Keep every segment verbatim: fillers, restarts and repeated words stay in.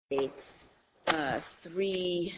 uh, three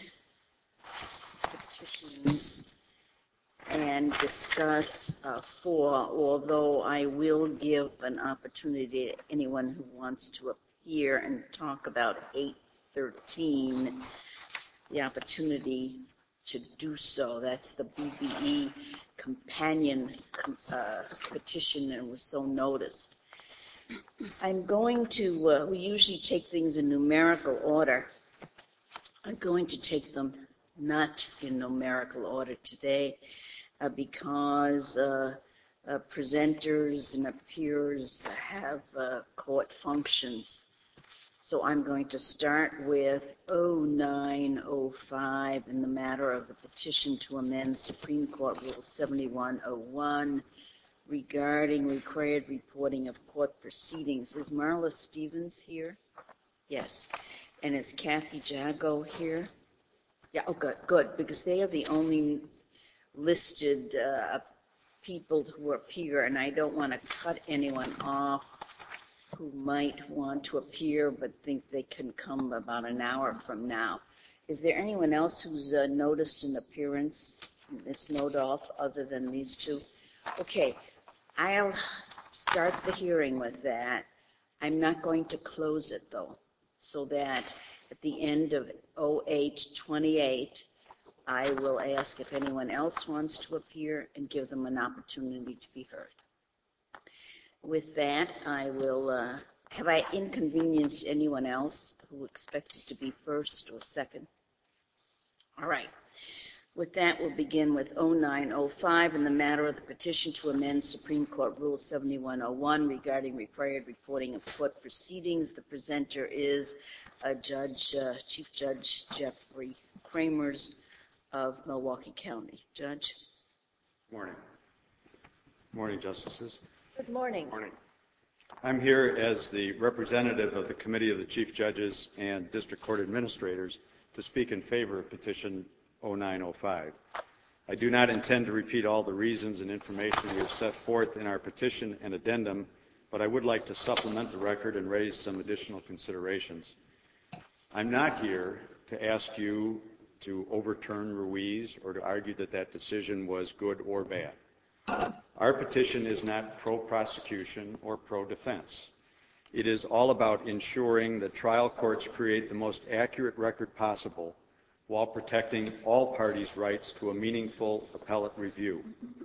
petitions and discuss uh, four, although I will give an opportunity to anyone who wants to appear and talk about eight thirteen, the opportunity to do so. That's the B B E companion uh, petition and was so noticed. I'm going to, uh, we usually take things in numerical order. I'm going to take them not in numerical order today uh, because uh, uh, presenters and peers have uh, court functions. So I'm going to start with oh nine oh five in the matter of the petition to amend Supreme Court Rule seventy-one oh one regarding required reporting of court proceedings. Is Marla Stevens here? Yes. And is Kathy Jago here? Yeah, oh, good, good, because they are the only listed uh, people who appear, and I don't want to cut anyone off who might want to appear but think they can come about an hour from now. Is there anyone else who's uh, noticed an appearance, Miz Nodolph, other than these two? Okay, I'll start the hearing with that. I'm not going to close it, though, so that at the end of oh eight twenty-eight, I will ask if anyone else wants to appear and give them an opportunity to be heard. With that, I will, uh, have I inconvenienced anyone else who expected to be first or second? All right. With that, we'll begin with oh nine oh five in the matter of the petition to amend Supreme Court Rule seventy-one oh one regarding required reporting of court proceedings. The presenter is uh, Judge, uh, Chief Judge Jeffrey Kramers of Milwaukee County. Judge? Good morning. Good morning, Justices. Good morning. Good morning. I'm here as the representative of the Committee of the Chief Judges and District Court Administrators to speak in favor of petition oh nine oh five. I do not intend to repeat all the reasons and information we have set forth in our petition and addendum, but I would like to supplement the record and raise some additional considerations. I'm not here to ask you to overturn Ruiz or to argue that that decision was good or bad. Our petition is not pro-prosecution or pro-defense. It is all about ensuring that trial courts create the most accurate record possible while protecting all parties' rights to a meaningful appellate review.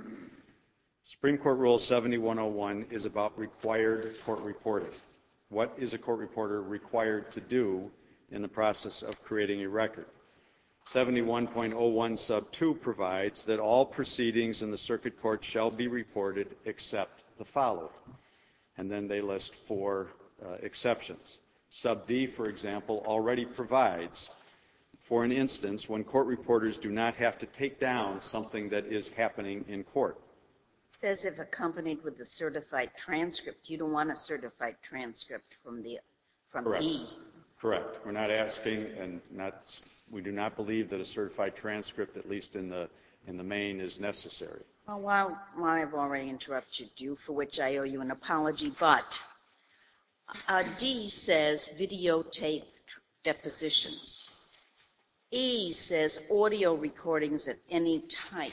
Supreme Court Rule seventy-one oh one is about required court reporting. What is a court reporter required to do in the process of creating a record? seventy-one oh one sub two provides that all proceedings in the circuit court shall be reported except the following. And then they list four uh, exceptions. Sub D, for example, already provides for an instance when court reporters do not have to take down something that is happening in court. It says if accompanied with a certified transcript. You don't want a certified transcript from the from Correct. E. Correct. We're not asking, and not we do not believe that a certified transcript, at least in the in the main, is necessary. Well, while, while I've already interrupted you, for which I owe you an apology, but uh, D says videotape depositions. E says audio recordings of any type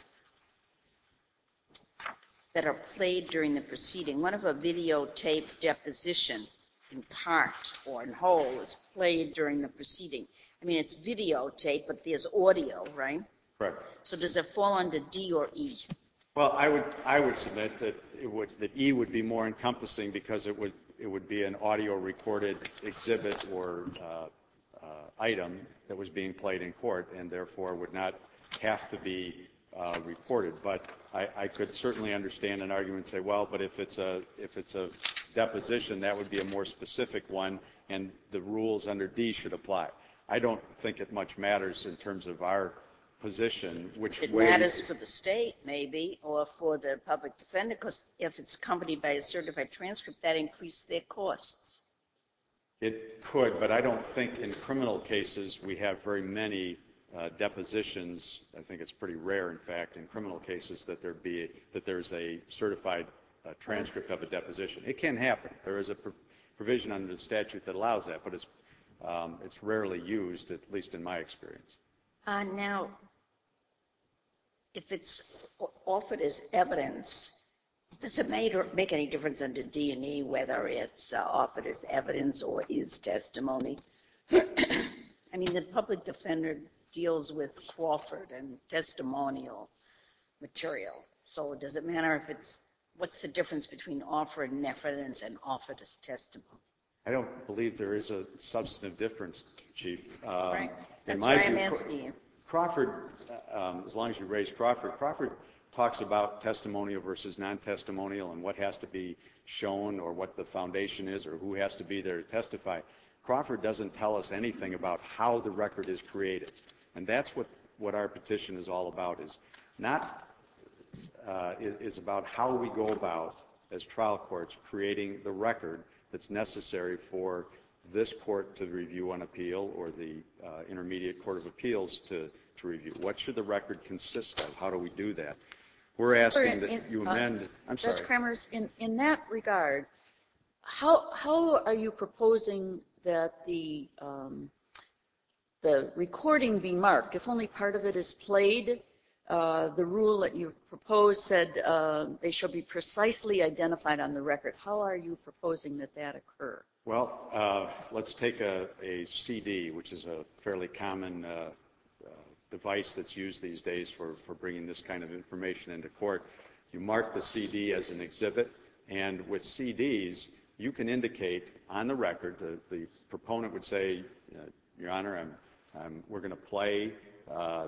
that are played during the proceeding. What if a videotape deposition in part or in whole is played during the proceeding? I mean, it's videotape, but there's audio, right? Correct. So does it fall under D or E? Well, I would I would submit that it would that E would be more encompassing because it would it would be an audio recorded exhibit or uh, uh, item that was being played in court, and therefore would not have to be uh, reported. But I, I could certainly understand an argument and say, well, but if it's a if it's a deposition, that would be a more specific one, and the rules under D should apply. I don't think it much matters in terms of our position, which it way matters for the state, maybe, or for the public defender, because if it's accompanied by a certified transcript, that increases their costs. It could, but I don't think in criminal cases we have very many uh, depositions. I think it's pretty rare, in fact, in criminal cases that there be that there's a certified uh, transcript of a deposition. It can happen. There is a pr- provision under the statute that allows that, but it's um, it's rarely used, at least in my experience. Uh, now, if it's offered as evidence, does it make, make any difference under D and E whether it's uh, offered as evidence or is testimony? I mean, the public defender deals with Crawford and testimonial material. So does it matter if it's, what's the difference between offered in evidence and offered as testimony? I don't believe there is a substantive difference, Chief. Um, Right. That's in why my I'm view, asking you. Crawford, um, as long as you raise Crawford, Crawford talks about testimonial versus non-testimonial and what has to be shown or what the foundation is or who has to be there to testify. Crawford doesn't tell us anything about how the record is created. And that's what, what our petition is all about, is not uh, is, is about how we go about, as trial courts, creating the record that's necessary for this court to review on appeal or the uh, Intermediate Court of Appeals to, to review. What should the record consist of? How do we do that? We're asking in, that you uh, amend. I'm sorry. Judge Kremers, in, in that regard, how, how are you proposing that the, um, the recording be marked? If only part of it is played, uh, the rule that you proposed said uh, they shall be precisely identified on the record. How are you proposing that that occur? Well, uh, let's take a, a C D, which is a fairly common uh, uh, device that's used these days for, for bringing this kind of information into court. You mark the C D as an exhibit, and with C Ds, you can indicate on the record, the, the proponent would say, uh, Your Honor, I'm, I'm, we're going to play uh,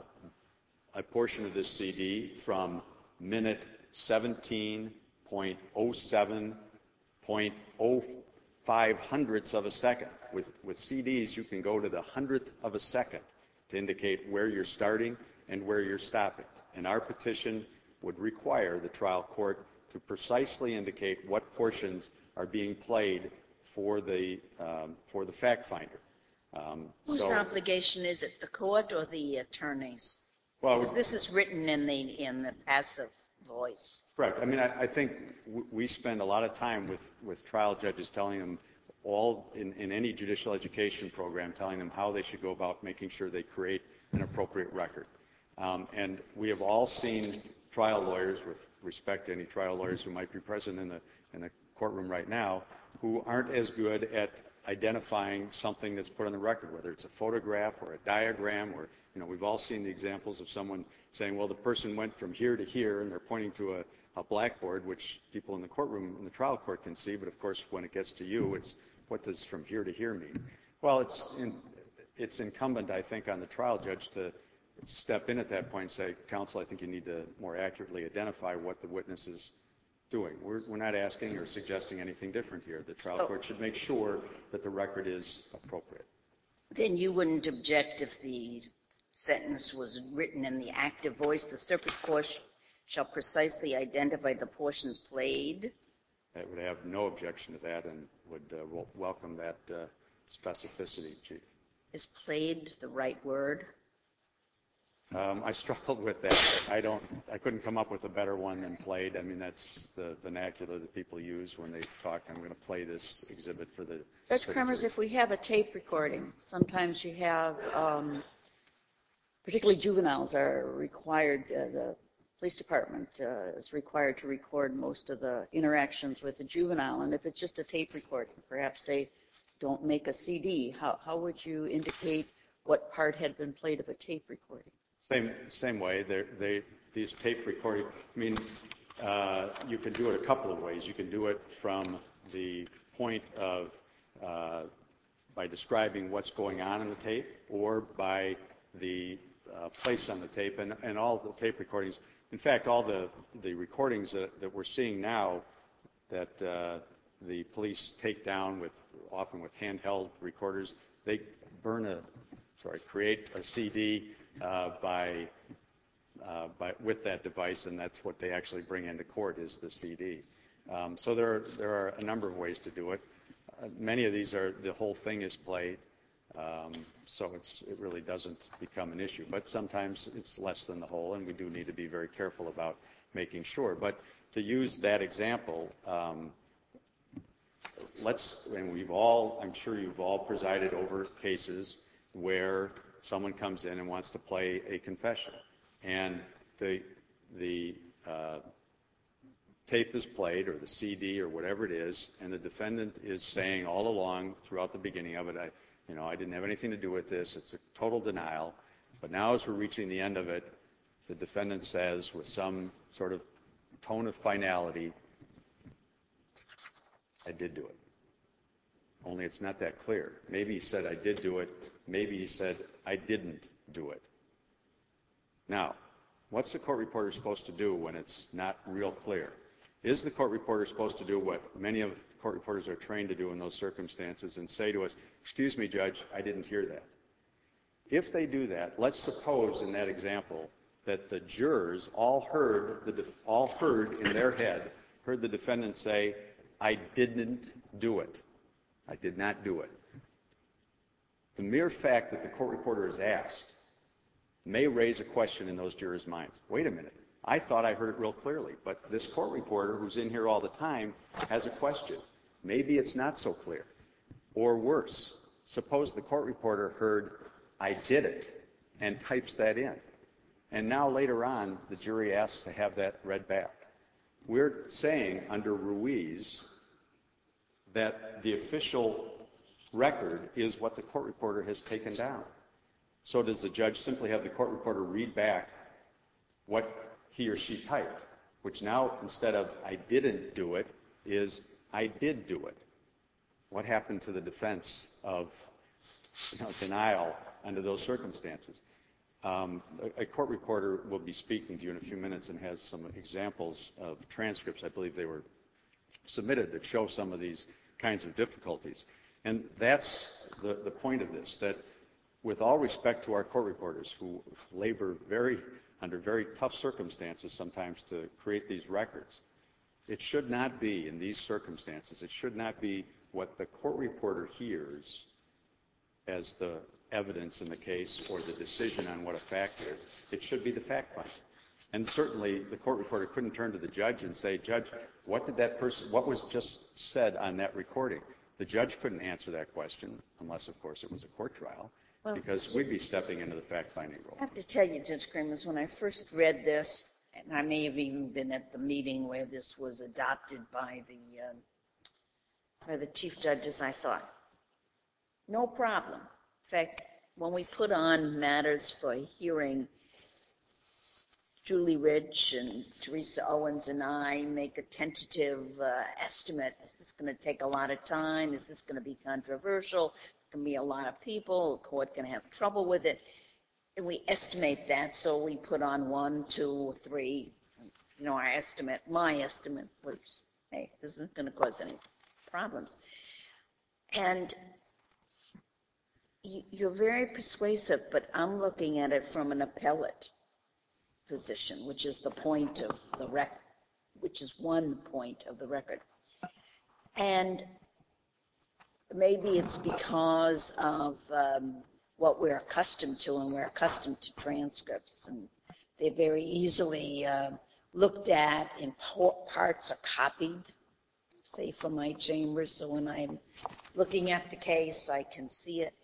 a portion of this C D from minute seventeen point oh seven point oh five hundredths of a second. With, with C Ds, you can go to the hundredth of a second to indicate where you're starting and where you're stopping. And our petition would require the trial court to precisely indicate what portions are being played for the, um, for the fact finder. Um, Whose so, obligation is it, the court or the attorneys? well, Because this is written in the, in the passive voice. correct. I mean, I, I think w- we spend a lot of time with, with trial judges telling them all, in, in any judicial education program, telling them how they should go about making sure they create an appropriate record. Um, and we have all seen trial lawyers, with respect to any trial lawyers who might be present in the, in the courtroom right now, who aren't as good at identifying something that's put on the record, whether it's a photograph or a diagram, or, you know, we've all seen the examples of someone saying, well, the person went from here to here, and they're pointing to a, a blackboard, which people in the courtroom, in the trial court can see, but of course, when it gets to you, it's, what does from here to here mean? Well, it's, in, it's incumbent, I think, on the trial judge to step in at that point and say, counsel, I think you need to more accurately identify what the witness is doing. We're, we're not asking or suggesting anything different here. The trial Oh. court should make sure that the record is appropriate. Then you wouldn't object if the sentence was written in the active voice. The circuit court shall precisely identify the portions played. I would have no objection to that and would uh, wel- welcome that uh, specificity, Chief. Is played the right word? Um, I struggled with that. I don't. I couldn't come up with a better one than played. I mean, that's the vernacular that people use when they talk. I'm going to play this exhibit for the. Judge for the Kremers, jury. if we have a tape recording, sometimes you have, um, particularly juveniles are required, uh, the police department uh, is required to record most of the interactions with the juvenile, and if it's just a tape recording, perhaps they don't make a C D, how, how would you indicate what part had been played of a tape recording? Same same way. They're, they these tape recording. I mean, uh, you can do it a couple of ways. You can do it from the point of uh, by describing what's going on in the tape, or by the uh, place on the tape. And, and all the tape recordings. In fact, all the the recordings that, that we're seeing now that uh, the police take down with often with handheld recorders, they burn a sorry create a C D. Uh, by, uh, by with that device, and that's what they actually bring into court is the C D. Um, so there are, there are a number of ways to do it. Uh, many of these are the whole thing is played, um, so it's, it really doesn't become an issue. But sometimes it's less than the whole, and we do need to be very careful about making sure. But to use that example, um, let's, and we've all, I'm sure you've all presided over cases where someone comes in and wants to play a confession, and the the uh, tape is played, or the C D, or whatever it is, and the defendant is saying all along throughout the beginning of it, I, you know, I didn't have anything to do with this. It's a total denial. But now, as we're reaching the end of it, the defendant says, with some sort of tone of finality, I did do it. Only it's not that clear. Maybe he said, I did do it. Maybe he said, I didn't do it. Now, what's the court reporter supposed to do when it's not real clear? Is the court reporter supposed to do what many of the court reporters are trained to do in those circumstances and say to us, excuse me, Judge, I didn't hear that? If they do that, let's suppose in that example that the jurors all heard, the def- all heard in their head, heard the defendant say, I didn't do it. I did not do it. The mere fact that the court reporter is asked may raise a question in those jurors' minds. Wait a minute. I thought I heard it real clearly, but this court reporter who's in here all the time has a question. Maybe it's not so clear. Or worse, suppose the court reporter heard, I did it, and types that in. And now later on, the jury asks to have that read back. We're saying under Ruiz that the official record is what the court reporter has taken down. So does the judge simply have the court reporter read back what he or she typed, which now, instead of I didn't do it, is I did do it? What happened to the defense of, you know, denial under those circumstances? Um, a, a court reporter will be speaking to you in a few minutes and has some examples of transcripts, I believe they were submitted, that show some of these kinds of difficulties. And that's the, the point of this, that with all respect to our court reporters who labor very under very tough circumstances sometimes to create these records, it should not be, in these circumstances, it should not be what the court reporter hears as the evidence in the case or the decision on what a fact is. It should be the fact finder. And certainly the court reporter couldn't turn to the judge and say, Judge, what did that person, what was just said on that recording? The judge couldn't answer that question, unless, of course, it was a court trial, well, because we'd be stepping into the fact-finding role. I have to tell you, Judge Kremers, when I first read this, and I may have even been at the meeting where this was adopted by the uh, by the chief judges, I thought, no problem. In fact, when we put on matters for hearing, Julie Rich and Teresa Owens and I make a tentative uh, estimate. Is this going to take a lot of time? Is this going to be controversial? Going to be a lot of people. The court going to have trouble with it. And we estimate that, so we put on one, two, three. You know, our estimate, my estimate was, hey, this isn't going to cause any problems. And you, you're very persuasive, but I'm looking at it from an appellate position, which is the point of the record, which is one point of the record. And maybe it's because of um, what we're accustomed to, and we're accustomed to transcripts, and they're very easily uh, looked at, and parts are copied, say, from my chambers, so when I'm looking at the case, I can see it.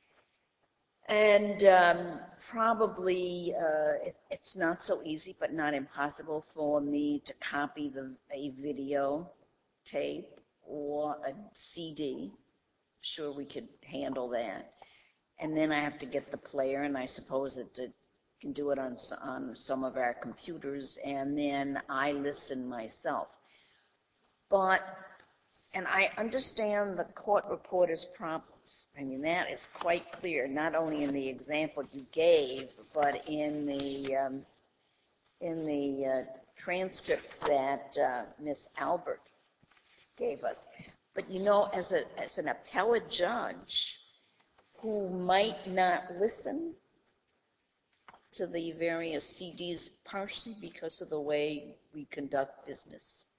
And um, probably uh, it, it's not so easy, but not impossible for me to copy the, a video tape or a C D. Sure, we could handle that. And then I have to get the player, and I suppose it, it can do it on, on some of our computers, and then I listen myself. But, and I understand the court reporter's problems. I mean, that is quite clear, not only in the example you gave, but in the, um, in the uh, transcript that uh, Miz Albert gave us. But, you know, as, a, as an appellate judge who might not listen to the various C Ds, partially because of the way we conduct business,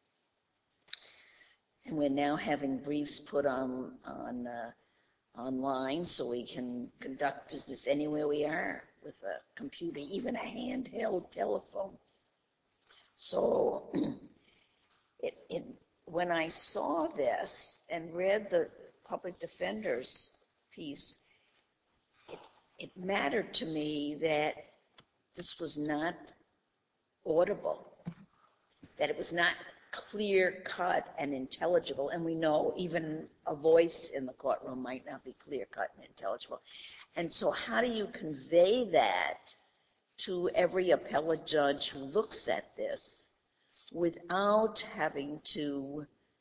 and we're now having briefs put on, on uh, online so we can conduct business anywhere we are with a computer, even a handheld telephone. So it, it when I saw this and read the public defender's piece, it, it mattered to me that this was not audible, that it was not clear-cut and intelligible, and we know even a voice in the courtroom might not be clear-cut and intelligible. And so how do you convey that to every appellate judge who looks at this without having to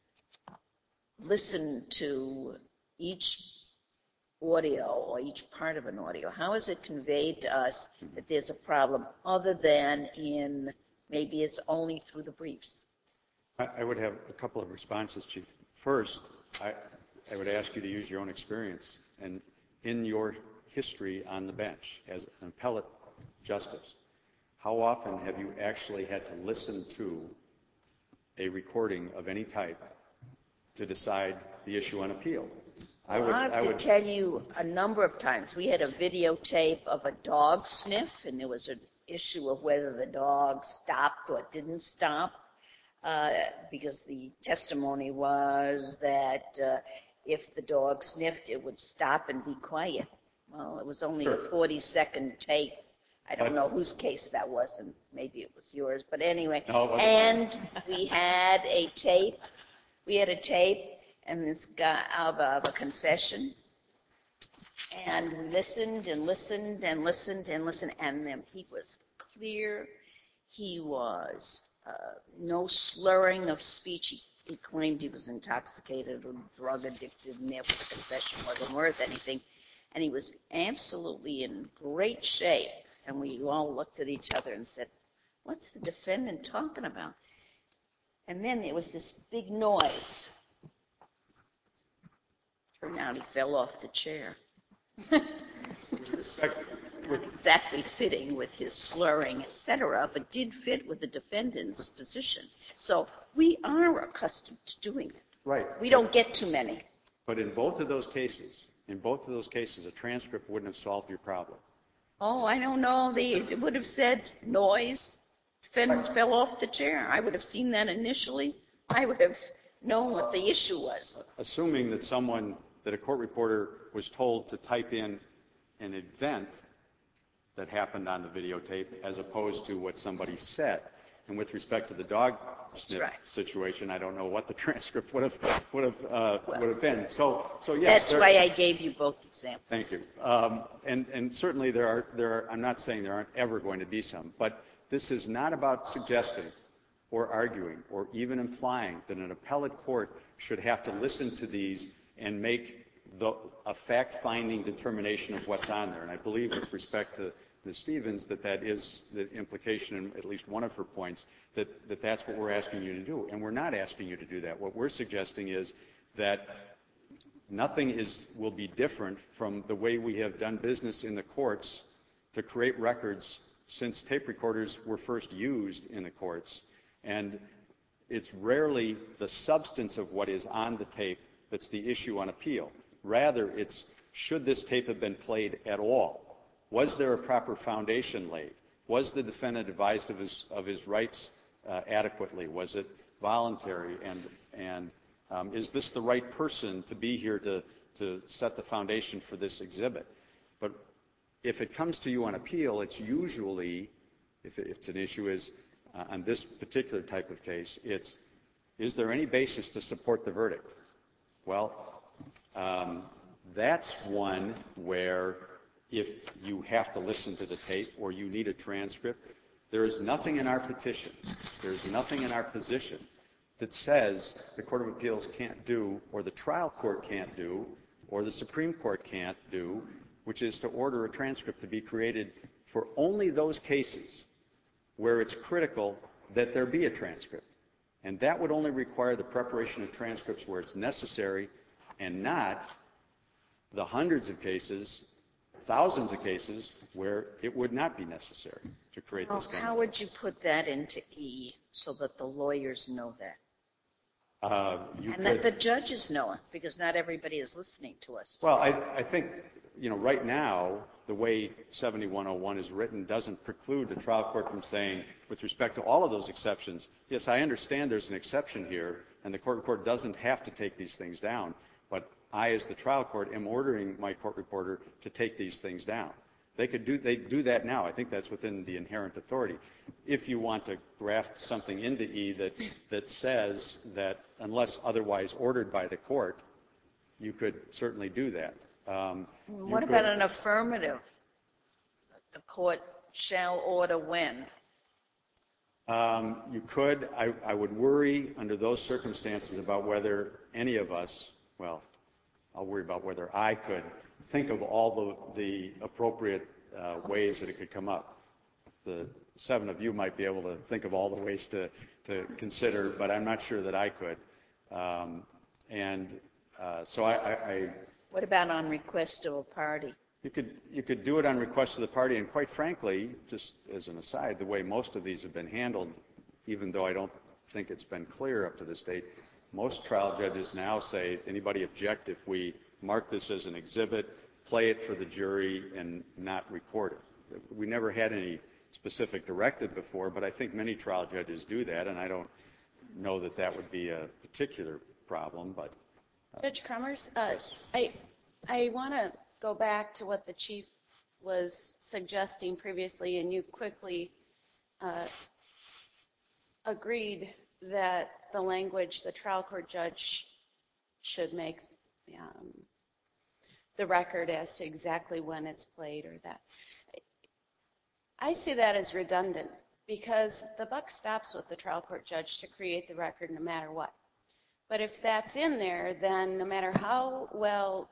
listen to each audio or each part of an audio? How is it conveyed to us that there's a problem other than in maybe it's only through the briefs? I, I would have a couple of responses, Chief. First, I, I would ask you to use your own experience and in your history on the bench as an appellate justice. How often have you actually had to listen to a recording of any type to decide the issue on appeal? I would, well, I have I to would, tell you a number of times. We had a videotape of a dog sniff, and there was an issue of whether the dog stopped or didn't stop, uh, because the testimony was that uh, if the dog sniffed, it would stop and be quiet. Well, it was only sure. a forty-second tape. I don't know whose case that was, and maybe it was yours. But anyway, no, and we had a tape. We had a tape, and this guy of a, of a confession, and we listened and listened and listened and listened, and then he was clear. He was uh, no slurring of speech. He, he claimed he was intoxicated or drug addicted, and therefore the confession wasn't worth anything. And he was absolutely in great shape. And we all looked at each other and said, what's the defendant talking about? And then there was this big noise. Turned out he fell off the chair. Not exactly fitting with his slurring, et cetera, but did fit with the defendant's position. So we are accustomed to doing it. Right. We don't get too many. But in both of those cases, in both of those cases, a transcript wouldn't have solved your problem. Oh, I don't know. They would have said noise, defendant fell off the chair. I would have seen that initially. I would have known what the issue was. Assuming that someone, that a court reporter was told to type in an event that happened on the videotape as opposed to what somebody said. And with respect to the dog sniff right. situation, I don't know what the transcript would have would have uh, well, would have been. So, so yes. That's why I gave you both examples. Thank you. Um, and and certainly there are there are. I'm not saying there aren't ever going to be some, but this is not about suggesting or arguing or even implying that an appellate court should have to listen to these and make the, a fact-finding determination of what's on there. And I believe, with respect to Miz Stevens, that that is the implication in at least one of her points, that, that that's what we're asking you to do. And we're not asking you to do that. What we're suggesting is that nothing is, will be different from the way we have done business in the courts to create records since tape recorders were first used in the courts. And it's rarely the substance of what is on the tape that's the issue on appeal. Rather, it's should this tape have been played at all? Was there a proper foundation laid? Was the defendant advised of his, of his rights uh, adequately? Was it voluntary? And, and um, is this the right person to be here to, to set the foundation for this exhibit? But if it comes to you on appeal, it's usually, if it's an issue is, uh, on this particular type of case, it's, is there any basis to support the verdict? Well, um, that's one where if you have to listen to the tape or you need a transcript, there is nothing in our petition, there's nothing in our position that says the Court of Appeals can't do, or the trial court can't do, or the Supreme Court can't do, which is to order a transcript to be created for only those cases where it's critical that there be a transcript. And that would only require the preparation of transcripts where it's necessary and not the hundreds of cases, thousands of cases where it would not be necessary to create well, this kind how of would you put that into E so that the lawyers know that? Uh, you and could, that the judges know it, because not everybody is listening to us. Well, I, I think you know, right now, the way seventy-one oh one is written doesn't preclude the trial court from saying, with respect to all of those exceptions, yes, I understand there's an exception here, and the court report doesn't have to take these things down, but I, as the trial court, am ordering my court reporter to take these things down. They could do, they do that now. I think that's within the inherent authority. If you want to graft something into E that, that says that unless otherwise ordered by the court, you could certainly do that. Um, What could, about an affirmative? The court shall order when? Um, you could. I, I would worry under those circumstances about whether any of us, well, I'll worry about whether I could think of all the, the appropriate uh, ways that it could come up. The seven of you might be able to think of all the ways to, to consider, but I'm not sure that I could. Um, and uh, so I, I, I What about on request of a party? You could, you could do it on request of the party, and quite frankly, just as an aside, the way most of these have been handled, even though I don't think it's been clear up to this date, most trial judges now say, anybody object if we mark this as an exhibit, play it for the jury, and not record it. We never had any specific directive before, but I think many trial judges do that, and I don't know that that would be a particular problem. But uh, Judge Cremers, uh, yes. I, I want to go back to what the Chief was suggesting previously, and you quickly uh, agreed that the language the trial court judge should make um, the record as to exactly when it's played or that. I see that as redundant because the buck stops with the trial court judge to create the record no matter what. But if that's in there, then no matter how well,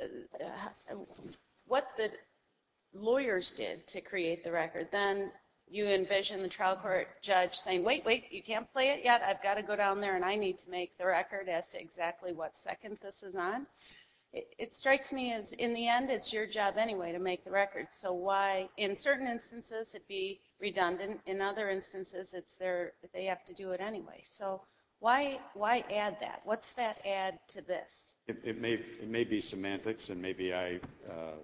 uh, what the lawyers did to create the record, then you envision the trial court judge saying, wait, wait, you can't play it yet. I've got to go down there and I need to make the record as to exactly what second this is on. It, it strikes me as, in the end, it's your job anyway to make the record. So why, in certain instances, it'd be redundant. In other instances, it's their, they have to do it anyway. So why, why add that? What's that add to this? It, it may, it may be semantics, and maybe I, uh,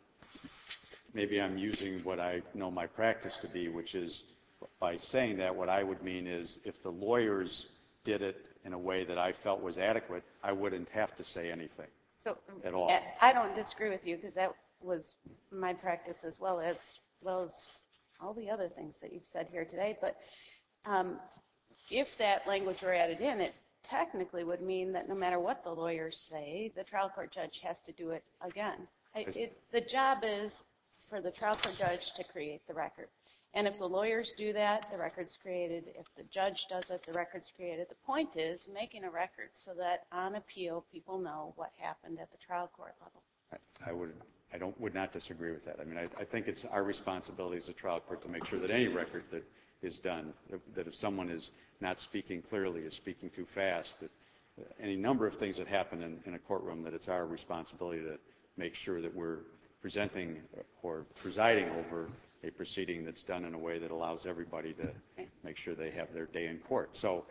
maybe I'm using what I know my practice to be, which is by saying that, what I would mean is if the lawyers did it in a way that I felt was adequate, I wouldn't have to say anything. So, at all. I don't disagree with you because that was my practice as well as well as all the other things that you've said here today. But um, if that language were added in, it technically would mean that no matter what the lawyers say, the trial court judge has to do it again. I, it, the job is for the trial court judge to create the record. And if the lawyers do that, the record's created. If the judge does it, the record's created. The point is making a record so that on appeal, people know what happened at the trial court level. I, I would, I don't, would not disagree with that. I mean, I, I think it's our responsibility as a trial court to make sure that any record that is done, that, that if someone is not speaking clearly, is speaking too fast, that uh, any number of things that happen in, in a courtroom, that it's our responsibility to make sure that we're presenting or presiding over a proceeding that's done in a way that allows everybody to make sure they have their day in court. So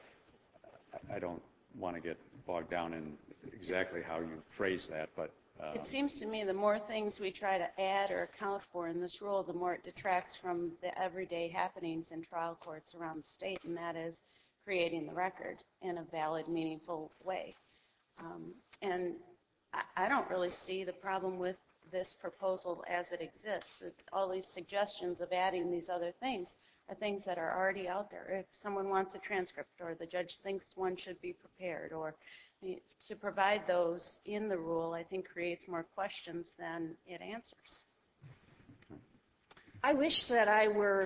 I don't want to get bogged down in exactly how you phrase that, but um, it seems to me the more things we try to add or account for in this rule, the more it detracts from the everyday happenings in trial courts around the state, and that is creating the record in a valid, meaningful way. Um, and I, I don't really see the problem with this proposal as it exists. All these suggestions of adding these other things are things that are already out there. If someone wants a transcript or the judge thinks one should be prepared, or to provide those in the rule, I think creates more questions than it answers. I wish that I were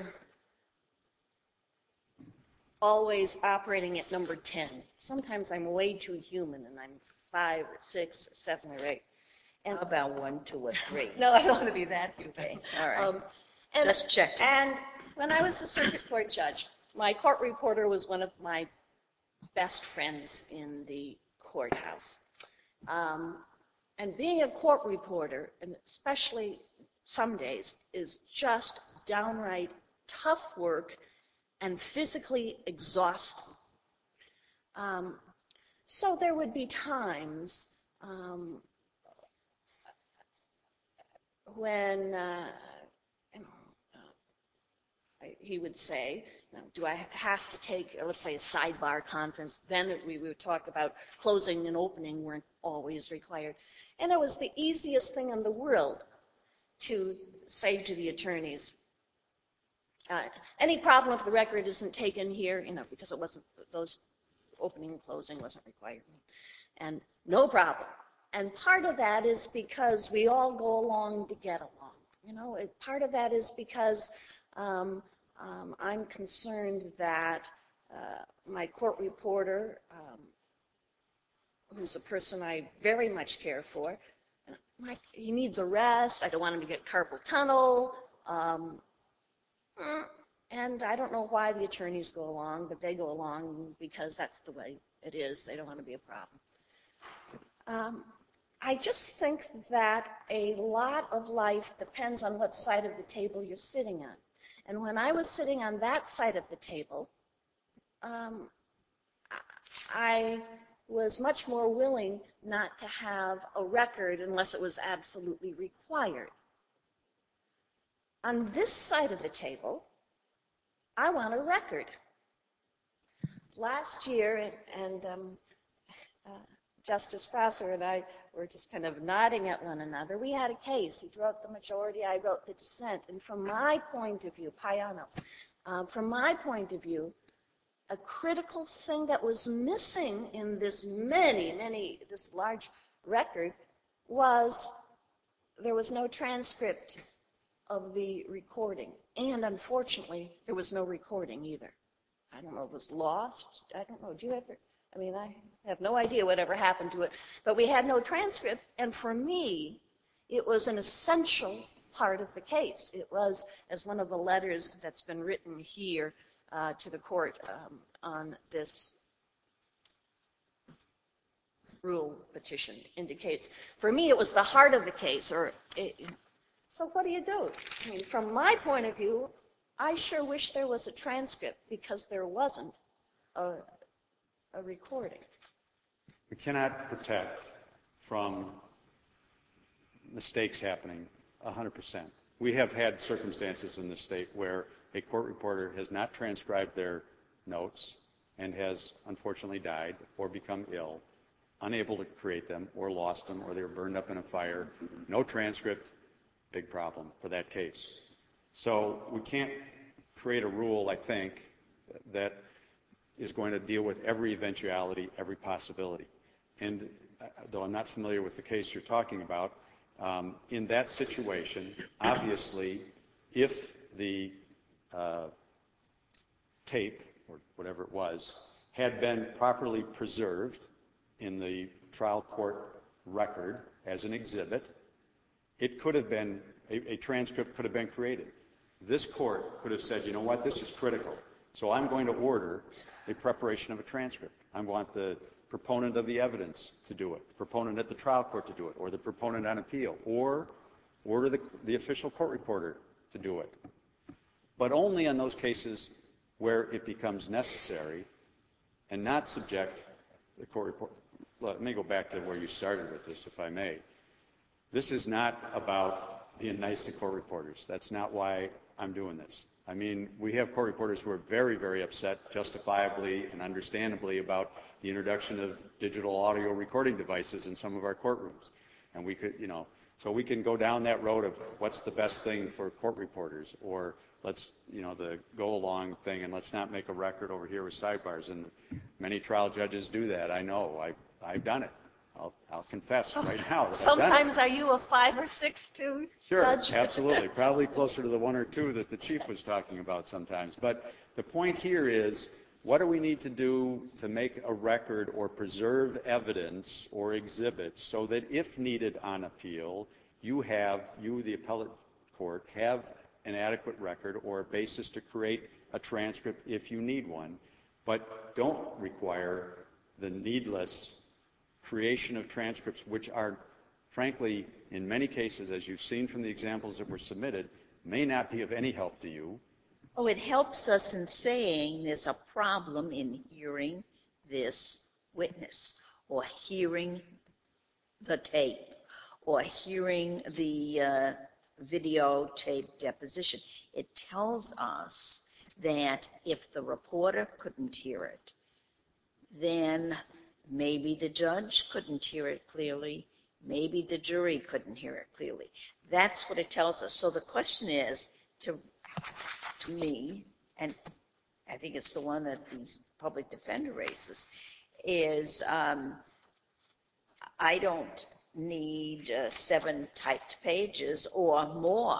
always operating at number ten. Sometimes I'm way too human and I'm five or six or seven or eight. And how about one, two, or three? No, I don't want to be that humane. All right. Um, and, Just checking. And when I was a circuit court judge, my court reporter was one of my best friends in the courthouse. Um, and being a court reporter, and especially some days, is just downright tough work and physically exhausting. Um, so there would be times um, when uh, you know, uh, I, he would say, you know, do I have to take, uh, let's say, a sidebar conference? Then we would talk about closing and opening weren't always required. And it was the easiest thing in the world to say to the attorneys, uh, any problem if the record isn't taken here, you know, because it wasn't, those opening and closing wasn't required. And no problem. And part of that is because we all go along to get along. You know, it, part of that is because um, um, I'm concerned that uh, my court reporter, um, who's a person I very much care for, my, he needs a rest. I don't want him to get carpal tunnel. Um, and I don't know why the attorneys go along, but they go along because that's the way it is. They don't want to be a problem. Um, I just think that a lot of life depends on what side of the table you're sitting on. And when I was sitting on that side of the table, um, I was much more willing not to have a record unless it was absolutely required. On this side of the table, I want a record. Last year, and, and um, uh, Justice Prosser and I were just kind of nodding at one another. We had a case. He wrote the majority, I wrote the dissent. And from my point of view, Payano, uh, from my point of view, a critical thing that was missing in this many, many, this large record was there was no transcript of the recording. And unfortunately, there was no recording either. I don't know if it was lost. I don't know. Do you ever? I mean, I have no idea whatever happened to it. But we had no transcript. And for me, it was an essential part of the case. It was, as one of the letters that's been written here uh, to the court um, on this rule petition indicates, for me, it was the heart of the case. Or it, so what do you do? I mean, from my point of view, I sure wish there was a transcript because there wasn't a, a recording. We cannot protect from mistakes happening one hundred percent. We have had circumstances in the state where a court reporter has not transcribed their notes and has unfortunately died or become ill, unable to create them or lost them or they were burned up in a fire. No transcript, big problem for that case. So we can't create a rule, I think, that is going to deal with every eventuality, every possibility. And uh, though I'm not familiar with the case you're talking about, um, in that situation, obviously, if the uh, tape, or whatever it was, had been properly preserved in the trial court record as an exhibit, it could have been, a, a transcript could have been created. This court could have said, you know what, this is critical, so I'm going to order the preparation of a transcript. I want the proponent of the evidence to do it, the proponent at the trial court to do it, or the proponent on appeal, or order the, the official court reporter to do it. But only in those cases where it becomes necessary and not subject the court report. Let me go back to where you started with this, if I may. This is not about being nice to court reporters. That's not why I'm doing this. I mean, we have court reporters who are very, very upset, justifiably and understandably, about the introduction of digital audio recording devices in some of our courtrooms. And we could, you know, so we can go down that road of what's the best thing for court reporters, or let's, you know, the go-along thing, and let's not make a record over here with sidebars. And many trial judges do that. I know. I, I've done it. I'll, I'll confess right now that I've done it. Sometimes are you a five or six two Sure, judge? absolutely. Probably closer to the one or two that the chief was talking about sometimes. But the point here is, what do we need to do to make a record or preserve evidence or exhibits so that if needed on appeal, you have, you, the appellate court, have an adequate record or a basis to create a transcript if you need one, but don't require the needless creation of transcripts, which are, frankly, in many cases, as you've seen from the examples that were submitted, may not be of any help to you. Oh, it helps us in saying there's a problem in hearing this witness, or hearing the tape, or hearing the uh, videotape deposition. It tells us that if the reporter couldn't hear it, then maybe the judge couldn't hear it clearly, maybe the jury couldn't hear it clearly. That's what it tells us. So the question is, to, to me, and I think it's the one that the public defender raises, is um, I don't need uh, seven typed pages or more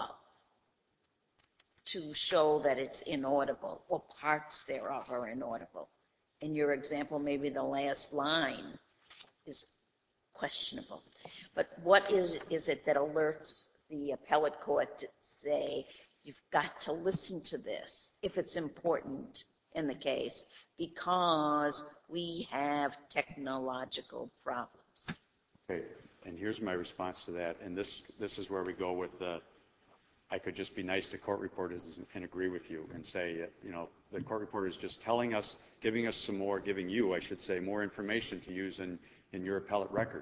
to show that it's inaudible, or parts thereof are inaudible. In your example, maybe the last line is questionable. But what is, is it that alerts the appellate court to say, you've got to listen to this if it's important in the case, because we have technological problems? Okay, and here's my response to that, and this, this is where we go with the, I could just be nice to court reporters and, and agree with you and say, you know, the court reporter is just telling us, giving us some more, giving you, I should say, more information to use in, in your appellate record.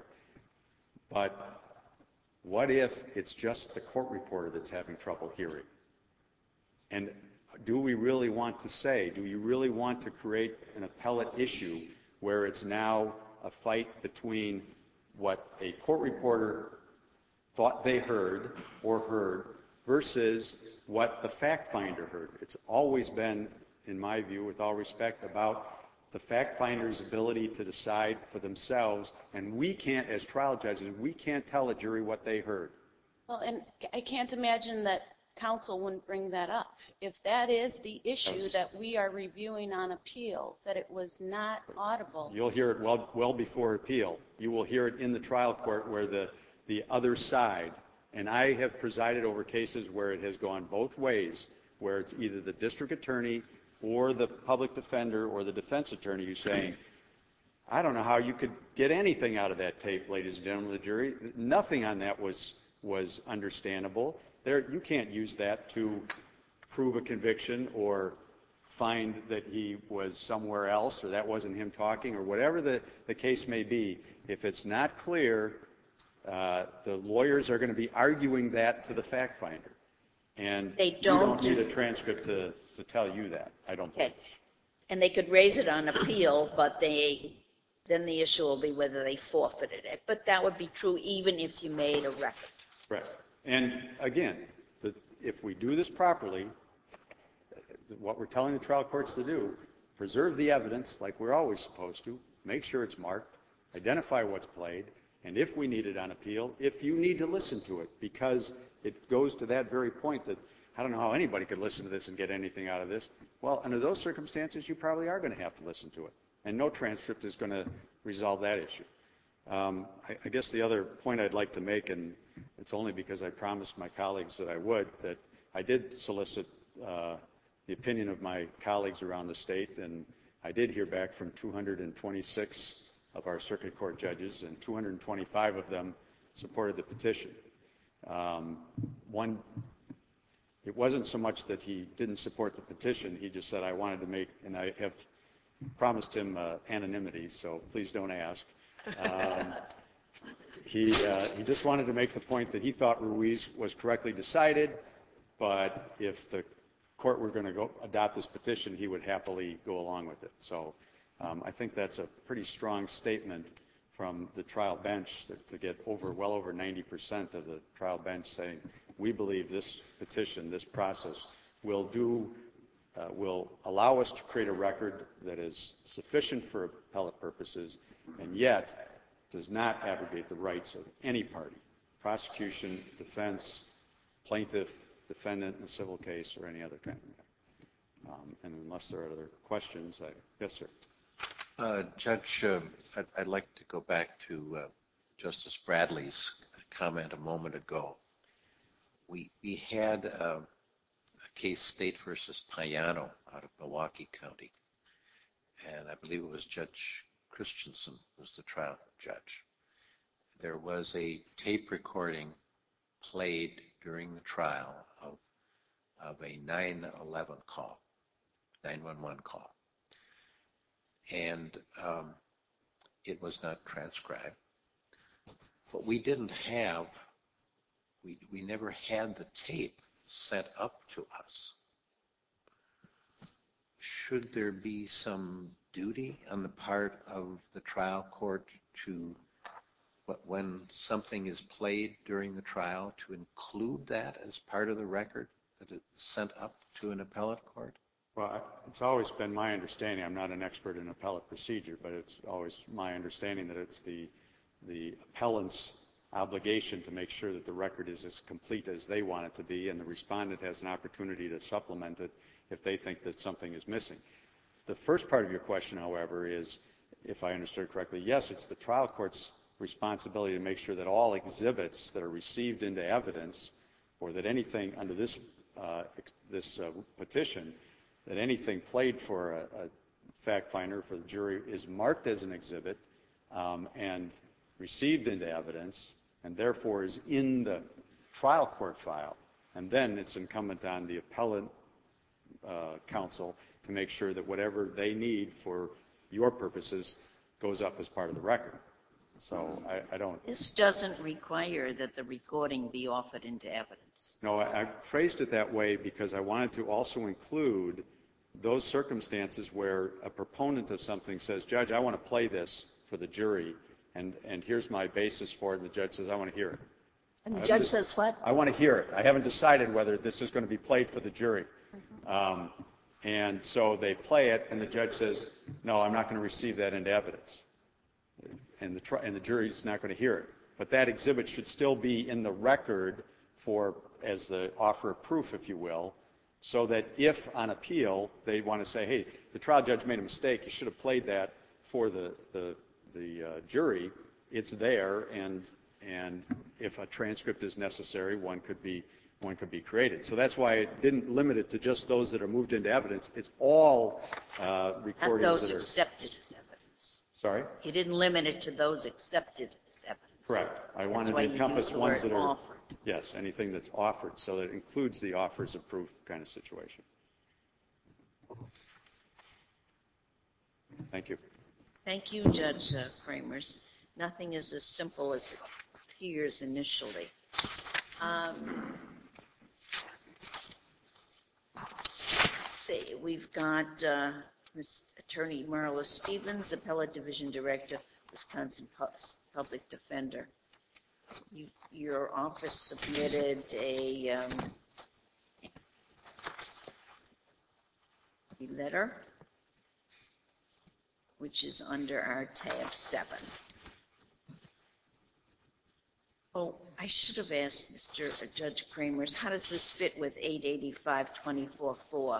But what if it's just the court reporter that's having trouble hearing? And do we really want to say, do you really want to create an appellate issue where it's now a fight between what a court reporter thought they heard or heard versus what the fact finder heard? It's always been, in my view, with all respect, about the fact finder's ability to decide for themselves, and we can't, as trial judges, we can't tell a jury what they heard. Well, and I can't imagine that counsel wouldn't bring that up. If that is the issue Yes. that we are reviewing on appeal, that it was not audible. You'll hear it well, well before appeal. You will hear it in the trial court where the, the other side, and I have presided over cases where it has gone both ways, where it's either the district attorney or the public defender or the defense attorney who's saying, I don't know how you could get anything out of that tape, ladies and gentlemen of the jury. Nothing on that was, was understandable. There, you can't use that to prove a conviction or find that he was somewhere else or that wasn't him talking or whatever the, the case may be. If it's not clear, uh, the lawyers are going to be arguing that to the fact finder. And They you don't don't need a transcript to, to tell you that, I don't Okay. think. And they could raise it on appeal, but they, then the issue will be whether they forfeited it. But that would be true even if you made a record. Correct. And again, the, if we do this properly, what we're telling the trial courts to do, preserve the evidence like we're always supposed to, make sure it's marked, identify what's played, and if we need it on appeal, if you need to listen to it, because it goes to that very point that I don't know how anybody could listen to this and get anything out of this. Well, under those circumstances, you probably are going to have to listen to it, and no transcript is going to resolve that issue. Um, I, I guess the other point I'd like to make, and it's only because I promised my colleagues that I would, that I did solicit uh, the opinion of my colleagues around the state, and I did hear back from two hundred twenty-six of our circuit court judges, and two hundred twenty-five of them supported the petition. Um, one, it wasn't so much that he didn't support the petition, he just said I wanted to make, and I have promised him uh, anonymity, so please don't ask. Um, he, uh, he just wanted to make the point that he thought Ruiz was correctly decided, but if the court were going to go adopt this petition, he would happily go along with it. So um, I think that's a pretty strong statement from the trial bench that, to get over, well over ninety percent of the trial bench saying, we believe this petition, this process, will do, uh, will allow us to create a record that is sufficient for appellate purposes, and yet does not abrogate the rights of any party, prosecution, defense, plaintiff, defendant in a civil case, or any other kind of matter. Um, and unless there are other questions, I, yes, sir. Uh, Judge, uh, I'd, I'd like to go back to uh, Justice Bradley's comment a moment ago. We, we had uh, a case, State versus Payano, out of Milwaukee County, and I believe it was Judge Christensen was the trial judge. There was a tape recording played during the trial of, of a nine eleven call, nine one one call. And um, it was not transcribed. But we didn't have, we, we never had the tape sent up to us. Should there be some duty on the part of the trial court to, when something is played during the trial, to include that as part of the record that is sent up to an appellate court? Well, it's always been my understanding, I'm not an expert in appellate procedure, but it's always my understanding that it's the, the appellant's obligation to make sure that the record is as complete as they want it to be, and the respondent has an opportunity to supplement it if they think that something is missing. The first part of your question, however, is, if I understood correctly, yes, it's the trial court's responsibility to make sure that all exhibits that are received into evidence, or that anything under this, uh, this uh, petition, that anything played for a, a fact finder, for the jury, is marked as an exhibit um, and received into evidence, and therefore is in the trial court file. And then it's incumbent on the appellate uh, counsel to make sure that whatever they need for your purposes goes up as part of the record. So I, I don't... This doesn't require that the recording be offered into evidence. No, I, I phrased it that way because I wanted to also include those circumstances where a proponent of something says, Judge, I want to play this for the jury, and, and here's my basis for it, and the judge says, I want to hear it. And the judge just, says what? I want to hear it. I haven't decided whether this is going to be played for the jury. Mm-hmm. um, and so they play it, and the judge says, no, I'm not going to receive that into evidence. And the, tri- and the jury is not going to hear it. But that exhibit should still be in the record for, as the offer of proof, if you will, so that if on appeal they want to say, hey, the trial judge made a mistake, you should have played that for the, the, the uh, jury, it's there, and, and if a transcript is necessary, one could be one could be created. So that's why it didn't limit it to just those that are moved into evidence. It's all uh, recordings Not those that are... accepted as evidence. Sorry? You didn't limit it to those accepted as evidence. Correct. I That's wanted why to you encompass used the ones word that are... offered. Yes, anything that's offered, so that it includes the offers of proof kind of situation. Thank you. Thank you, Judge uh, Kramers. Nothing is as simple as it appears initially. Um, let's see, we've got uh, Miz Attorney Marla Stevens, Appellate Division Director, Wisconsin Pu- Public Defender. You, your office submitted a, um, a letter, which is under our tab seven. Oh, I should have asked Mister Judge Kramers, how does this fit with eight eighty-five twenty-four four?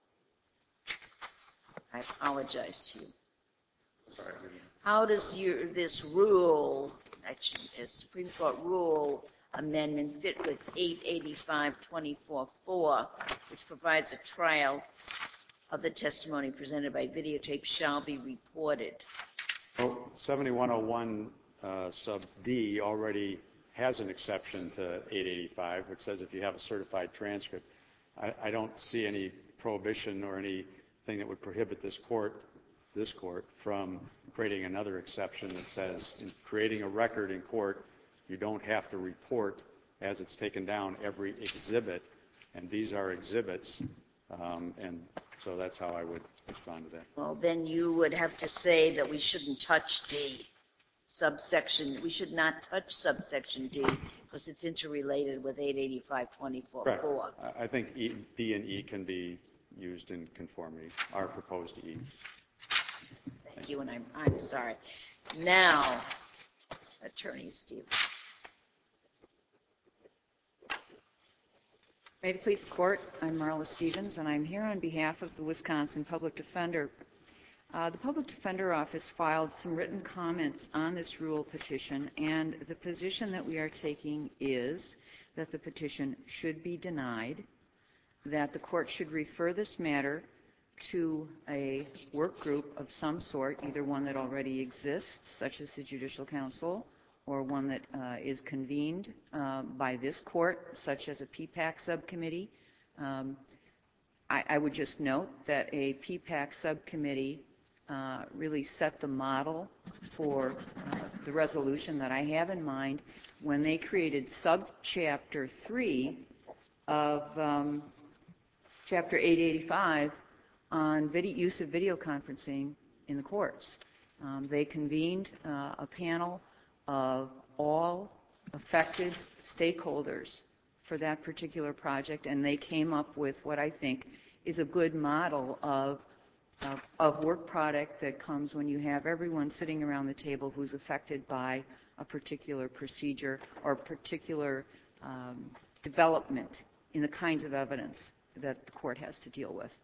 I apologize to you. Sorry. How does your, this rule, actually, a Supreme Court rule amendment fit with eight eighty-five twenty-four four, which provides a trial of the testimony presented by videotape shall be reported? Well, seventy-one oh one uh, sub D already has an exception to eight eighty-five, which says if you have a certified transcript. I, I don't see any prohibition or anything that would prohibit this court, this court, from creating another exception that says in creating a record in court, you don't have to report as it's taken down every exhibit, and these are exhibits, um, and so that's how I would respond to that. Well, then you would have to say that we shouldn't touch D. Subsection, we should not touch subsection D because it's interrelated with eight eighty-five twenty-four four. Correct. I think e, D and E can be used in conformity, our proposed E. Thank, Thank you, and I'm, I'm sorry. Now, Attorney Stevens. May it please the Court, I'm Marla Stevens, and I'm here on behalf of the Wisconsin Public Defender. Uh, the Public Defender Office filed some written comments on this rule petition, and the position that we are taking is that the petition should be denied, that the Court should refer this matter to a work group of some sort, either one that already exists, such as the Judicial Council, or one that uh, is convened uh, by this Court, such as a P PAC subcommittee. Um, I, I would just note that a P PAC subcommittee Uh, really set the model for uh, the resolution that I have in mind when they created subchapter three of um, chapter eight eighty-five on video, use of video conferencing in the courts. Um, they convened uh, a panel of all affected stakeholders for that particular project, and they came up with what I think is a good model of, of, of work product that comes when you have everyone sitting around the table who's affected by a particular procedure or particular um, development in the kinds of evidence that the court has to deal with.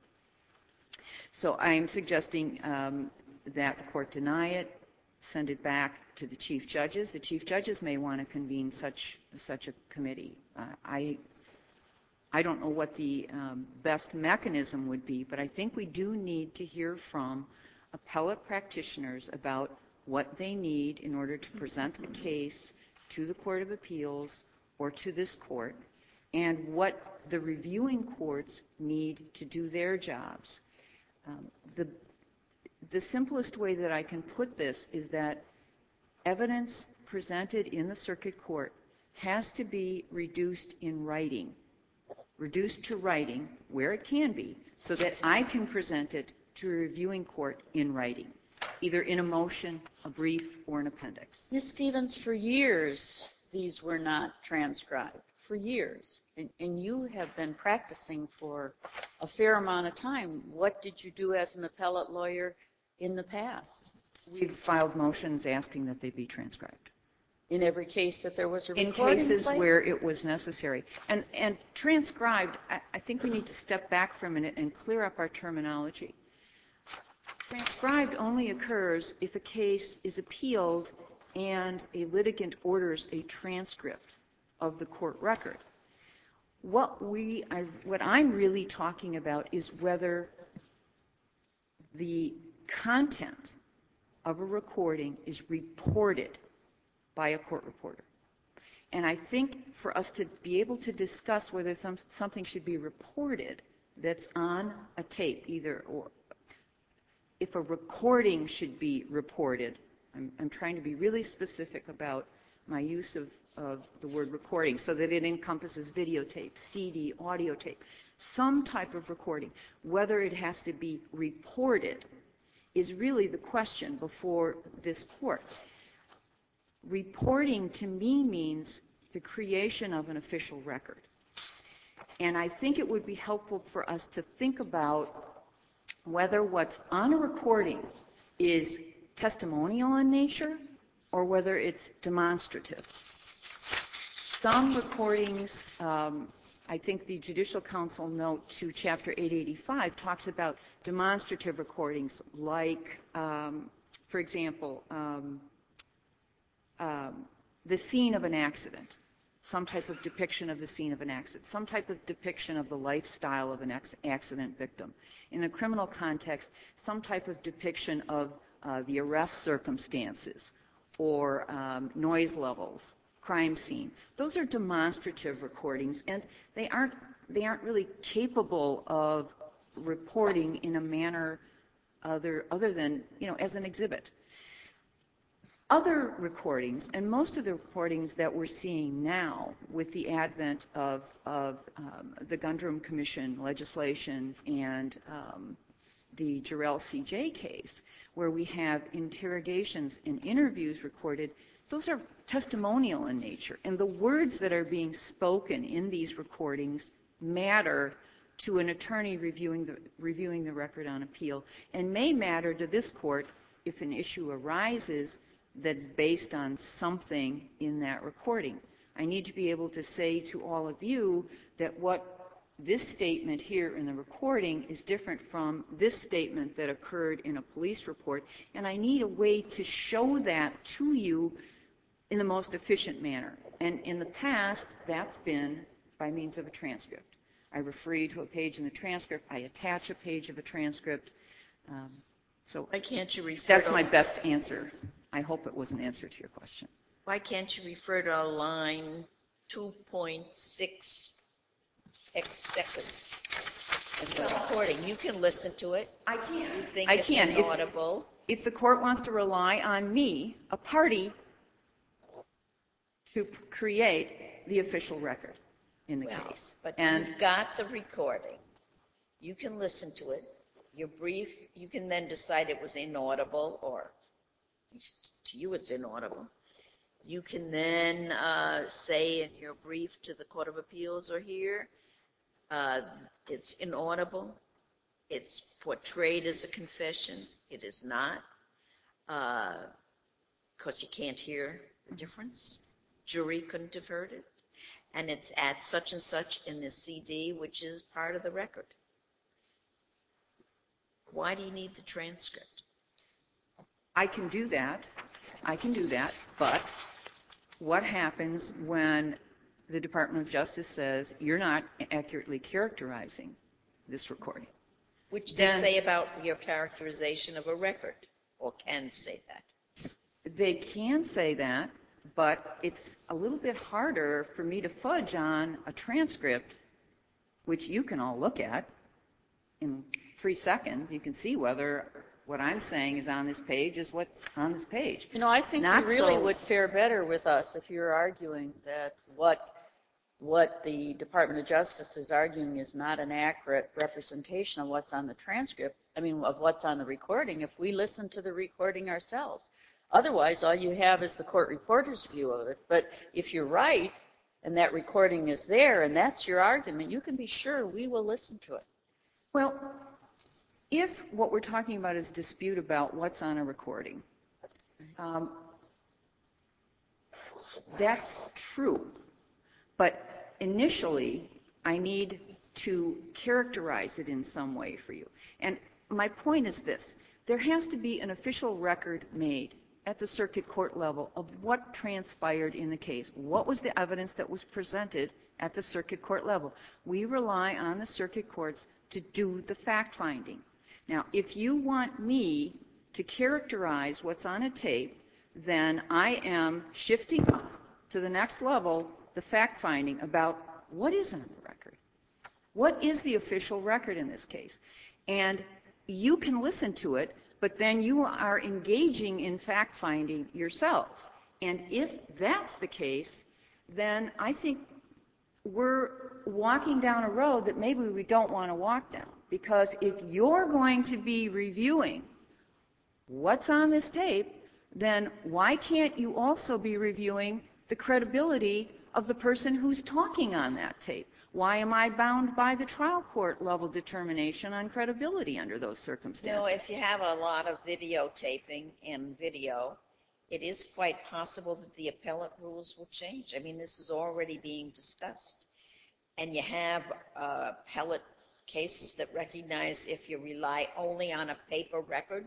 So I'm suggesting um, that the court deny it, send it back to the chief judges. The chief judges may want to convene such such a committee. Uh, I I don't know what the um, best mechanism would be, but I think we do need to hear from appellate practitioners about what they need in order to present a case to the Court of Appeals or to this court, and what the reviewing courts need to do their jobs. Um, the The simplest way that I can put this is that evidence presented in the circuit court has to be reduced in writing, reduced to writing where it can be, so that I can present it to a reviewing court in writing, either in a motion, a brief, or an appendix. Miz Stevens, for years, these were not transcribed, for years. And, and you have been practicing for a fair amount of time. What did you do as an appellate lawyer in the past? We've filed motions asking that they be transcribed. In every case that there was a in recording cases played? Where it was necessary. And, and transcribed, I, I think we need to step back for a minute and clear up our terminology. Transcribed only occurs if a case is appealed and a litigant orders a transcript of the court record. What, we, I, what I'm really talking about is whether the content of a recording is reported by a court reporter. And I think for us to be able to discuss whether some, something should be reported that's on a tape, either or if a recording should be reported, I'm, I'm trying to be really specific about my use of, of the word recording so that it encompasses videotape, C D, audio tape, some type of recording. Whether it has to be reported is really the question before this court. Reporting to me means the creation of an official record. And I think it would be helpful for us to think about whether what's on a recording is testimonial in nature or whether it's demonstrative. Some recordings, um, I think the Judicial Council note to Chapter eight eighty-five talks about demonstrative recordings like, um, for example, um, um, the scene of an accident, some type of depiction of the scene of an accident, some type of depiction of the lifestyle of an ex- accident victim. In a criminal context, some type of depiction of uh, the arrest circumstances or um, noise levels, crime scene. Those are demonstrative recordings, and they aren't they aren't really capable of reporting in a manner other other than, you know, as an exhibit. Other recordings, and most of the recordings that we're seeing now with the advent of, of um, the Gundrum Commission legislation and um, the Jarrell C J case, where we have interrogations and interviews recorded, those are testimonial in nature. And the words that are being spoken in these recordings matter to an attorney reviewing the, reviewing the record on appeal, and may matter to this court if an issue arises that's based on something in that recording. I need to be able to say to all of you that what this statement here in the recording is different from this statement that occurred in a police report, and I need a way to show that to you in the most efficient manner. And in the past, that's been by means of a transcript. I refer you to a page in the transcript. I attach a page of a transcript. Um, so Why can't you refer that's to my best answer. I hope it was an answer to your question. Why can't you refer to line two point six X seconds in the recording? You can listen to it. I can. You think I it's can. inaudible. If, if the court wants to rely on me, a party to create the official record in the Well, case. but And you've got the recording. You can listen to it. Your brief, you can then decide it was inaudible, or at least to you it's inaudible. You can then uh, say in your brief to the Court of Appeals or here, uh, it's inaudible. It's portrayed as a confession. It is not, because uh, you can't hear the difference. Jury couldn't have heard it. And it's at such and such in the C D, which is part of the record. Why do you need the transcript? I can do that. I can do that. But what happens when the Department of Justice says you're not accurately characterizing this recording? Which they Then- say about your characterization of a record, or can say that. They can say that, but it's a little bit harder for me to fudge on a transcript, which you can all look at in three seconds. You can see whether what I'm saying is on this page is what's on this page. You know, I think Not you really so- would fare better with us if you're arguing that what what the Department of Justice is arguing is not an accurate representation of what's on the transcript, I mean, of what's on the recording, if we listen to the recording ourselves. Otherwise, all you have is the court reporter's view of it. But if you're right, and that recording is there, and that's your argument, you can be sure we will listen to it. Well, if what we're talking about is dispute about what's on a recording, um, that's true. But initially, I need to characterize it in some way for you. And my point is this. There has to be an official record made at the circuit court level of what transpired in the case. What was the evidence that was presented at the circuit court level? We rely on the circuit courts to do the fact-finding. Now, if you want me to characterize what's on a tape, then I am shifting up to the next level the fact-finding about what is on the record. What is the official record in this case? And you can listen to it, but then you are engaging in fact-finding yourselves. And if that's the case, then I think we're walking down a road that maybe we don't want to walk down. Because if you're going to be reviewing what's on this tape, then why can't you also be reviewing the credibility of the person who's talking on that tape? Why am I bound by the trial court level determination on credibility under those circumstances? You know, if you have a lot of videotaping and video, it is quite possible that the appellate rules will change. I mean, this is already being discussed. And you have uh, appellate cases that recognize if you rely only on a paper record,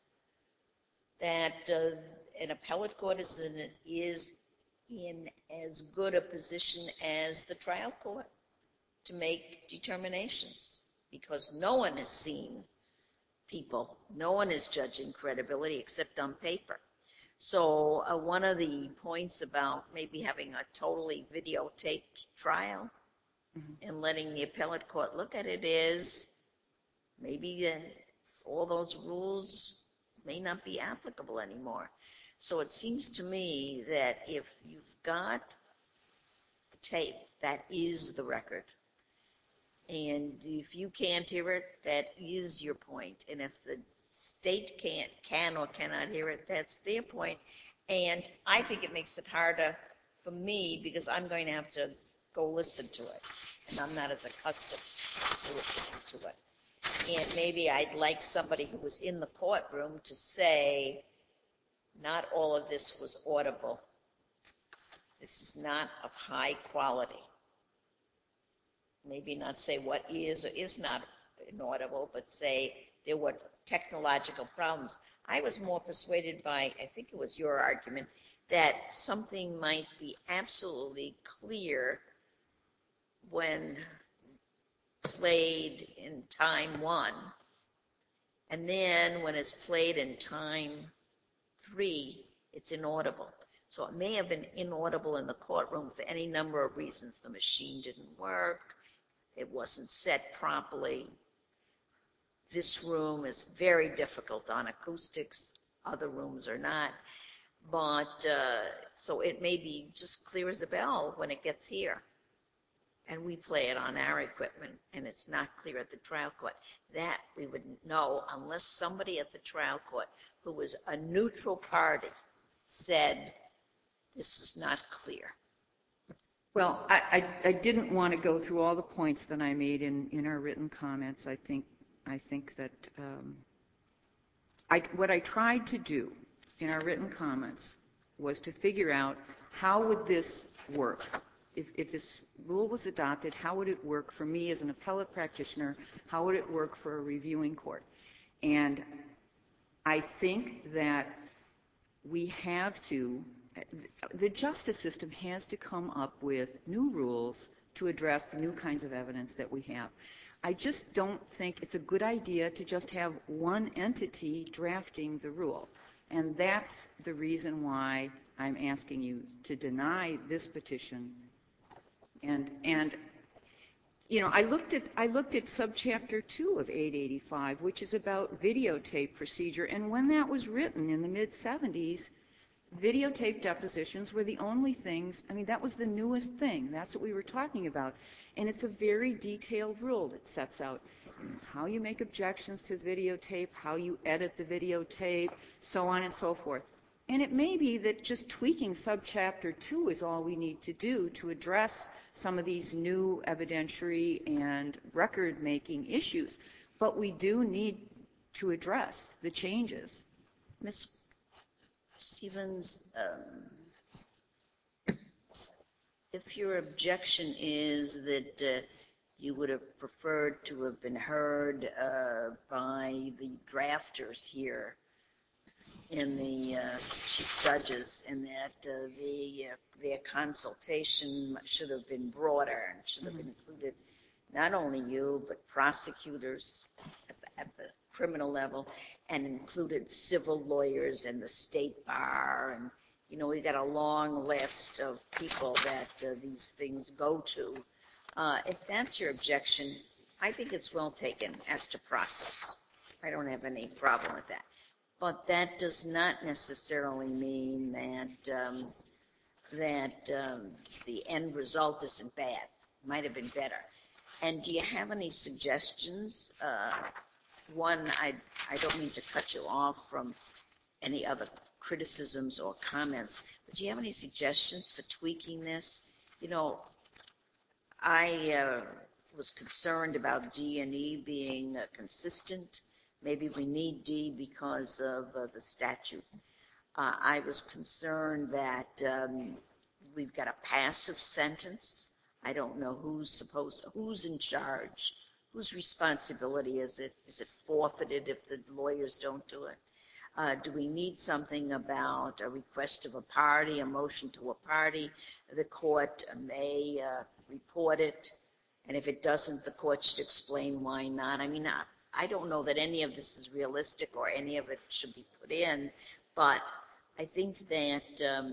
that uh, an appellate court is in, is in as good a position as the trial court to make determinations, because no one has seen people, no one is judging credibility except on paper. So uh, one of the points about maybe having a totally videotaped trial mm-hmm. and letting the appellate court look at it is maybe uh, all those rules may not be applicable anymore. So it seems to me that if you've got the tape, that is the record. And if you can't hear it, that is your point. And if the state can't, can or cannot hear it, that's their point. And I think it makes it harder for me because I'm going to have to go listen to it. And I'm not as accustomed to listening to it. And maybe I'd like somebody who was in the courtroom to say, not all of this was audible. This is not of high quality. Maybe not say what is or is not inaudible, but say there were technological problems. I was more persuaded by, I think it was your argument, that something might be absolutely clear when played in time one, and then when it's played in time three, it's inaudible. So it may have been inaudible in the courtroom for any number of reasons. The machine didn't work. It wasn't set properly. This room is very difficult on acoustics. Other rooms are not. But uh, So it may be just clear as a bell when it gets here. And we play it on our equipment, and it's not clear at the trial court. That we wouldn't know unless somebody at the trial court who was a neutral party said, this is not clear. Well, I, I, I didn't want to go through all the points that I made in, in our written comments. I think, I think that um, I, what I tried to do in our written comments was to figure out how would this work. If, if this rule was adopted, how would it work for me as an appellate practitioner? How would it work for a reviewing court? And I think that we have to, the justice system has to come up with new rules to address the new kinds of evidence that we have. I just don't think it's a good idea to just have one entity drafting the rule. And that's the reason why I'm asking you to deny this petition. And, and you know, I looked at, I looked at subchapter two of eight eighty-five, which is about videotape procedure. And when that was written in the mid seventies, videotape depositions were the only things, I mean, that was the newest thing. That's what we were talking about. And it's a very detailed rule that sets out how you make objections to the videotape, how you edit the videotape, so on and so forth. And it may be that just tweaking subchapter two is all we need to do to address some of these new evidentiary and record-making issues. But we do need to address the changes. Miz Stevens, um, if your objection is that uh, you would have preferred to have been heard uh, by the drafters here in the uh, chief judges, and that uh, the, uh, their consultation should have been broader and should have mm-hmm. included not only you, but prosecutors at the, at the criminal level, and included civil lawyers and the state bar, and you know, we've got a long list of people that uh, these things go to. Uh, if that's your objection, I think it's well taken as to process. I don't have any problem with that. But that does not necessarily mean that um, that um, the end result isn't bad. Might have been better. And do you have any suggestions? Uh, one, I I don't mean to cut you off from any other criticisms or comments, but do you have any suggestions for tweaking this? You know, I uh, was concerned about D and E being uh, consistent. Maybe we need D because of uh, the statute. Uh, I was concerned that um, we've got a passive sentence. I don't know who's supposed, who's in charge, whose responsibility is it? Is it forfeited if the lawyers don't do it? Uh, do we need something about a request of a party, a motion to a party? The court may uh, report it, and if it doesn't, the court should explain why not. I mean, I, I don't know that any of this is realistic or any of it should be put in, but I think that um,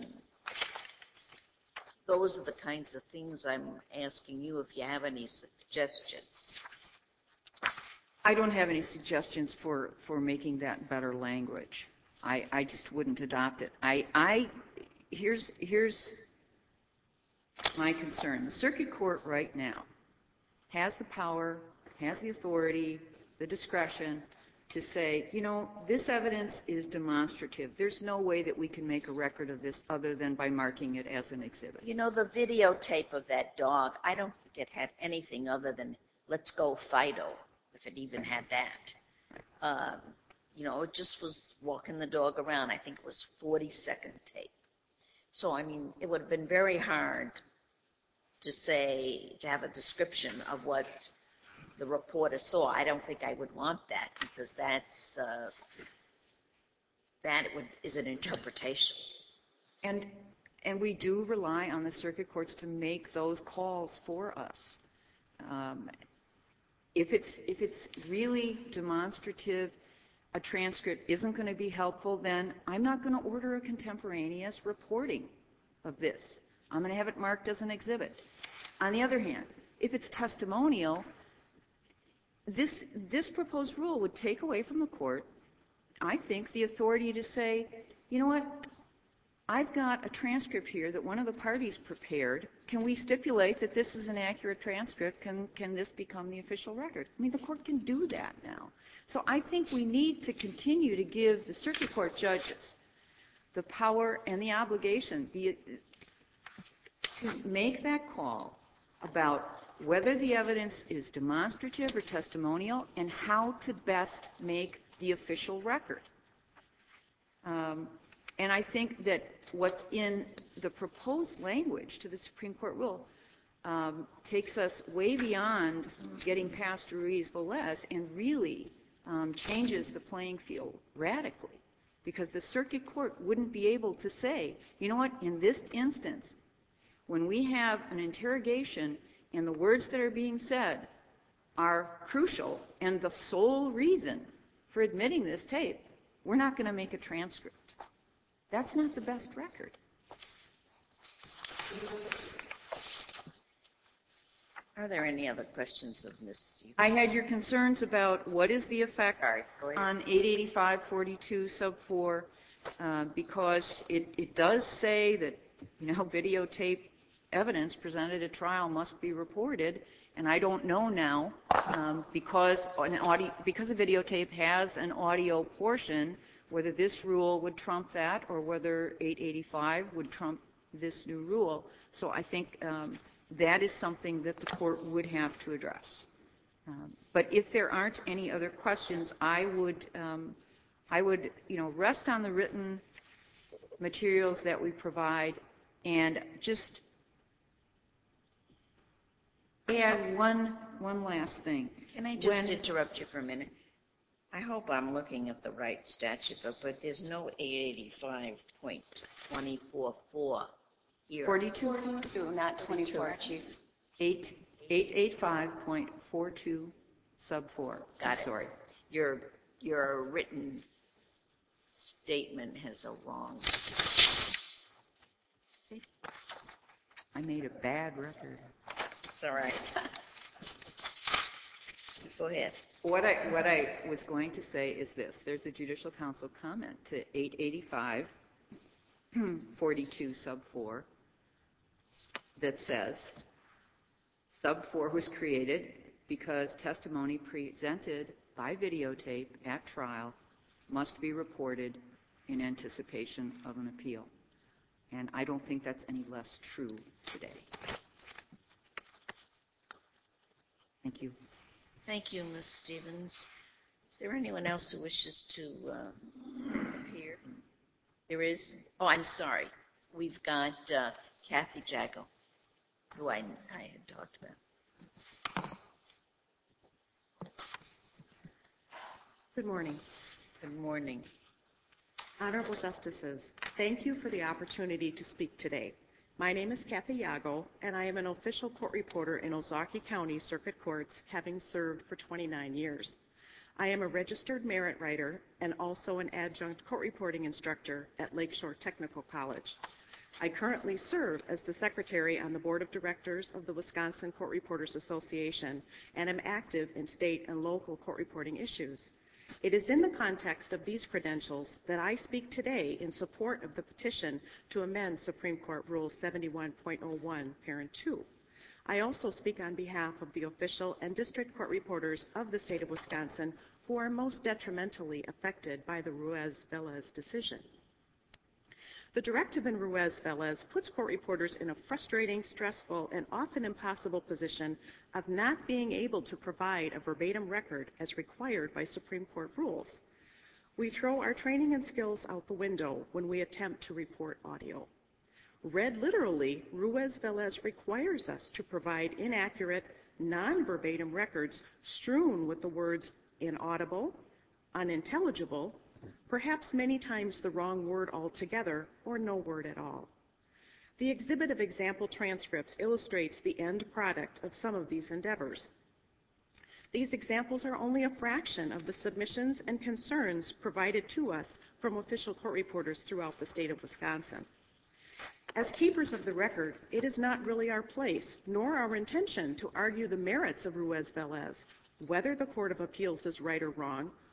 those are the kinds of things I'm asking you if you have any suggestions. I don't have any suggestions for, for making that better language. I, I just wouldn't adopt it. I, I, here's, here's my concern. The circuit court right now has the power, has the authority, the discretion to say, you know, this evidence is demonstrative. There's no way that we can make a record of this other than by marking it as an exhibit. You know, the videotape of that dog, I don't think it had anything other than let's go Fido, if it even had that. Um, you know, it just was walking the dog around. I think it was forty-second tape. So, I mean, it would have been very hard to say, to have a description of what the reporter saw. I don't think I would want that because that's, uh, that would, is an interpretation. And, and we do rely on the circuit courts to make those calls for us. Um, If it's, if it's really demonstrative, a transcript isn't going to be helpful, then I'm not going to order a contemporaneous reporting of this. I'm going to have it marked as an exhibit. On the other hand, if it's testimonial, this, this proposed rule would take away from the court, I think, the authority to say, you know what, I've got a transcript here that one of the parties prepared. Can we stipulate that this is an accurate transcript? Can, can this become the official record? I mean, the court can do that now. So I think we need to continue to give the circuit court judges the power and the obligation the, to make that call about whether the evidence is demonstrative or testimonial and how to best make the official record. Um, and I think that what's in the proposed language to the Supreme Court rule um, takes us way beyond getting past Ruiz-Velez and really um, changes the playing field radically, because the circuit court wouldn't be able to say, you know what, in this instance, when we have an interrogation and the words that are being said are crucial and the sole reason for admitting this tape, we're not going to make a transcript. That's not the best record. Are there any other questions of Miz Stevens? I had your concerns about what is the effect Sorry, go ahead. on eight eighty-five forty-two sub four, uh, because it, it does say that, you know, videotape evidence presented at trial must be reported, and I don't know now um, because an audio, because a videotape has an audio portion, whether this rule would trump that or whether eight eighty-five would trump this new rule. So I think um, that is something that the court would have to address. Um, but if there aren't any other questions, I would, um, I would, you know, rest on the written materials that we provide and just add one, one last thing. Can I just When- interrupt you for a minute? I hope I'm looking at the right statute, but, but there's no eight eighty-five point two four four here. forty-two, Not twenty-four, Chief. eight eighty-five point four two sub four. Got I'm it. sorry. Your, your written statement has a wrong. I made a bad record. It's all right. Go ahead. What I, what I was going to say is this. There's a Judicial Council comment to eight eighty-five forty-two sub four that says, sub four was created because testimony presented by videotape at trial must be reported in anticipation of an appeal. And I don't think that's any less true today. Thank you. Thank you, Miz Stevens. Is there anyone else who wishes to uh, appear? There is? Oh, I'm sorry. We've got uh, Kathy Jago, who I, I had talked about. Good morning. Good morning. Honorable Justices, thank you for the opportunity to speak today. My name is Kathy Yago, and I am an official court reporter in Ozaukee County Circuit Courts, having served for twenty-nine years. I am a registered merit writer and also an adjunct court reporting instructor at Lakeshore Technical College. I currently serve as the secretary on the board of directors of the Wisconsin Court Reporters Association and am active in state and local court reporting issues. It is in the context of these credentials that I speak today in support of the petition to amend Supreme Court Rule seventy-one point oh one, Parent two. I also speak on behalf of the official and district court reporters of the state of Wisconsin who are most detrimentally affected by the Ruiz-Velez decision. The directive in Ruiz-Velez puts court reporters in a frustrating, stressful, and often impossible position of not being able to provide a verbatim record as required by Supreme Court rules. We throw our training and skills out the window when we attempt to report audio. Read literally, Ruiz-Velez requires us to provide inaccurate, non-verbatim records strewn with the words inaudible, unintelligible, perhaps many times the wrong word altogether, or no word at all. The exhibit of example transcripts illustrates the end product of some of these endeavors. These examples are only a fraction of the submissions and concerns provided to us from official court reporters throughout the state of Wisconsin. As keepers of the record, it is not really our place, nor our intention, to argue the merits of Ruiz-Velez, whether the Court of Appeals is right or wrong,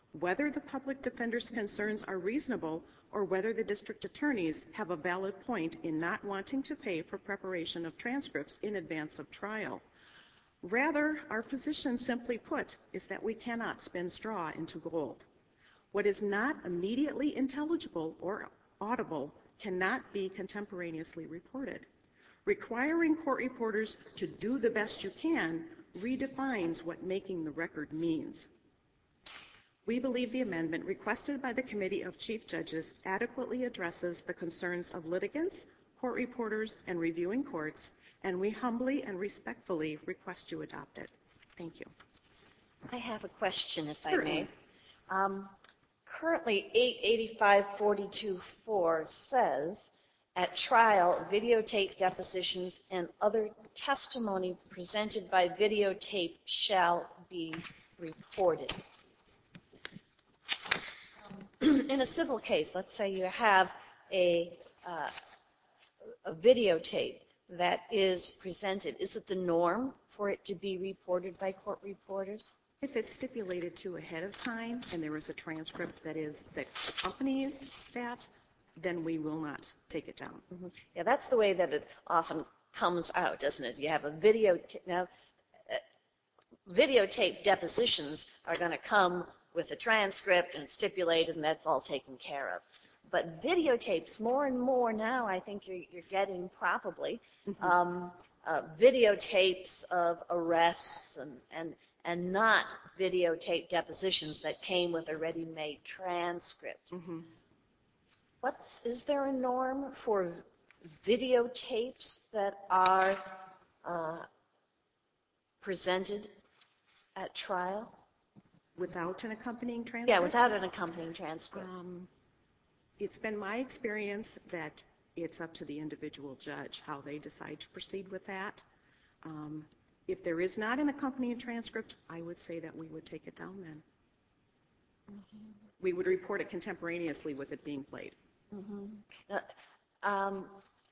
whether the public defender's concerns are reasonable or whether the district attorneys have a valid point in not wanting to pay for preparation of transcripts in advance of trial. Rather, our position, simply put, is that we cannot spin straw into gold. What is not immediately intelligible or audible cannot be contemporaneously reported. Requiring court reporters to do the best you can redefines what making the record means. We believe the amendment requested by the Committee of Chief Judges adequately addresses the concerns of litigants, court reporters, and reviewing courts, and we humbly and respectfully request you adopt it. Thank you. I have a question, if Certainly. I may. Um, currently, eight eighty-five forty-two four says, at trial, videotape depositions and other testimony presented by videotape shall be reported. In a civil case, let's say you have a, uh, a videotape that is presented. Is it the norm for it to be reported by court reporters? If it's stipulated to ahead of time and there is a transcript that is that accompanies that, then we will not take it down. Mm-hmm. Yeah, that's the way that it often comes out, doesn't it? You have a video. Now, uh, videotape depositions are going to come with a transcript and stipulated, and that's all taken care of. But videotapes, more and more now, I think you're, you're getting probably Mm-hmm. um, uh, videotapes of arrests and, and and not videotape depositions that came with a ready-made transcript. Mm-hmm. What's, is there a norm for videotapes that are uh, presented at trial? Without an accompanying transcript? Yeah, without an accompanying transcript. Um, it's been my experience that it's up to the individual judge how they decide to proceed with that. Um, if there is not an accompanying transcript, I would say that we would take it down then. Mm-hmm. We would report it contemporaneously with it being played. Mm-hmm. uh, um,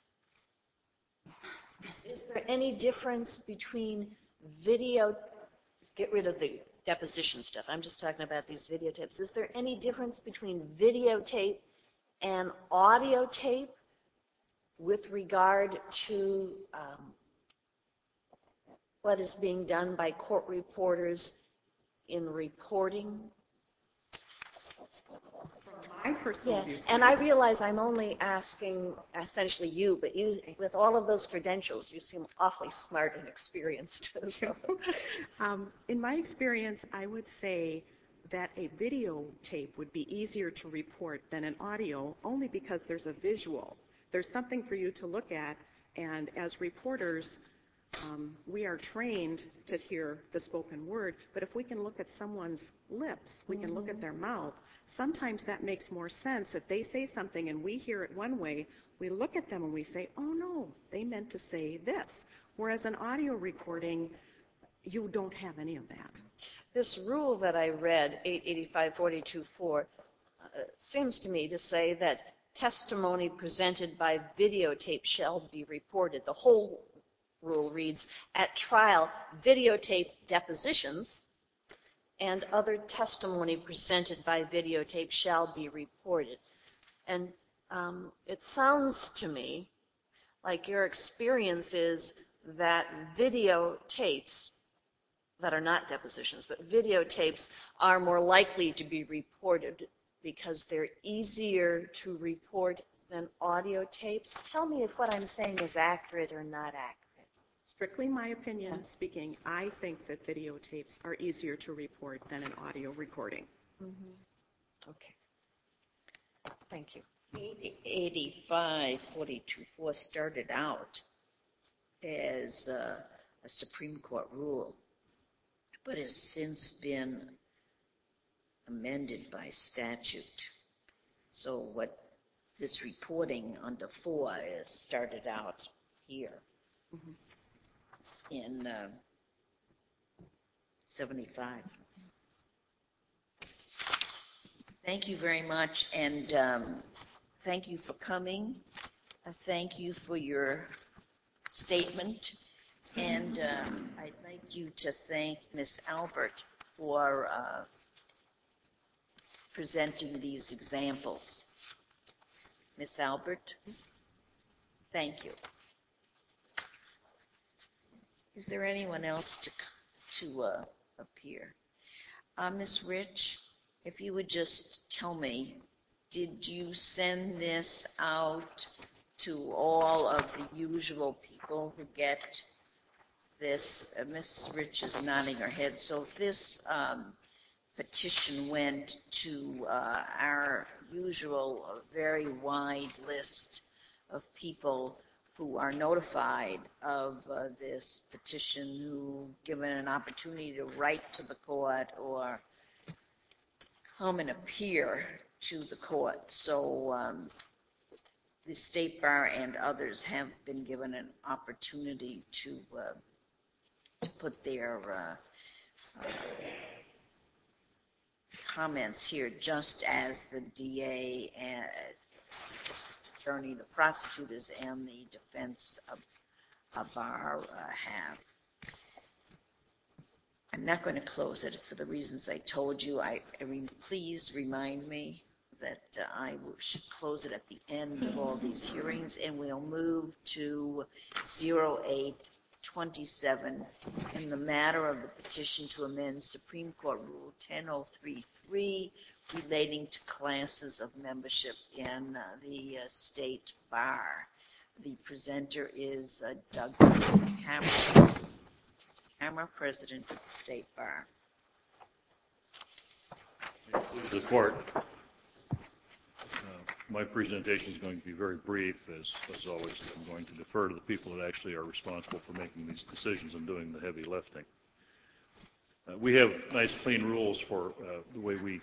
is there any difference between video, get rid of the deposition stuff, I'm just talking about these videotapes. Is there any difference between videotape and audio tape with regard to um, what is being done by court reporters in reporting? My personal Yeah, view. and I realize I'm only asking essentially you, but you, with all of those credentials, you seem awfully smart and experienced. So. um, in my experience, I would say that a videotape would be easier to report than an audio, only because there's a visual. There's something for you to look at, and as reporters, um, we are trained to hear the spoken word, but if we can look at someone's lips, we can mm-hmm. look at their mouth, sometimes that makes more sense. If they say something and we hear it one way, we look at them and we say, oh no, they meant to say this. Whereas an audio recording, you don't have any of that. This rule that I read, eight eighty-five forty-two four, uh, seems to me to say that testimony presented by videotape shall be reported. The whole rule reads, at trial, videotape depositions and other testimony presented by videotape shall be reported. And um, it sounds to me like your experience is that videotapes that are not depositions, but videotapes are more likely to be reported because they're easier to report than audio tapes. Tell me if what I'm saying is accurate or not accurate. Strictly my opinion speaking, I think that videotapes are easier to report than an audio recording. Mm-hmm. Okay. Thank you. eight eighty-five forty-two four started out as uh, a Supreme Court rule, but has since been amended by statute. So what this reporting under four is started out here. Mm-hmm. In uh, seventy-five. Thank you very much, and um, thank you for coming. Uh, thank you for your statement, and um, I'd like you to thank Miz Albert for uh, presenting these examples. Miss Albert, thank you. Is there anyone else to, to uh, appear? Uh, Miz Rich, if you would just tell me, did you send this out to all of the usual people who get this? Uh, Miz Rich is nodding her head. So if this um, petition went to uh, our usual uh, very wide list of people who are notified of uh, this petition, who given an opportunity to write to the court or come and appear to the court. So um, the State Bar and others have been given an opportunity to, uh, to put their uh, uh, comments here, just as the D A and district attorney, the prosecutors, and the defense of, of our uh, have. I'm not going to close it for the reasons I told you. I, I mean, please remind me that uh, I should close it at the end of all these hearings, and we'll move to zero eight twenty-seven in the matter of the petition to amend Supreme Court Rule ten oh three three relating to classes of membership in uh, the uh, State Bar. The presenter is uh, Douglas Hammer, Hammer, President of the State Bar. The court. Uh, my presentation is going to be very brief, as, as always. I'm going to defer to the people that actually are responsible for making these decisions and doing the heavy lifting. Uh, we have nice, clean rules for uh, the way we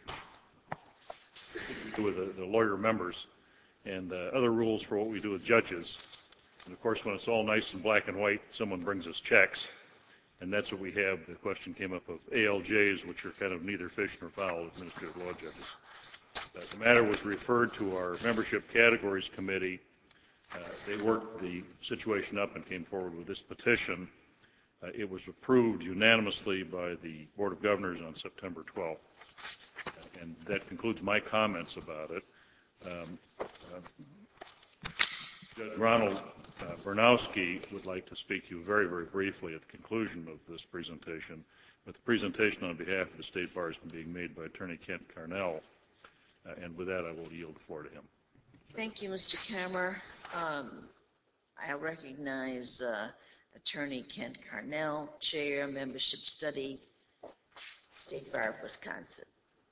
do with the, the lawyer members, and uh, other rules for what we do with judges. And of course, when it's all nice and black and white, someone brings us checks, and that's what we have. The question came up of A L Js, which are kind of neither fish nor fowl, administrative law judges. Uh, the matter was referred to our membership categories committee. Uh, they worked the situation up and came forward with this petition. Uh, it was approved unanimously by the Board of Governors on September twelfth. Uh, and that concludes my comments about it. Um, uh, Judge Ronald uh, Bernowski would like to speak to you very, very briefly at the conclusion of this presentation. But the presentation on behalf of the State Bar is being made by Attorney Kent Carnell. Uh, and with that, I will yield the floor to him. Thank you, Mister Kammer. Um, I recognize uh, Attorney Kent Carnell, Chair, Membership Study, State Bar of Wisconsin.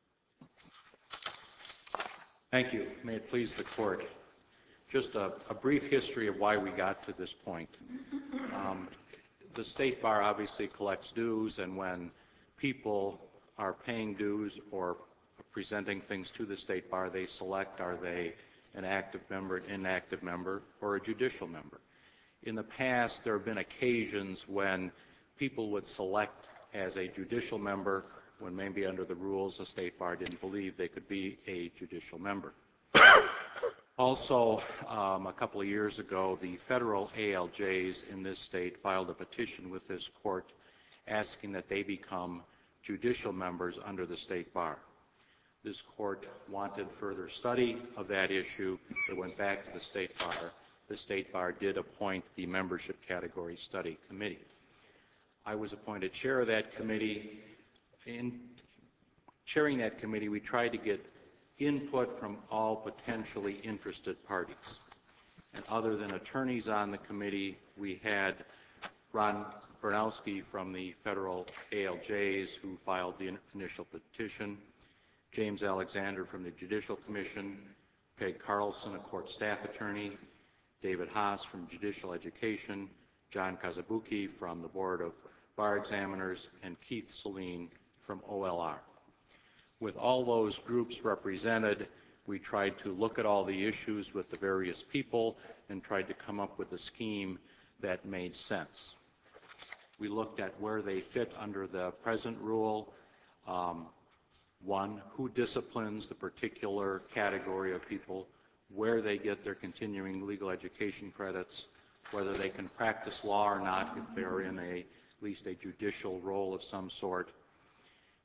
Thank you. May it please the court. Just a, a brief history of why we got to this point. Um, the State Bar obviously collects dues, and when people are paying dues or presenting things to the State Bar, they select, are they an active member, an inactive member, or a judicial member. In the past, there have been occasions when people would select as a judicial member when maybe under the rules the State Bar didn't believe they could be a judicial member. Also, um, a couple of years ago, the federal A L Js in this state filed a petition with this court asking that they become judicial members under the State Bar. This court wanted further study of that issue. It went back to the State Bar. The State Bar did appoint the Membership Category Study Committee. I was appointed chair of that committee. In chairing that committee, we tried to get input from all potentially interested parties. And other than attorneys on the committee, we had Ron Bernowski from the federal A L Js who filed the initial petition, James Alexander from the Judicial Commission, Peg Carlson, a court staff attorney, David Haas from Judicial Education, John Kazabuki from the Board of Bar Examiners, and Keith Saline from O L R. With all those groups represented, we tried to look at all the issues with the various people and tried to come up with a scheme that made sense. We looked at where they fit under the present rule. Um, one, who disciplines the particular category of people, where they get their continuing legal education credits, whether they can practice law or not if they're in a, at least a judicial role of some sort.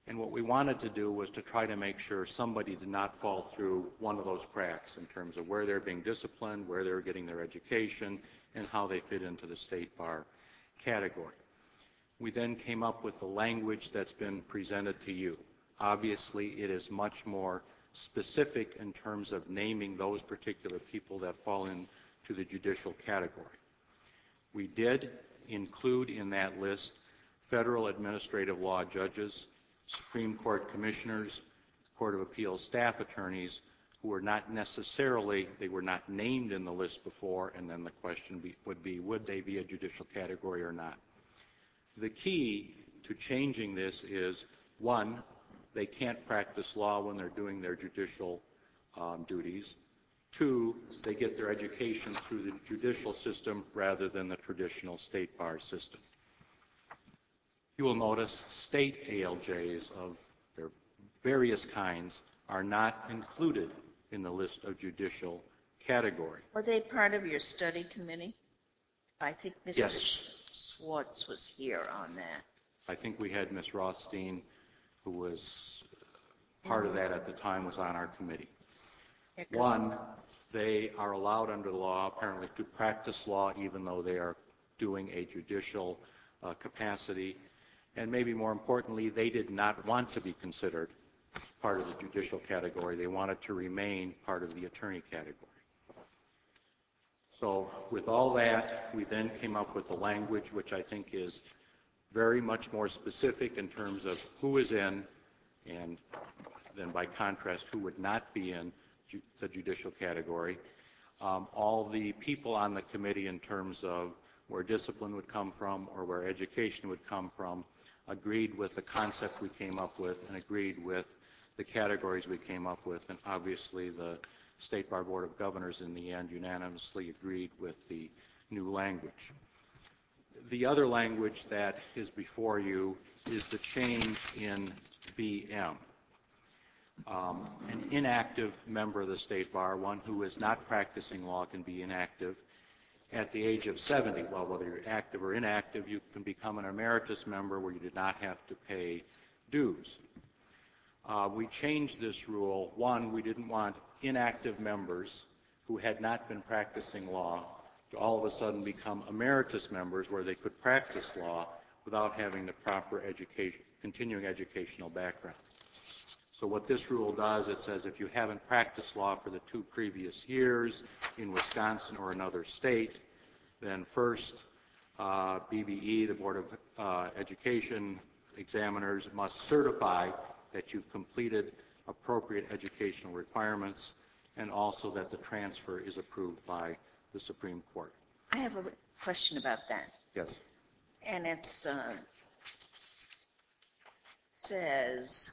And what we wanted to do was to try to make sure somebody did not fall through one of those cracks in terms of where they're being disciplined, where they're getting their education, and how they fit into the state bar category. We then came up with the language that's been presented to you. Obviously, it is much more specific in terms of naming those particular people that fall into the judicial category. We did include in that list federal administrative law judges, Supreme Court commissioners, Court of Appeals staff attorneys, who were not necessarily, they were not named in the list before, and then the question be, would be, would they be a judicial category or not? The key to changing this is, one, they can't practice law when they're doing their judicial um, duties. Two, they get their education through the judicial system rather than the traditional state bar system. You will notice state A L Js of their various kinds are not included in the list of judicial category. Were they part of your study committee? I think Mister Yes. Schwartz was here on that. I think we had Miz Rothstein, who was part of that at the time, was on our committee. Yeah, 'cause One, they are allowed under the law apparently to practice law even though they are doing a judicial uh, capacity. And maybe more importantly, they did not want to be considered part of the judicial category. They wanted to remain part of the attorney category. So with all that, we then came up with the language which I think is very much more specific in terms of who is in, and then by contrast, who would not be in ju- the judicial category. Um, all the people on the committee in terms of where discipline would come from or where education would come from agreed with the concept we came up with and agreed with the categories we came up with, and obviously the State Bar Board of Governors in the end unanimously agreed with the new language. The other language that is before you is the change in B M. Um, an inactive member of the State Bar, one who is not practicing law, can be inactive at the age of seventy. Well, whether you're active or inactive, you can become an emeritus member where you did not have to pay dues. Uh, we changed this rule. One, we didn't want inactive members who had not been practicing law to all of a sudden become emeritus members where they could practice law without having the proper education, continuing educational background. So what this rule does, it says if you haven't practiced law for the two previous years in Wisconsin or another state, then first uh, B B E, the Board of uh, Education examiners, must certify that you've completed appropriate educational requirements and also that the transfer is approved by the Supreme Court. I have a question about that. Yes. And it's uh, says,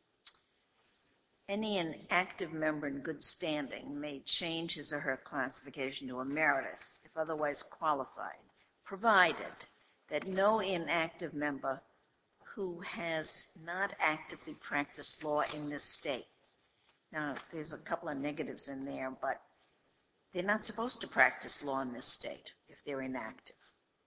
any inactive member in good standing may change his or her classification to emeritus if otherwise qualified, provided that no inactive member who has not actively practiced law in this state. Now, there's a couple of negatives in there, but they're not supposed to practice law in this state if they're inactive.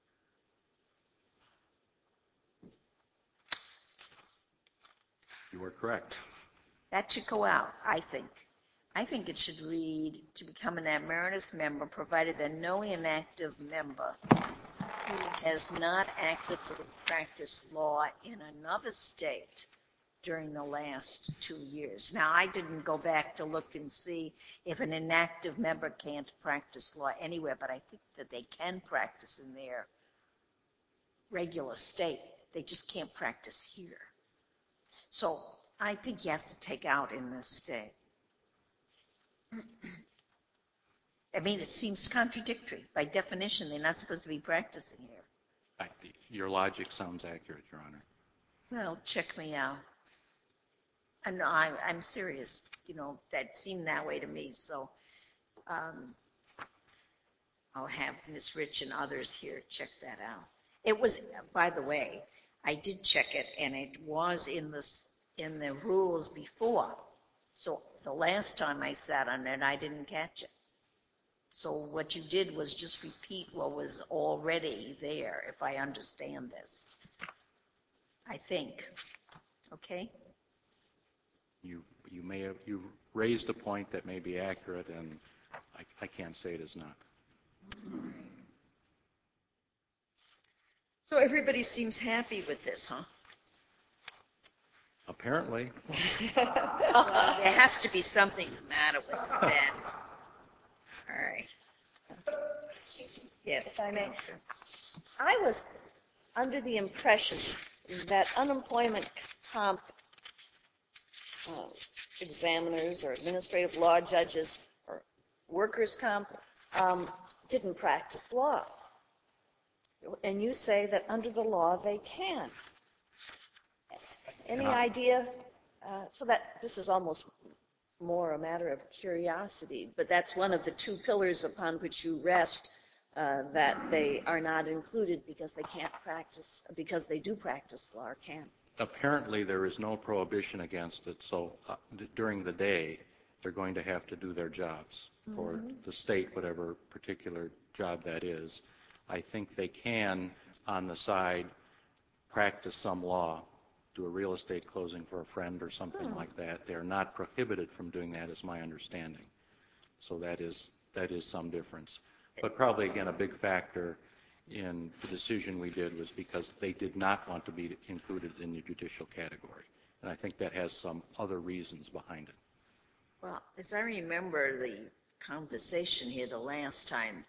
You are correct. That should go out, I think. I think it should read, to become an emeritus member, provided that no inactive member who has not actively practiced law in another state during the last two years. Now, I didn't go back to look and see if an inactive member can't practice law anywhere, but I think that they can practice in their regular state. They just can't practice here. So I think you have to take out in this state. I mean, it seems contradictory. By definition, they're not supposed to be practicing here. I, your logic sounds accurate, Your Honor. Well, check me out. And no, I'm, I'm serious. You know, that seemed that way to me. So um, I'll have Miz Rich and others here check that out. It was, by the way, I did check it, and it was in the in the rules before. So the last time I sat on it, I didn't catch it. So what you did was just repeat what was already there, if I understand this. I think. Okay? You, you may have, you've raised a point that may be accurate, and I, I can't say it is not. So everybody seems happy with this, huh? Apparently. Well, there has to be something the matter with it then. All right. Yes, If I may. Counsel. I was under the impression that unemployment comp uh, examiners or administrative law judges or workers' comp um, didn't practice law. And you say that under the law they can. Any And I- idea? Uh, so that this is almost more a matter of curiosity, But that's one of the two pillars upon which you rest, uh, that they are not included because they can't practice, because they do practice law or can. Apparently, there is no prohibition against it, so uh, d- during the day, they're going to have to do their jobs for the state, whatever particular job that is. I think they can, on the side, practice some law, do a real estate closing for a friend or something like that. They're not prohibited from doing that, is my understanding. So that is, that is some difference. But probably, again, a big factor in the decision we did was because they did not want to be included in the judicial category. And I think that has some other reasons behind it. Well, as I remember the conversation here the last time,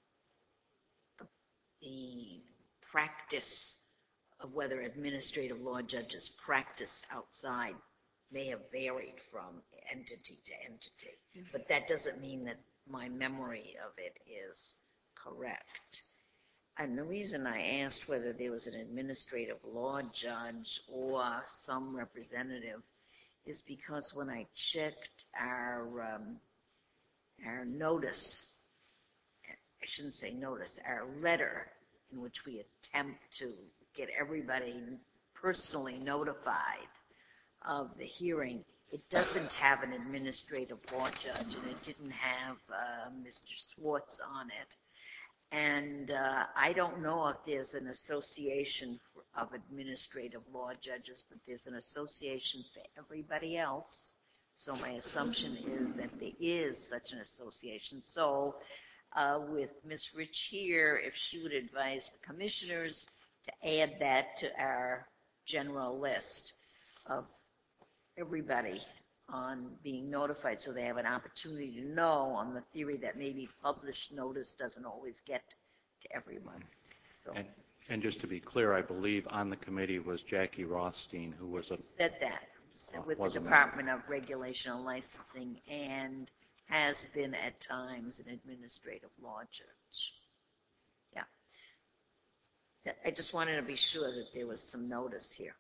the practice of whether administrative law judges practice outside may have varied from entity to entity. Mm-hmm. But that doesn't mean that my memory of it is correct. And the reason I asked whether there was an administrative law judge or some representative is because when I checked our um, our notice, I shouldn't say notice, our letter in which we attempt to get everybody personally notified of the hearing, it doesn't have an administrative law judge, and it didn't have uh, Mister Swartz on it. And uh, I don't know if there's an association for, of administrative law judges, but there's an association for everybody else. So my assumption is that there is such an association. So uh, with Miz Rich here, if she would advise the commissioners to add that to our general list of everybody on being notified so they have an opportunity to know, on the theory that maybe published notice doesn't always get to everyone. So And, and just to be clear, I believe on the committee was Jackie Rothstein, who was a... said that said with the was a Department of Regulation and Licensing, and has been at times an administrative law judge. Yeah. That- I just wanted to be sure that there was some notice here.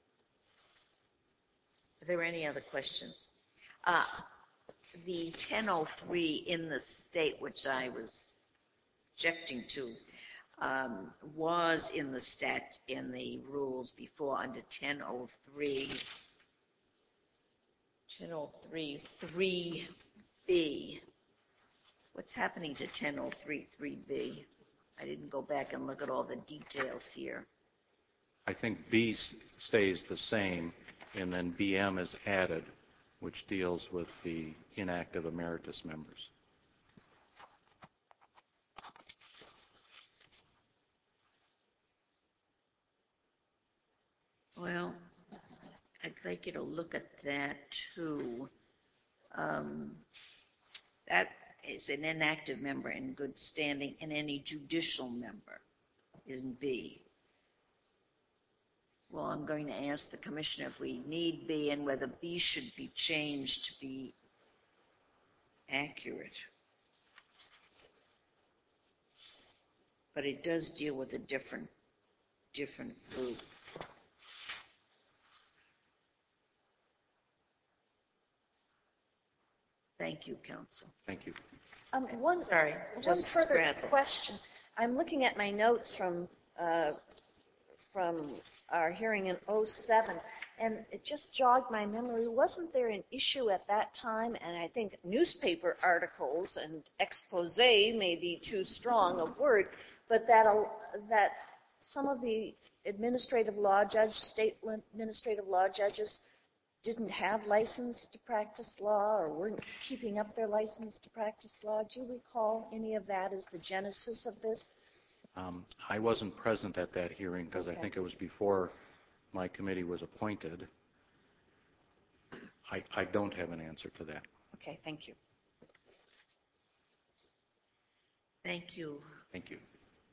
Are there any other questions? Uh, the ten oh three in the state, which I was objecting to, um, was in the stat in the rules before under ten oh three, ten oh three three B. What's happening to ten oh three three B? I didn't go back and look at all the details here. I think B s- stays the same, and then B M is added, which deals with the inactive emeritus members. Well, I'd like you to look at that too. Um, that is an inactive member in good standing, and any judicial member is in B. Well, I'm going to ask the commissioner if we need B and whether B should be changed to be accurate. But it does deal with a different, different group. Thank you, counsel. Thank you. Um, one, Sorry, one Justice further Bradley. question. I'm looking at my notes from uh, from our hearing in oh seven, and it just jogged my memory. Wasn't there an issue at that time, and I think newspaper articles and expose may be too strong a word, but that a, that some of the administrative law judges, state administrative law judges, didn't have license to practice law or weren't keeping up their license to practice law? Do you recall any of that as the genesis of this? Um, I wasn't present at that hearing because Okay. I think it was before my committee was appointed. I, I don't have an answer to that. Okay, thank you. Thank you. Thank you.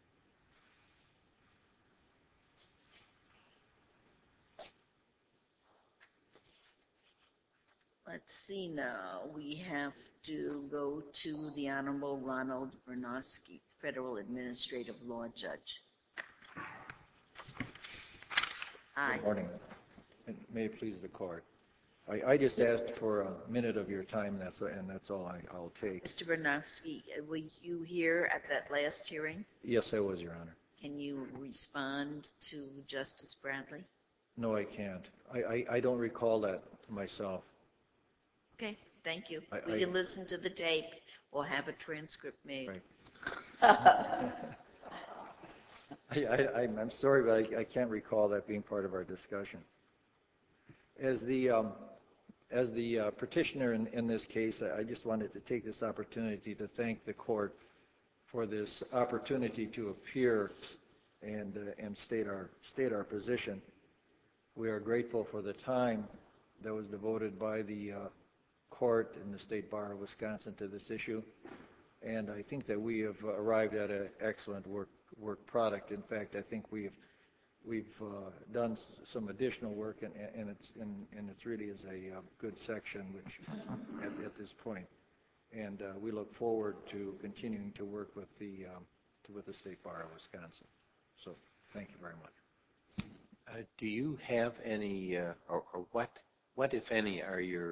Let's see now. We have to go to the Honorable Ronald Bernowski, Federal Administrative Law Judge. Aye. Good morning, and may it please the court. I, I just asked for a minute of your time, that's, and that's all I, I'll take. Mister Bernowski, uh, were you here at that last hearing? Yes, I was, Your Honor. Can you respond to Justice Bradley? No, I can't. I, I, I don't recall that myself. Okay, thank you. I- We I- can listen to the tape or have a transcript made. Right. I, I, I'm I'm sorry, but I, I can't recall that being part of our discussion. As the, um, as the uh, petitioner in, in this case, I, I just wanted to take this opportunity to thank the court for this opportunity to appear and, uh, and state our, state our position. We are grateful for the time that was devoted by the uh, court and the State Bar of Wisconsin to this issue, and I think that we have arrived at an excellent work work product. In fact, I think we've we've uh, done s some additional work, and, and it's and, and it's really is a uh, good section, which at, at this point, and uh, we look forward to continuing to work with the um, to, with the State Bar of Wisconsin. So, thank you very much. Uh, do you have any, uh, or, or what, what if any, are your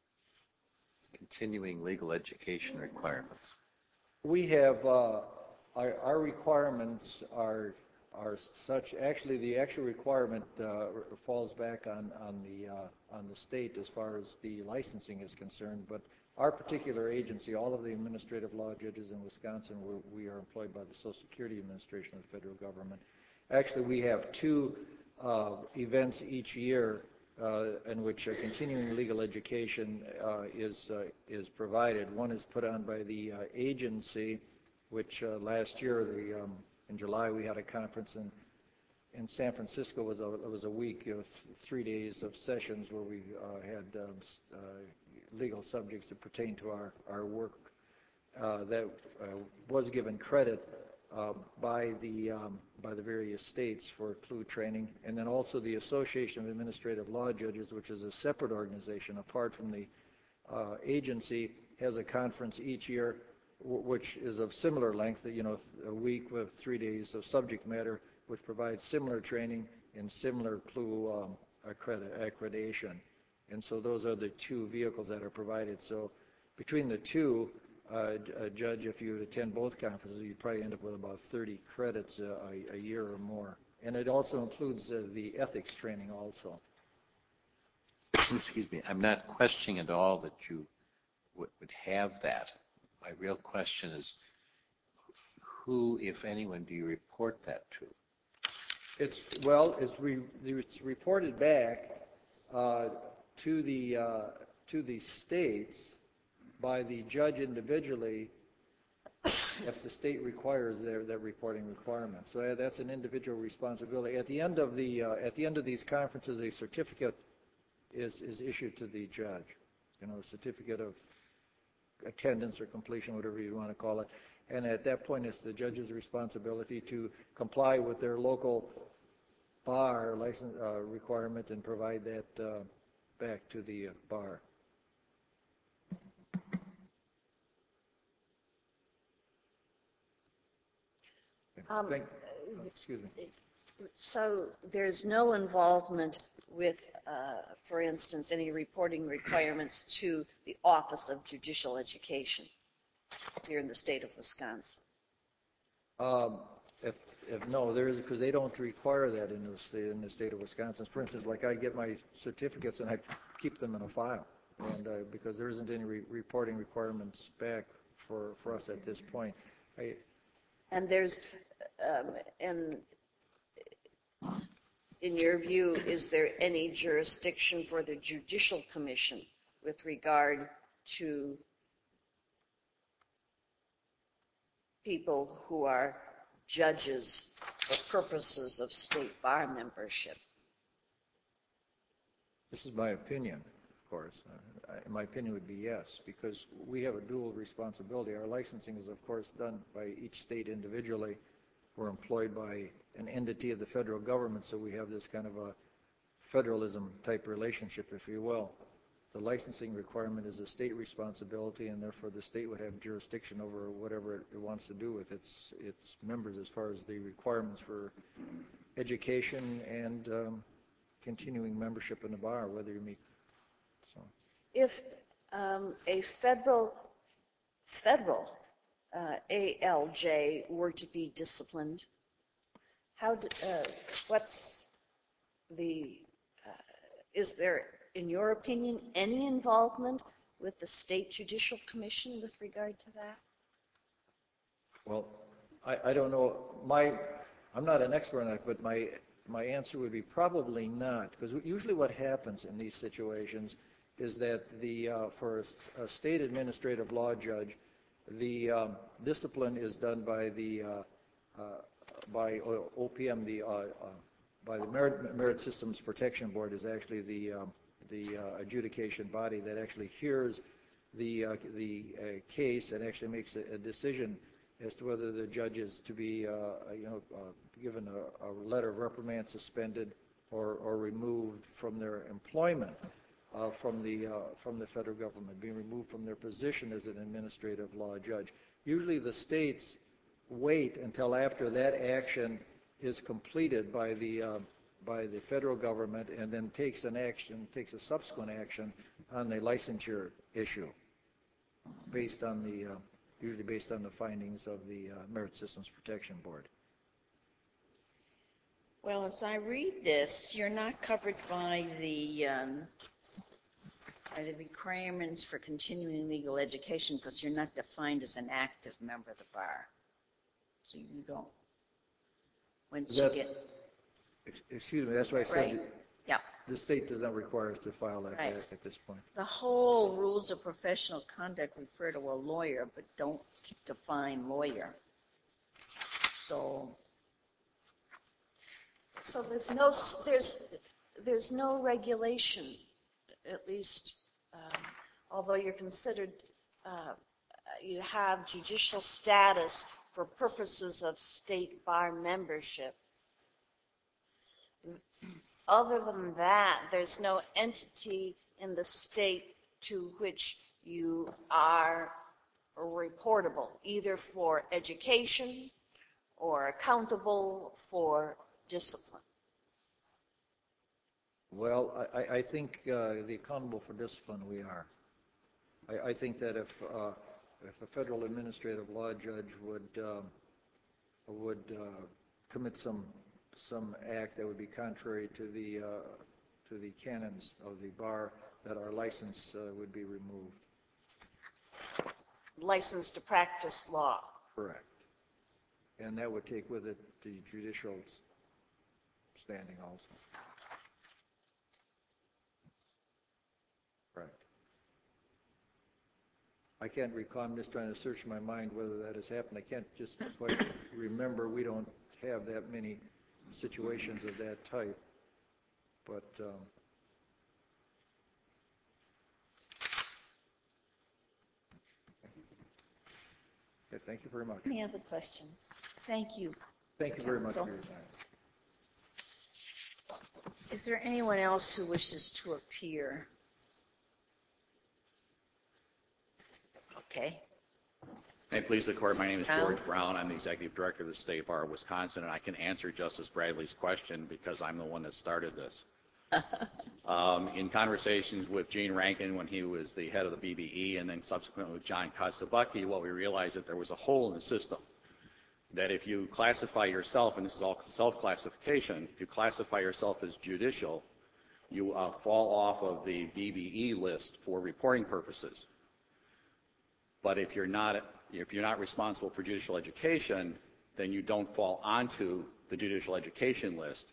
continuing legal education requirements? We have uh, our, our requirements are are such. Actually, the actual requirement uh, falls back on on the uh, on the state as far as the licensing is concerned. But our particular agency, all of the administrative law judges in Wisconsin, we're, we are employed by the Social Security Administration of the federal government. Actually, we have two uh, events each year Uh, in which uh, continuing legal education uh, is uh, is provided. One is put on by the uh, agency, which uh, last year, the, um, in July, we had a conference in in San Francisco. It was a it was a week, you know, th three days of sessions where we uh, had um, uh, legal subjects that pertain to our our work. Uh, that uh, was given credit Uh, by the um, by the various states for C L U training, and then also the Association of Administrative Law Judges, which is a separate organization apart from the uh, agency, has a conference each year, w which is of similar length. You know, a week with three days of subject matter, which provides similar training and similar C L U um, accredit accreditation. And so those are the two vehicles that are provided. So between the two, Uh, a judge, if you attend both conferences, you'd probably end up with about thirty credits uh, a, a year or more. And it also includes uh, the ethics training also. Excuse me. I'm not questioning at all that you would, would have that. My real question is, who, if anyone, do you report that to? It's, well, it's, re, it's reported back uh, to the uh, to the states by the judge individually if the state requires their, their reporting requirements. So uh, that's an individual responsibility. At the end of the uh, at the end of these conferences, a certificate is is issued to the judge. You know, a certificate of attendance or completion, whatever you want to call it. And at that point, it's the judge's responsibility to comply with their local bar license uh, requirement and provide that uh, back to the uh, bar. Um, Thank, oh, excuse me. So there's no involvement with, uh, for instance, any reporting requirements to the Office of Judicial Education here in the state of Wisconsin? Um, if, if no, there is, because they don't require that in the state in the state of Wisconsin. For instance, like I get my certificates and I keep them in a file, and uh, because there isn't any re reporting requirements back for for us at this point. I, And there's, um, and in your view, is there any jurisdiction for the Judicial Commission with regard to people who are judges for purposes of state bar membership? This is my opinion, of course. Uh, I, my opinion would be yes, because we have a dual responsibility. Our licensing is, of course, done by each state individually. We're employed by an entity of the federal government, so we have this kind of a federalism-type relationship, if you will. The licensing requirement is a state responsibility, and therefore the state would have jurisdiction over whatever it wants to do with its its members as far as the requirements for education and um, continuing membership in the bar, whether you meet. So, if um, a federal federal uh, A L J were to be disciplined, how do, uh, what's the uh, is there, in your opinion, any involvement with the State Judicial Commission with regard to that? well, I, I don't know. My, I'm not an expert on it, but my my answer would be probably not, because usually what happens in these situations is that the uh, for a, a state administrative law judge, the um, discipline is done by the uh, uh, by O P M, the uh, uh, by the Merit, Merit Systems Protection Board is actually the um, the uh, adjudication body that actually hears the uh, the uh, case and actually makes a, a decision as to whether the judge is to be uh, you know uh, given a, a letter of reprimand, suspended, or or removed from their employment uh, from the uh, from the federal government, being removed from their position as an administrative law judge. Usually, the states wait until after that action is completed by the uh, by the federal government, and then takes an action, takes a subsequent action on the licensure issue, based on the uh, usually based on the findings of the uh, Merit Systems Protection Board. Well, as I read this, you're not covered by the um, by the requirements for continuing legal education because you're not defined as an active member of the bar. So you don't. Once That, you get excuse me, that's why I said right. Yeah. the state does not require us to file that Right. back at this point. The whole rules of professional conduct refer to a lawyer, but don't define lawyer. So, so there's no there's there's no regulation, at least, um, although you're considered uh, you have judicial status for purposes of state bar membership. Other than that, there's no entity in the state to which you are reportable, either for education or accountable for discipline. Well, I, I think uh, the accountable for discipline we are. I, I think that if uh, if a federal administrative law judge would um, would uh, commit some some act that would be contrary to the uh, to the canons of the bar, that our license uh, would be removed. License to practice law. Correct. And that would take with it the judicial standing also. Right. I can't recall. I'm just trying to search my mind whether that has happened. I can't just quite remember. We don't have that many situations of that type. But um, okay, thank you very much. Any other questions? Thank you. Thank you very much Counsel. for your time. Is there anyone else who wishes to appear? Okay. May it please the Court, my name is Brown. George Brown. I'm the Executive Director of the State Bar of Wisconsin, and I can answer Justice Bradley's question because I'm the one that started this. um, in conversations with Gene Rankin when he was the head of the B B E, and then subsequently with John Kostobucky, what we realized that there was a hole in the system. That if you classify yourself, and this is all self-classification, if you classify yourself as judicial, you uh, fall off of the B B E list for reporting purposes. But if you're not if you're not responsible for judicial education, then you don't fall onto the judicial education list.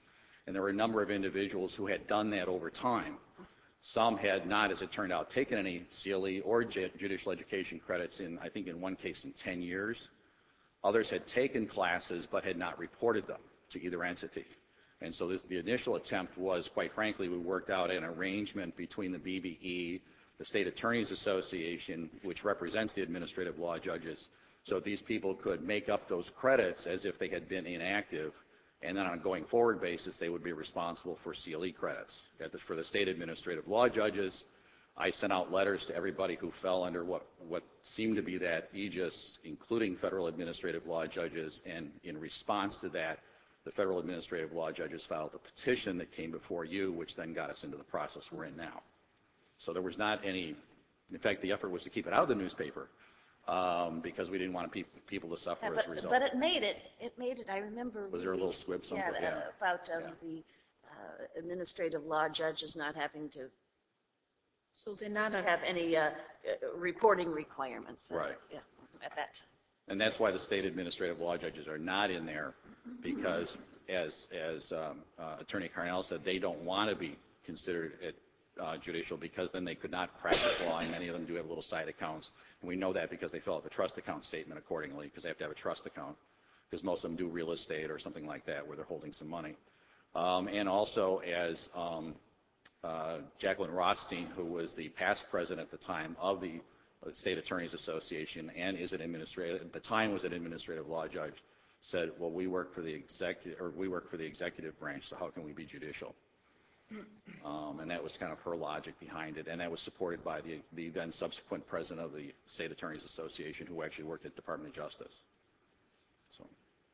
And there were a number of individuals who had done that over time. Some had not, as it turned out, taken any C L E or judicial education credits in, I think in one case, in ten years. Others had taken classes but had not reported them to either entity. And so this, the initial attempt was, quite frankly, we worked out an arrangement between the B B E, the State Attorneys Association, which represents the administrative law judges, so these people could make up those credits as if they had been inactive, and then on a going forward basis, they would be responsible for C L E credits. The, for the state administrative law judges, I sent out letters to everybody who fell under what, what seemed to be that aegis, including federal administrative law judges, and in response to that, the federal administrative law judges filed a petition that came before you, which then got us into the process we're in now. So there was not any, in fact, the effort was to keep it out of the newspaper um, because we didn't want pe people to suffer Yeah, as but, a result. but it made it. It made it. I remember. Was there a little squib Yeah, somewhere? Yeah. uh, about um, Yeah. the uh, administrative law judges not having to So they're not a, have any uh, uh, reporting requirements. uh, Right. Yeah, at that time. And that's why the state administrative law judges are not in there, because as, as um, uh, Attorney Carnell said, they don't want to be considered at, uh, judicial, because then they could not practice law, and many of them do have little side accounts. And we know that because they fill out the trust account statement accordingly, because they have to have a trust account, because most of them do real estate or something like that where they're holding some money. Um, and also, as um, uh, Jacqueline Rothstein, who was the past president at the time of the State Attorneys Association and is an administrative, at the time was an administrative law judge, said, well, we work for the executive, or we work for the executive branch, so how can we be judicial? Um, and that was kind of her logic behind it, and that was supported by the, the then subsequent president of the State Attorneys Association, who actually worked at the Department of Justice. So,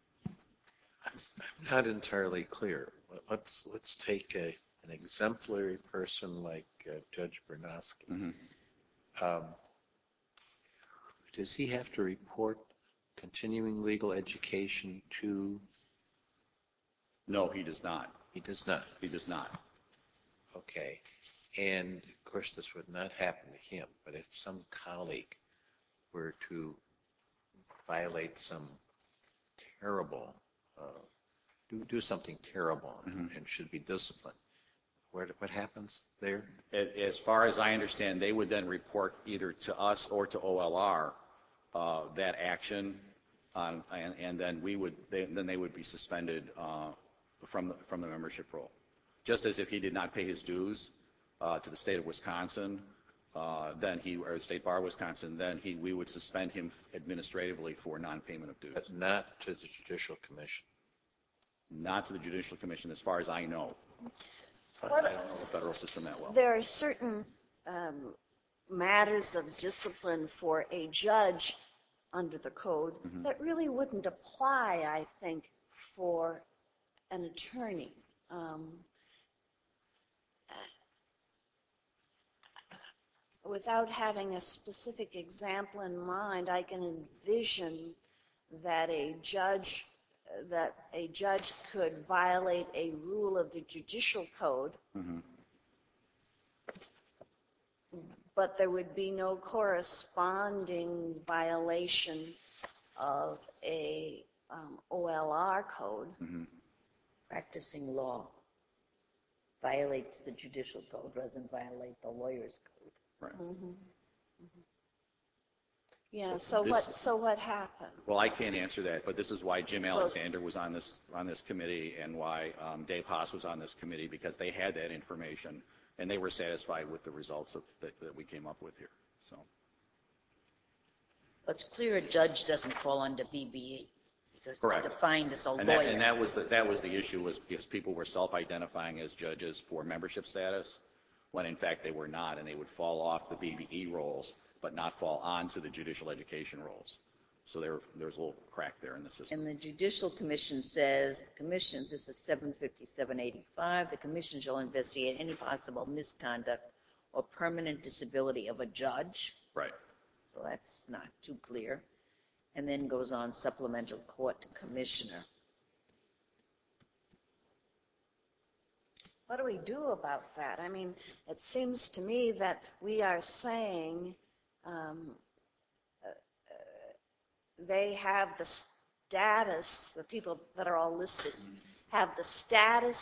I'm not entirely clear. Let's let's take a, an exemplary person like uh, Judge Bernowski. mm-hmm. Um, does he have to report continuing legal education to? No, he does not. He does not. He does not. Okay. And of course, this would not happen to him, but if some colleague were to violate some terrible, uh, do, do something terrible mm-hmm. and, and should be disciplined, where, what happens there? As far as I understand, they would then report either to us or to O L R uh, that action, on, and, and then we would, they, then they would be suspended uh, from the, from the membership roll. Just as if he did not pay his dues uh, to the state of Wisconsin, uh, then he, or the State Bar of Wisconsin, then he, we would suspend him administratively for non-payment of dues. But not to the Judicial Commission. Not to the Judicial Commission, as far as I know. What, I don't know the federal system that well. There are certain um, matters of discipline for a judge under the code mm-hmm. that really wouldn't apply, I think, for an attorney. Um, without having a specific example in mind, I can envision that a judge that a judge could violate a rule of the judicial code, mm-hmm. but there would be no corresponding violation of a um, O L R code. Mm-hmm. practicing law violates the judicial code rather than violate the lawyer's code. Right. Mm-hmm. Mm-hmm. Yeah. So This- what? So what happened? Well, I can't answer that, but this is why Jim Alexander was on this on this committee, and why um, Dave Haas was on this committee, because they had that information and they were satisfied with the results of, that, that we came up with here. So. But it's clear a judge doesn't fall under B B E because Correct. it's defined as a And lawyer. that, and that was the that was the issue, was because people were self-identifying as judges for membership status, when in fact they were not, and they would fall off the B B E rolls, but not fall onto the judicial education rolls. So there, there's a little crack there in the system. And the Judicial Commission says, Commission, this is seven fifty-seven eighty-five, the Commission shall investigate any possible misconduct or permanent disability of a judge. Right. So that's not too clear. And then goes on supplemental court commissioner. What do we do about that? I mean, it seems to me that we are saying um, uh, uh, they have the status, the people that are all listed, have the status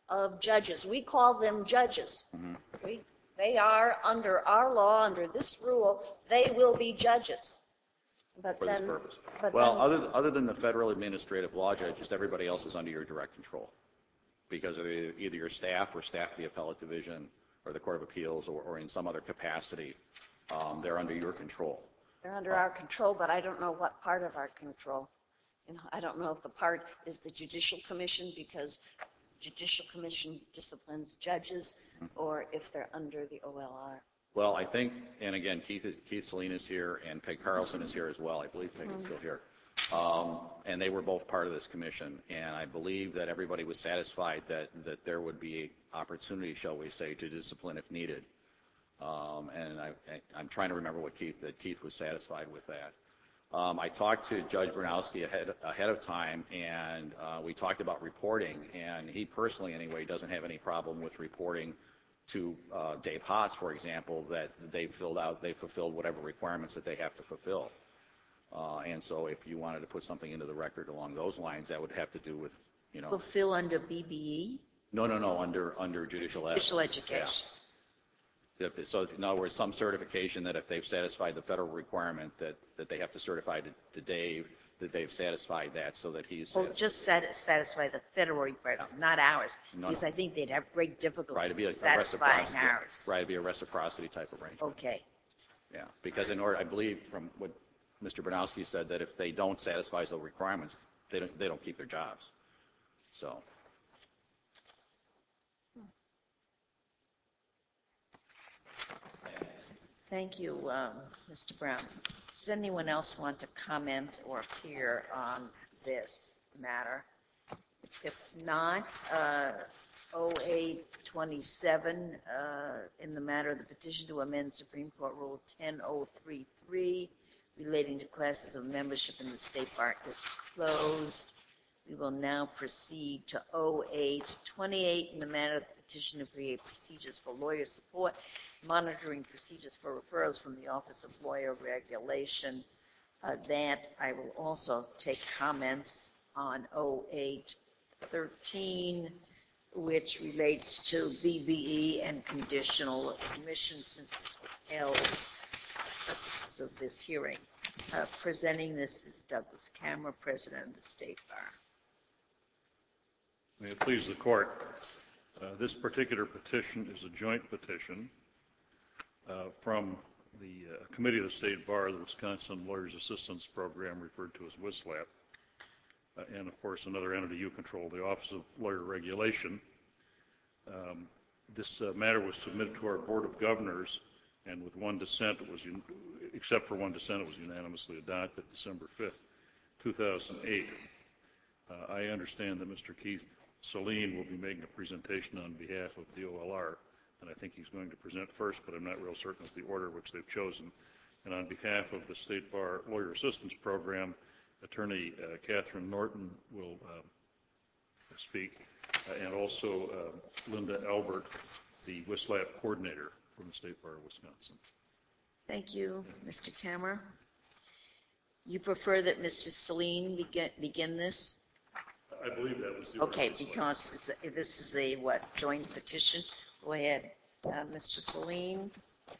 of judges. We call them judges. Mhm. We, they are, under our law, under this rule, they will be judges. But For then, this purpose. but Well, then, other, other than the federal administrative law judges, everybody else is under your direct control because of either your staff or staff of the appellate division or the Court of Appeals or, or in some other capacity. Um, they're under your control. they're under our control, but I don't know what part of our control. You know, I don't know if the part is the Judicial Commission because Judicial Commission disciplines judges, or if they're under the O L R. Well, I think, and again, Keith, is, Keith Saline is here, and Peg Carlson is here as well. I believe Peg is still here. Um, and they were both part of this commission, and I believe that everybody was satisfied that, that there would be opportunity, shall we say, to discipline if needed. Um, and I, I, I'm trying to remember what Keith, that Keith was satisfied with that. Um, I talked to Judge Bronowski ahead, ahead of time, and uh, we talked about reporting, and he personally, anyway, doesn't have any problem with reporting to uh, Dave Haas, for example, that they filled out, they fulfilled whatever requirements that they have to fulfill. Uh, and so if you wanted to put something into the record along those lines, that would have to do with, you know. Fulfill under B B E? No, no, no, under, under judicial ed. Judicial education. Yeah. If- So in other words, some certification that if they've satisfied the federal requirement that, that they have to certify to, to Dave, that they've satisfied that so that he's. Well, just sat- satisfy the federal requirements, not ours, No, because no. I think they'd have great difficulty Right, to be a, a satisfying reciprocity. ours. Right, to be a reciprocity type arrangement. Okay. Yeah, because in order, I believe from what Mister Bronowski said, that if they don't satisfy those requirements, they don't, they don't keep their jobs. So. Thank you, um, Mister Brown. Does anyone else want to comment or appear on this matter? If not, uh, oh eight twenty-seven, uh, in the matter of the petition to amend Supreme Court Rule ten oh three three relating to classes of membership in the State Bar is closed. We will now proceed to oh eight twenty-eight in the matter of the petition to create procedures for lawyer support, monitoring procedures for referrals from the Office of Lawyer Regulation. Uh, that I will also take comments on oh eight thirteen, which relates to B B E and conditional admission, since this was held for purposes of this hearing. Uh, presenting this is Douglas Kammerer, President of the State Bar. May it please the court, uh, this particular petition is a joint petition uh, from the uh, Committee of the State Bar, the Wisconsin Lawyers Assistance Program, referred to as WISLAP, uh, and of course another entity you control, the Office of Lawyer Regulation. Um, this uh, matter was submitted to our Board of Governors, and with one dissent, it was, un- except for one dissent, it was unanimously adopted December fifth, two thousand eight. Uh, I understand that Mister Keith Saline will be making a presentation on behalf of the O L R, and I think he's going to present first, but I'm not real certain of the order which they've chosen. And on behalf of the State Bar Lawyer Assistance Program, Attorney uh, Catherine Norton will uh, speak, uh, and also uh, Linda Albert, the WISLAP coordinator from the State Bar of Wisconsin. Thank you, Mister Kammerer. You prefer that Mister Saline begin, begin this? I believe that was the Okay, order. because it's a, this is a, what, joint petition? Go ahead, uh, Mister Saline.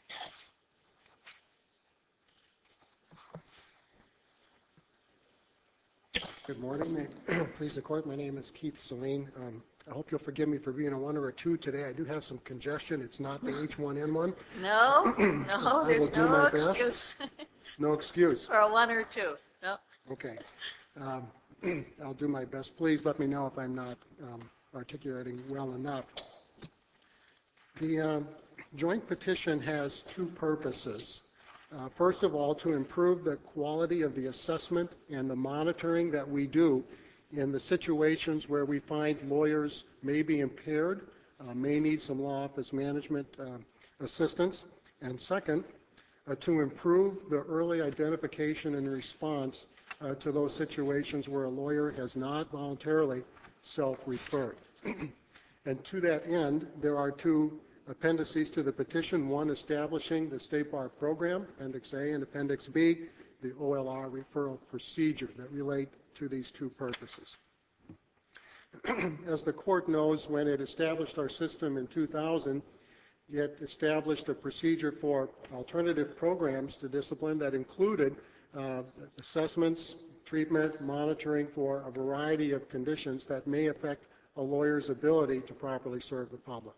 Good morning. May please the court. My name is Keith Saline. Um, I hope you'll forgive me for being a one or a two today. I do have some congestion. It's not the H one N one. No, no, I there's will do no my best. excuse No excuse. for a one or two. No. Okay. Um, I'll do my best. Please let me know if I'm not um, articulating well enough. The um, joint petition has two purposes. Uh, first of all, to improve the quality of the assessment and the monitoring that we do in the situations where we find lawyers may be impaired, uh, may need some law office management uh, assistance. And second, uh, to improve the early identification and response uh, to those situations where a lawyer has not voluntarily self-referred. And to that end, there are two appendices to the petition, one establishing the State Bar program, Appendix A, and Appendix B, the O L R referral procedure that relate to these two purposes. As the court knows, when it established our system in two thousand, it established a procedure for alternative programs to discipline that included uh, assessments, treatment, monitoring for a variety of conditions that may affect a lawyer's ability to properly serve the public.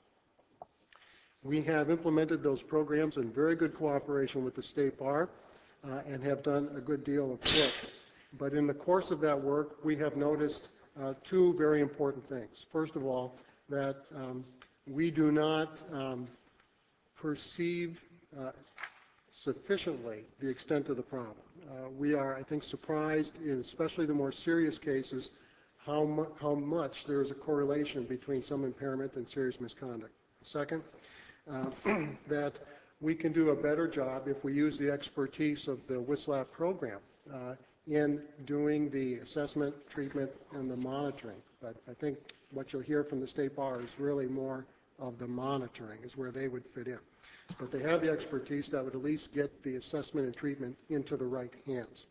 We have implemented those programs in very good cooperation with the State Bar uh, and have done a good deal of work. But in the course of that work, we have noticed uh, two very important things. First of all, that um, we do not um, perceive uh, sufficiently the extent of the problem. Uh, we are, I think, surprised, in especially the more serious cases, how, mu how much there is a correlation between some impairment and serious misconduct. Second, uh, that we can do a better job if we use the expertise of the W I S L A P program uh, in doing the assessment, treatment, and the monitoring. But I think what you'll hear from the State Bar is really more of the monitoring is where they would fit in. But they have the expertise that would at least get the assessment and treatment into the right hands.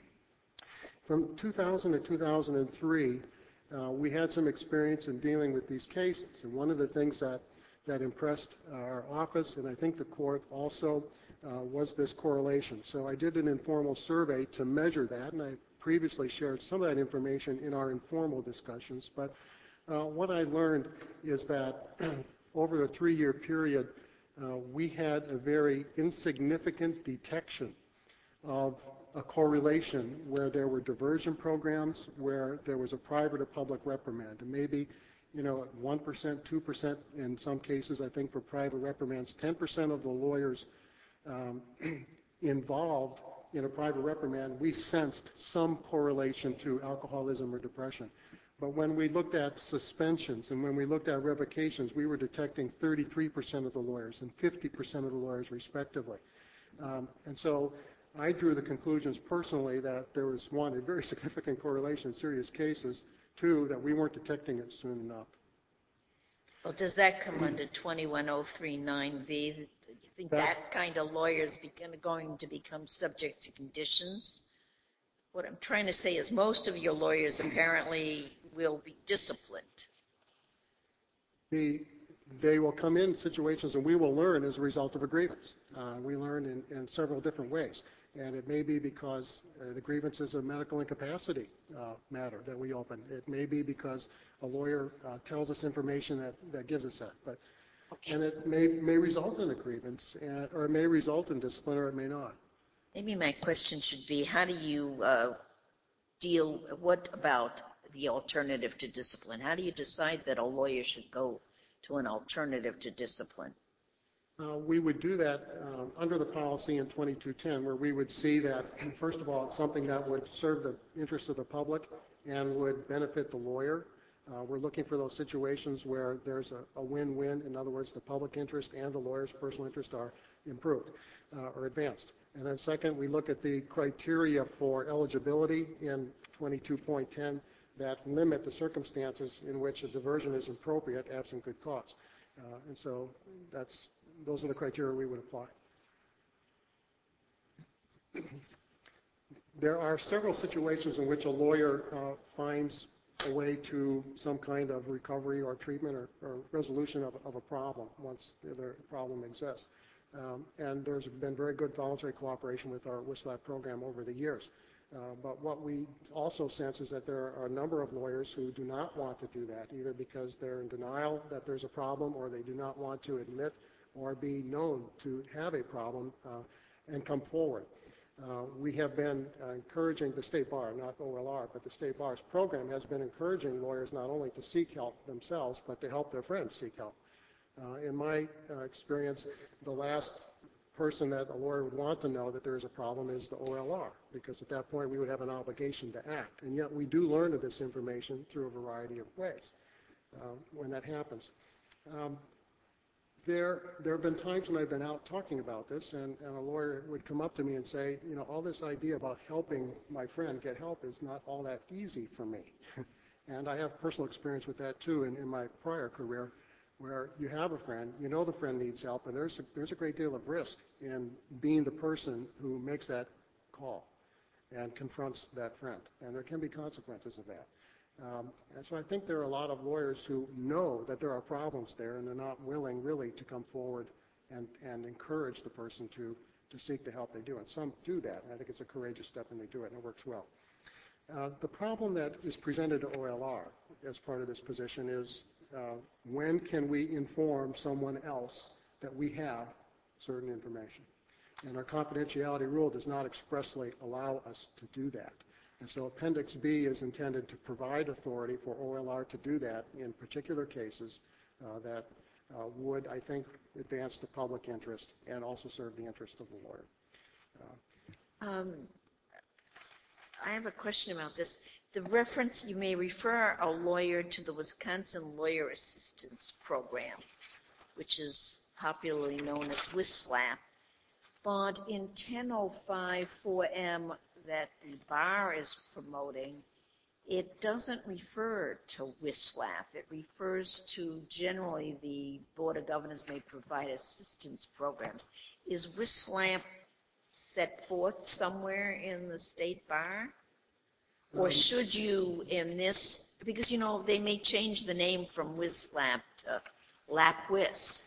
From two thousand to two thousand three, uh, we had some experience in dealing with these cases. And one of the things that, that impressed our office, and I think the court also, uh, was this correlation. So I did an informal survey to measure that, and I previously shared some of that information in our informal discussions. But uh, what I learned is that over a three-year period, uh, we had a very insignificant detection of a correlation where there were diversion programs, where there was a private or public reprimand. And maybe, you know, one percent, two percent in some cases, I think for private reprimands, ten percent of the lawyers um, involved in a private reprimand, we sensed some correlation to alcoholism or depression. But when we looked at suspensions and when we looked at revocations, we were detecting thirty-three percent of the lawyers and fifty percent of the lawyers respectively. Um, and so I drew the conclusions personally that there was, one, a very significant correlation in serious cases, two, that we weren't detecting it soon enough. Well, does that come under twenty-one oh three nine B? Do you think that, that kind of lawyer is begin, going to become subject to conditions? What I'm trying to say is most of your lawyers apparently will be disciplined. The, they will come in situations, and we will learn as a result of a grievance. Uh, we learn in, in several different ways. And it may be because uh, the grievance is a medical incapacity uh, matter that we open. It may be because a lawyer uh, tells us information that, that gives us that. But, okay. And it may, may result in a grievance, and, or it may result in discipline, or it may not. Maybe my question should be, how do you uh, deal, what about the alternative to discipline? How do you decide that a lawyer should go to an alternative to discipline? Uh, we would do that um, under the policy in twenty-two ten, where we would see that, first of all, it's something that would serve the interests of the public and would benefit the lawyer. Uh, we're looking for those situations where there's a, a win-win. In other words, the public interest and the lawyer's personal interest are improved uh, or advanced. And then second, we look at the criteria for eligibility in twenty-two point ten that limit the circumstances in which a diversion is appropriate absent good cause. Uh, and so that's, those are the criteria we would apply. There are several situations in which a lawyer uh, finds a way to some kind of recovery or treatment or, or resolution of, of a problem once the problem exists. Um, and there's been very good voluntary cooperation with our W I S L A P program over the years. Uh, but what we also sense is that there are a number of lawyers who do not want to do that, either because they're in denial that there's a problem, or they do not want to admit or be known to have a problem uh, and come forward. Uh, we have been uh, encouraging the State Bar, not O L R, but the State Bar's program has been encouraging lawyers not only to seek help themselves, but to help their friends seek help. Uh, in my uh, experience, the last person that a lawyer would want to know that there is a problem is the O L R, because at that point we would have an obligation to act. And yet we do learn of this information through a variety of ways uh, when that happens. Um, there, there have been times when I've been out talking about this, and, and a lawyer would come up to me and say, you know, all this idea about helping my friend get help is not all that easy for me. And I have personal experience with that too in, in my prior career, where you have a friend, you know the friend needs help, and there's a, there's a great deal of risk in being the person who makes that call and confronts that friend. And there can be consequences of that. Um, and so I think there are a lot of lawyers who know that there are problems there, and they're not willing really to come forward and, and encourage the person to, to seek the help they do. And some do that, and I think it's a courageous step, and they do it, and it works well. Uh, the problem that is presented to O L R as part of this position is uh, when can we inform someone else that we have certain information? And our confidentiality rule does not expressly allow us to do that. And so Appendix B is intended to provide authority for O L R to do that in particular cases uh, that uh, would, I think, advance the public interest and also serve the interest of the lawyer. Uh, Um, I have a question about this. The reference, you may refer a lawyer to the Wisconsin Lawyer Assistance Program, which is popularly known as WISLAP. But in ten oh five four M that the bar is promoting, it doesn't refer to WISLAP. It refers to generally the Board of Governors may provide assistance programs. Is WISLAP set forth somewhere in the state bar? Or Um, should you in this, because, you know, they may change the name from WISLAP to LAPWIS,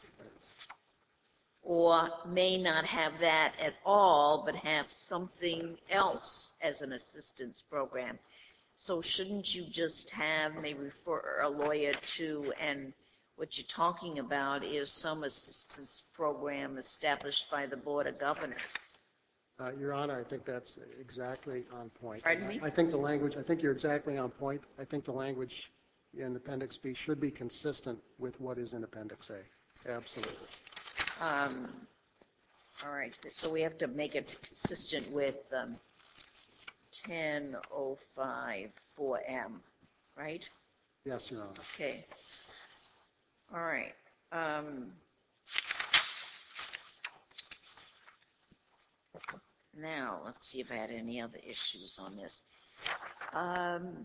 or may not have that at all, but have something else as an assistance program. So shouldn't you just have, may refer a lawyer to, and what you're talking about is some assistance program established by the Board of Governors? Uh, Your Honor, I think that's exactly on point. Pardon me? I think the language, I think you're exactly on point. I think the language in Appendix B should be consistent with what is in Appendix A. Absolutely. Um, all right, so we have to make it consistent with um, ten oh five four M, right? Yes, Your Honor. Okay. All right. Um, now, let's see if I had any other issues on this. Um,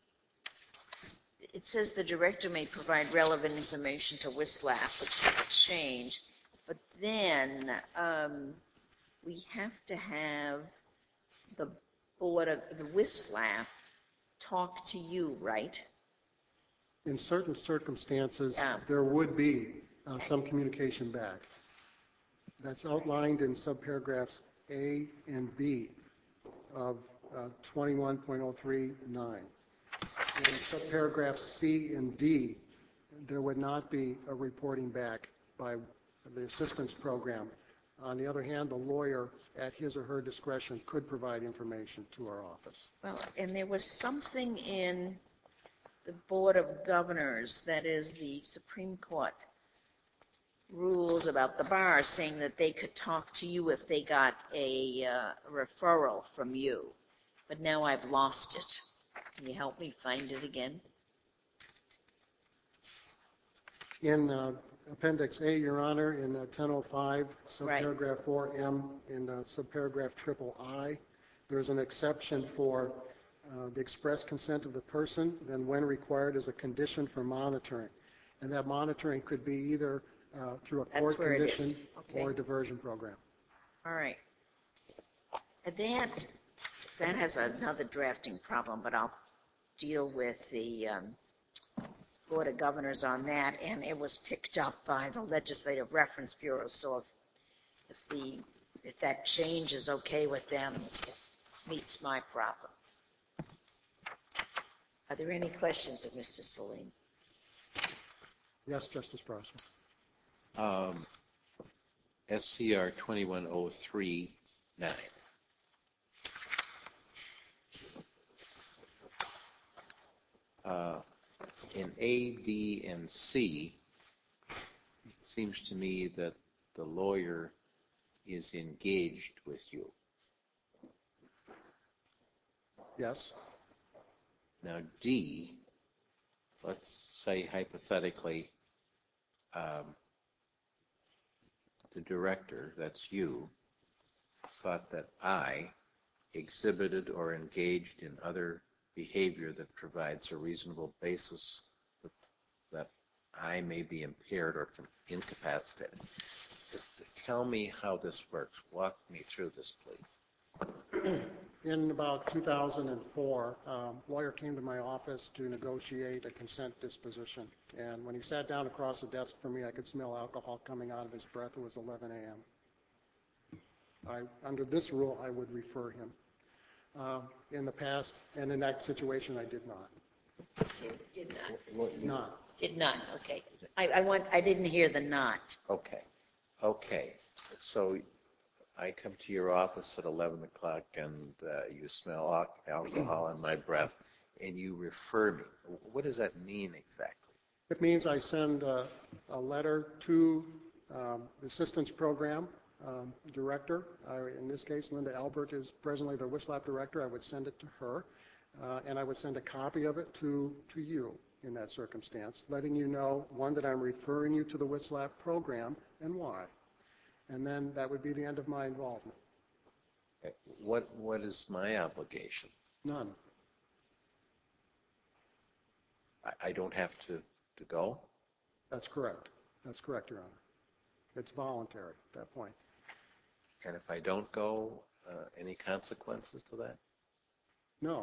it says the director may provide relevant information to WISLAP, which is a change. But then um, we have to have the board of the WISLAP talk to you, right? In certain circumstances, Yeah. there would be uh, some communication back. That's outlined in subparagraphs A and B of uh, twenty-one point oh three nine. In subparagraphs C and D, there would not be a reporting back by the assistance program. On the other hand, the lawyer, at his or her discretion, could provide information to our office. Well, and there was something in the Board of Governors, that is the Supreme Court rules about the bar, saying that they could talk to you if they got a uh, referral from you. But now I've lost it. Can you help me find it again? In uh, Appendix A, Your Honor, in uh, ten oh five, Right. subparagraph four M, in uh, subparagraph triple I, there's an exception for uh, the express consent of the person, then when required as a condition for monitoring. And that monitoring could be either uh, through a That's court where it is. condition Okay. or a diversion program. All right. And that, that has another drafting problem, but I'll deal with the um, Board of Governors on that, and it was picked up by the Legislative Reference Bureau, so if, if, the, if that change is okay with them, it meets my problem. Are there any questions of Mister Salim? Yes, Justice Brasher. Um, S C R twenty-one oh three nine. Uh, in A, B, and C, it seems to me that the lawyer is engaged with you. Yes. Now, D, let's say hypothetically, um, the director, that's you, thought that I exhibited or engaged in other behavior that provides a reasonable basis that, that I may be impaired or incapacitated. Just tell me how this works. Walk me through this, please. in about two thousand four, um, a lawyer came to my office to negotiate a consent disposition. And when he sat down across the desk from me, I could smell alcohol coming out of his breath. It was eleven a.m. I, under this rule, I would refer him. Uh, in the past, and in that situation, I did not. Did, did not. What- Not. Did not. Okay. I, I want. I didn't hear the not. Okay, okay. So I come to your office at eleven o'clock and uh, you smell al- alcohol in my breath and you refer me. What does that mean exactly? It means I send a, a letter to um, the assistance program um, director. I, in this case, Linda Albert is presently the WISLAP director. I would send it to her, uh, and I would send a copy of it to, to you in that circumstance, letting you know, one, that I'm referring you to the WISLAP program and why. And then that would be the end of my involvement. Okay. What What is my obligation? None. I, I don't have to, to go? That's correct. That's correct, Your Honor. It's voluntary at that point. And if I don't go, uh, any consequences to that? No.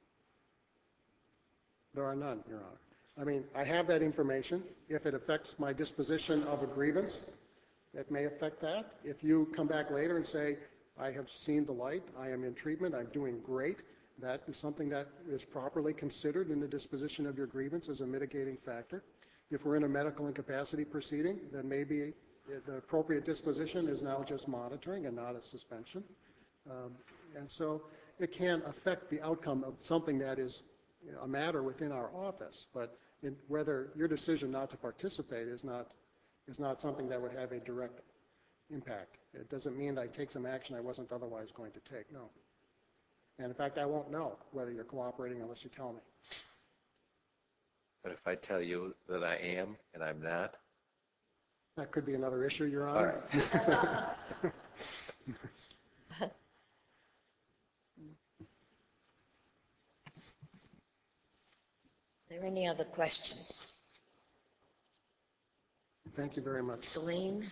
There are none, Your Honor. I mean, I have that information. If it affects my disposition of a grievance, it may affect that. If you come back later and say, I have seen the light, I am in treatment, I'm doing great, that is something that is properly considered in the disposition of your grievance as a mitigating factor. If we're in a medical incapacity proceeding, then maybe the appropriate disposition is now just monitoring and not a suspension. Um, and so it can affect the outcome of something that is a matter within our office, but in, whether your decision not to participate is not is not something that would have a direct impact. It doesn't mean that I take some action I wasn't otherwise going to take, no. And in fact, I won't know whether you're cooperating unless you tell me. But if I tell you that I am and I'm not? That could be another issue, Your Honor. All right. Are there any other questions? Thank you very much. Celine?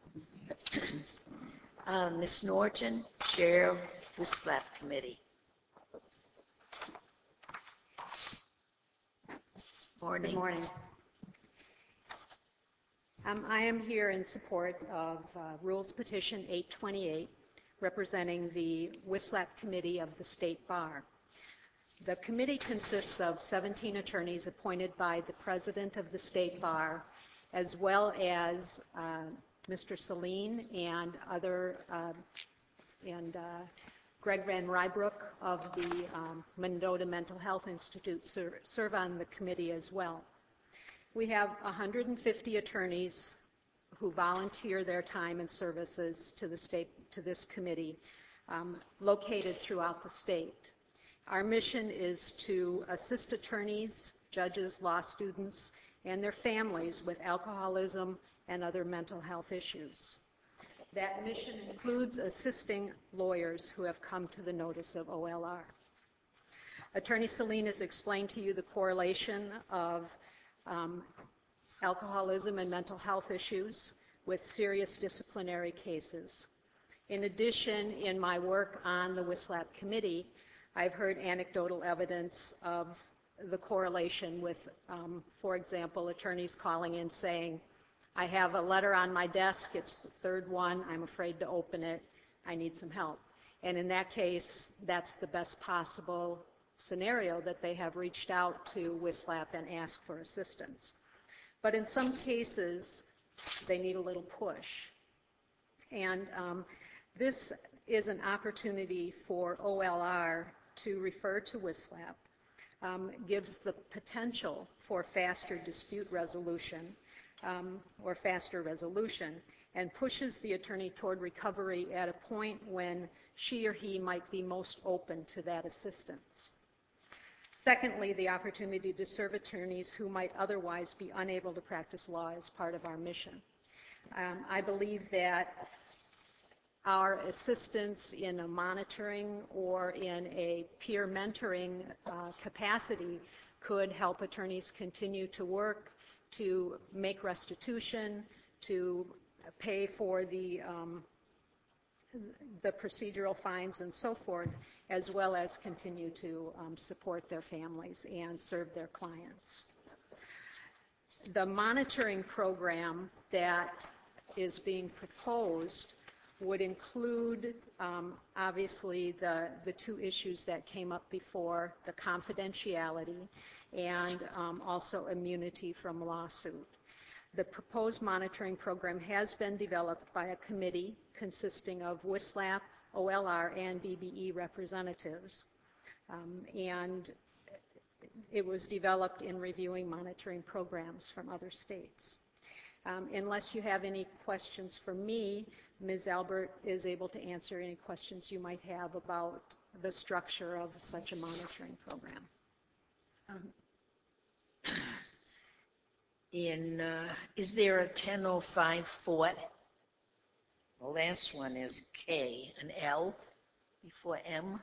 uh, Miz Norton, Chair of the WISLAP Committee. Morning. Good morning. Um, I am here in support of uh, Rules Petition eight twenty-eight, representing the WISLAP Committee of the State Bar. The committee consists of seventeen attorneys appointed by the President of the State Bar, as well as uh, Mister Celine and other, uh, and uh, Greg Van Rybrook of the um, Mendota Mental Health Institute ser serve on the committee as well. We have one hundred fifty attorneys who volunteer their time and services to the state, to this committee, um, located throughout the state. Our mission is to assist attorneys, judges, law students, and their families with alcoholism and other mental health issues. That mission includes assisting lawyers who have come to the notice of O L R. Attorney Celine has explained to you the correlation of um, alcoholism and mental health issues with serious disciplinary cases. In addition, in my work on the WISLAP committee, I've heard anecdotal evidence of the correlation with, um, for example, attorneys calling in saying, I have a letter on my desk, it's the third one, I'm afraid to open it, I need some help. And in that case, that's the best possible scenario, that they have reached out to WISLAP and asked for assistance. But in some cases, they need a little push. And um, this is an opportunity for O L R to refer to WISLAP, um, gives the potential for faster dispute resolution um, or faster resolution, and pushes the attorney toward recovery at a point when she or he might be most open to that assistance. Secondly, the opportunity to serve attorneys who might otherwise be unable to practice law as part of our mission. Um, I believe that our assistance in a monitoring or in a peer mentoring uh, capacity could help attorneys continue to work, to make restitution, to pay for the um, the procedural fines and so forth, as well as continue to um, support their families and serve their clients. The monitoring program that is being proposed would include, um, obviously, the, the two issues that came up before, the confidentiality and um, also immunity from lawsuit. The proposed monitoring program has been developed by a committee consisting of W S L A P, O L R, and B B E representatives. Um, and it was developed in reviewing monitoring programs from other states. Um, unless you have any questions for me, Miz Albert is able to answer any questions you might have about the structure of such a monitoring program. Um, in, uh, is there a ten oh five four? The last one is K, an L before M.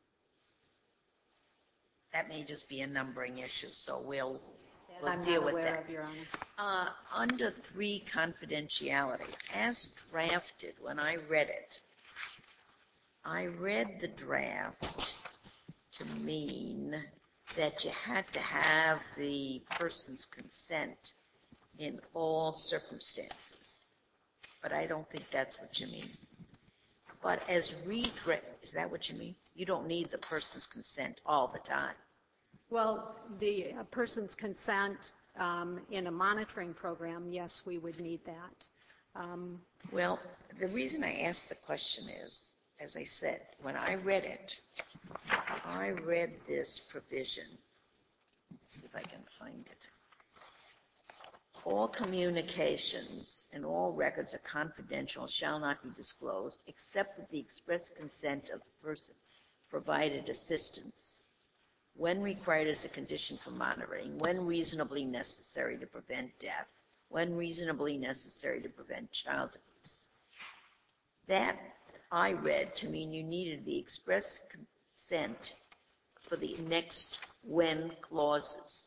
That may just be a numbering issue, so we'll, we'll I'm deal not with aware that. of, Your Honor. Uh, under three, confidentiality, as drafted, when I read it, I read the draft to mean that you had to have the person's consent in all circumstances. But I don't think that's what you mean. But as redraft, is that what you mean? You don't need the person's consent all the time. Well, the uh, person's consent um, in a monitoring program, yes, we would need that. Um, Well, the reason I asked the question is, as I said, when I read it, I read this provision. Let's see if I can find it. All communications and all records are confidential and shall not be disclosed except with the express consent of the person provided assistance when required as a condition for monitoring, when reasonably necessary to prevent death, when reasonably necessary to prevent child abuse. That I read to mean you needed the express consent for the next when clauses.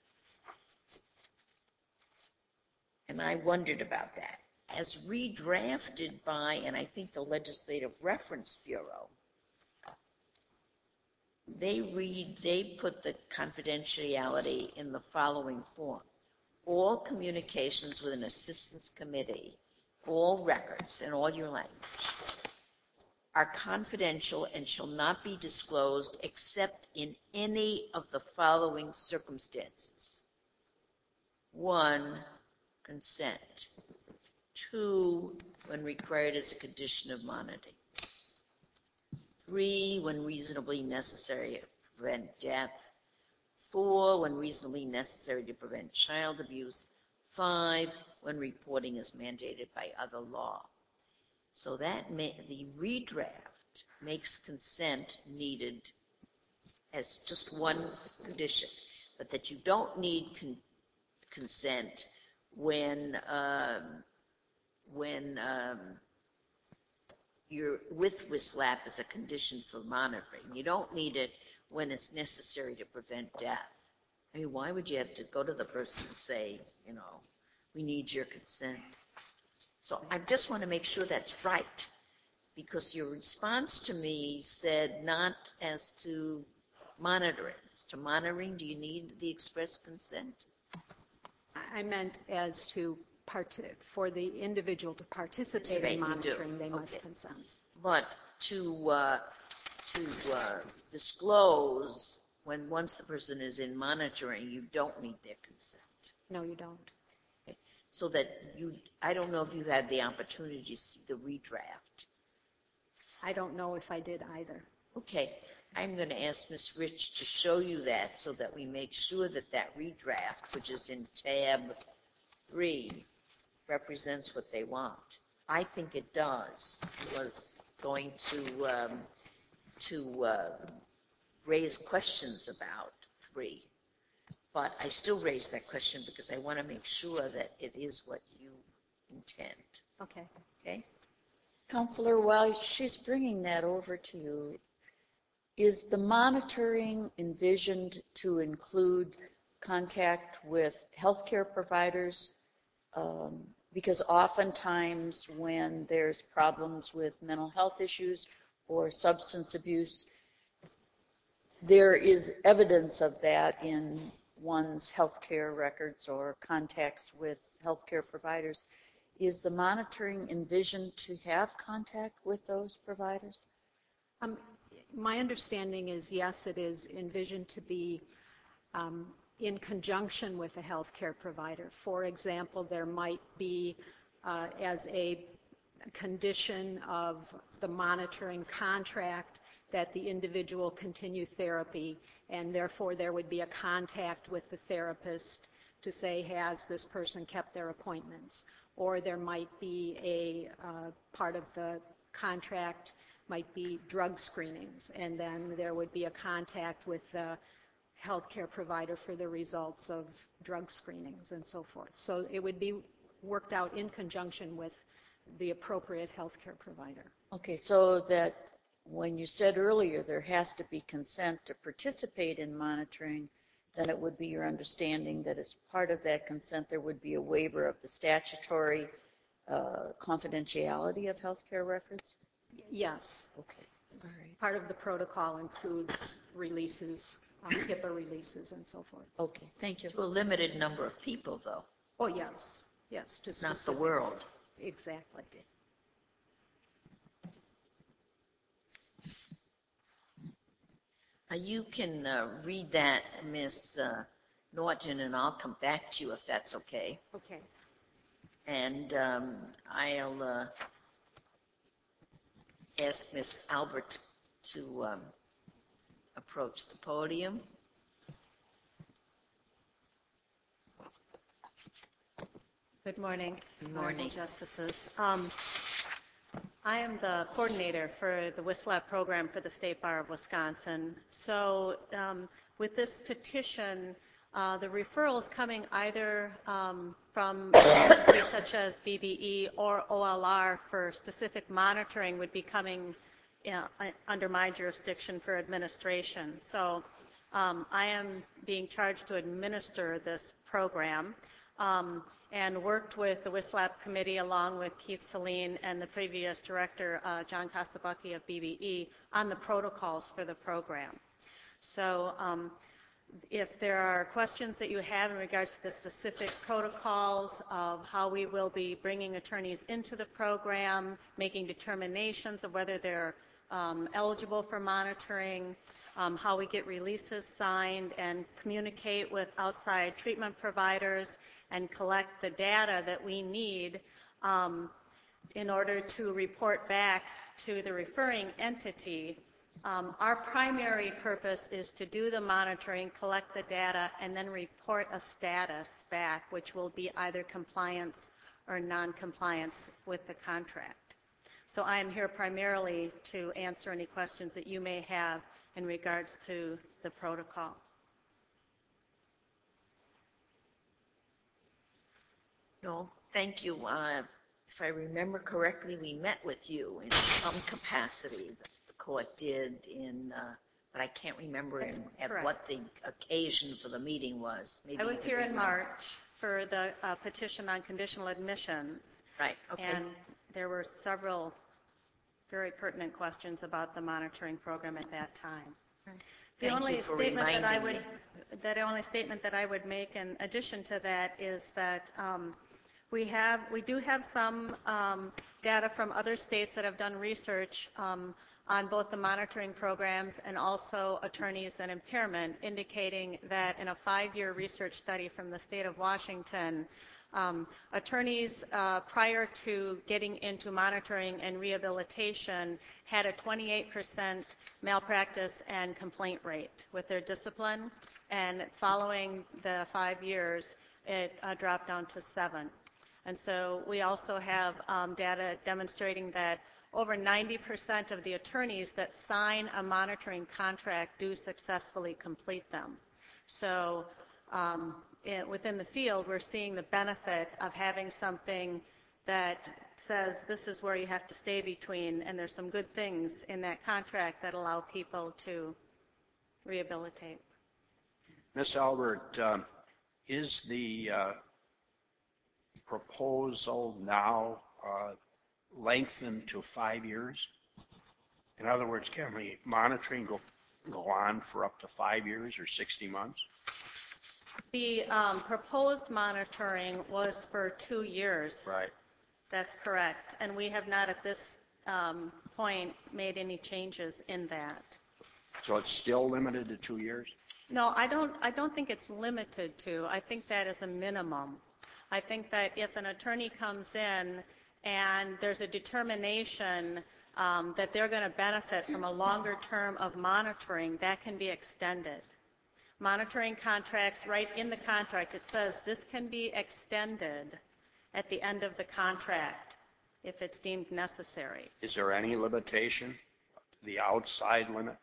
And I wondered about that. As redrafted by, and I think the Legislative Reference Bureau, they read, they put the confidentiality in the following form. All communications with an assistance committee, all records in all your language, are confidential and shall not be disclosed except in any of the following circumstances. One, consent. Two, when required as a condition of monitoring. Three, when reasonably necessary to prevent death. Four, when reasonably necessary to prevent child abuse. Five, when reporting is mandated by other law. So that may, the redraft makes consent needed as just one condition, but that you don't need con consent when um, when um, you're with W S L A P as a condition for monitoring. You don't need it when it's necessary to prevent death. I mean, why would you have to go to the person and say, you know, we need your consent? So I just want to make sure that's right, because your response to me said not as to monitoring. As to monitoring, do you need the express consent? I meant as to part for the individual to participate Participate, in you do. monitoring, they must Okay. consent. But to uh, to uh, disclose when once the person is in monitoring, you don't need their consent. No, you don't. Okay. So that you, I don't know if you had the opportunity to see the redraft. I don't know if I did either. Okay. I'm going to ask Miz Rich to show you that so that we make sure that that redraft, which is in tab three, represents what they want. I think it does. I was going to um, to uh, raise questions about three, but I still raise that question because I want to make sure that it is what you intend. Okay. Okay? Counselor, while she's bringing that over to you, is the monitoring envisioned to include contact with healthcare providers, um, Because oftentimes when there's problems with mental health issues or substance abuse, there is evidence of that in one's health care records or contacts with health care providers. Is the monitoring envisioned to have contact with those providers? Um, my understanding is, yes, it is envisioned to be um, in conjunction with a health care provider. For example, there might be, uh, as a condition of the monitoring contract, that the individual continue therapy, and therefore there would be a contact with the therapist to say, has this person kept their appointments? Or there might be a uh, part of the contract might be drug screenings, and then there would be a contact with the healthcare provider for the results of drug screenings and so forth. So it would be worked out in conjunction with the appropriate healthcare provider. Okay, so that when you said earlier there has to be consent to participate in monitoring, then it would be your understanding that as part of that consent there would be a waiver of the statutory uh, confidentiality of healthcare records? Yes. Okay. All right. Part of the protocol includes releases, um, HIPAA releases, and so forth. Okay. Thank you. To a limited number of people, though. Oh, yes. Yes. To Not the specific- world. Exactly. Uh, you can uh, read that, Miz Uh, Norton, and I'll come back to you if that's okay. Okay. And um, I'll uh, ask Miz Albert to um, approach the podium. Good morning. Good morning. Honorable Justices. Um, I am the coordinator for the WISLAP program for the State Bar of Wisconsin. So um, with this petition, uh, the referrals coming either um, from entities such as B B E or O L R for specific monitoring would be coming you know, under my jurisdiction for administration. So um, I am being charged to administer this program. Um, and worked with the WISLAP committee along with Keith Saline and the previous director, uh, John Costabucchi of B B E, on the protocols for the program. So um, if there are questions that you have in regards to the specific protocols of how we will be bringing attorneys into the program, making determinations of whether they're um, eligible for monitoring, um, how we get releases signed and communicate with outside treatment providers, and collect the data that we need um, in order to report back to the referring entity. Um, our primary purpose is to do the monitoring, collect the data, and then report a status back, which will be either compliance or non-compliance with the contract. So I am here primarily to answer any questions that you may have in regards to the protocol. No, thank you. Uh, if I remember correctly, we met with you in some capacity. The court did in, uh, but I can't remember in, at correct. what the occasion for the meeting was. Maybe I was you here could in remember. March for the uh, petition on conditional admissions. Right, okay. And there were several very pertinent questions about the monitoring program at that time. Right. The Thank only you for statement that I reminding would, that only statement that I would make in addition to that is that um, we have, we do have some um, data from other states that have done research um, on both the monitoring programs and also attorneys and impairment, indicating that in a five-year research study from the state of Washington, um, attorneys uh, prior to getting into monitoring and rehabilitation had a twenty-eight percent malpractice and complaint rate with their discipline, and following the five years, it uh, dropped down to seven. And so we also have um, data demonstrating that over ninety percent of the attorneys that sign a monitoring contract do successfully complete them. So um, it, within the field, we're seeing the benefit of having something that says this is where you have to stay between, and there's some good things in that contract that allow people to rehabilitate. Miz Albert, um, is the uh, proposal now uh, lengthen to five years? In other words, can the monitoring go, go on for up to five years or sixty months? The um, proposed monitoring was for two years. Right. That's correct. And we have not at this um, point made any changes in that. So it's still limited to two years? No, I don't, I don't think it's limited to. I think that is a minimum. I think that if an attorney comes in and there's a determination um, that they're going to benefit from a longer term of monitoring, that can be extended. Monitoring contracts, right in the contract, it says this can be extended at the end of the contract if it's deemed necessary. Is there any limitation, the outside limit?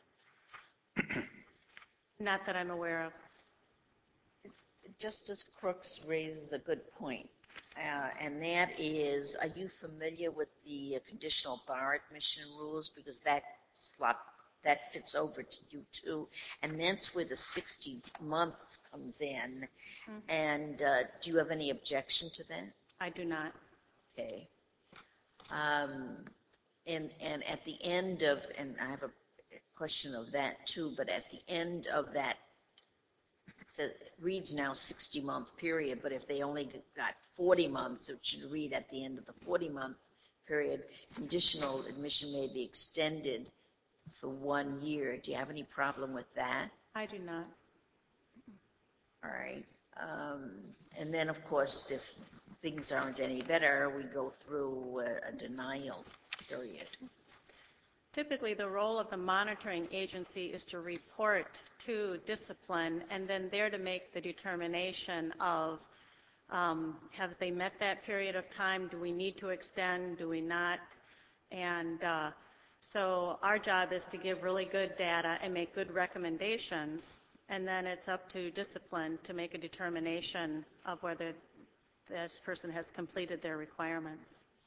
Not that I'm aware of. Justice Crooks raises a good point, uh, and that is, are you familiar with the uh, conditional bar admission rules? Because that slot, that fits over to you too, and that's where the sixty months comes in. Mm-hmm. And uh, do you have any objection to that? I do not. Okay. Um, and and at the end of, and I have a question of that too, but at the end of that, it reads now sixty month period, but if they only got forty months, it should read at the end of the forty month period, conditional admission may be extended for one year. Do you have any problem with that? I do not. All right. Um, and then, of course, if things aren't any better, we go through a, a denial period. Typically, the role of the monitoring agency is to report to discipline and then there to make the determination of um, have they met that period of time? Do we need to extend? Do we not? And uh, so our job is to give really good data and make good recommendations, and then it's up to discipline to make a determination of whether this person has completed their requirements.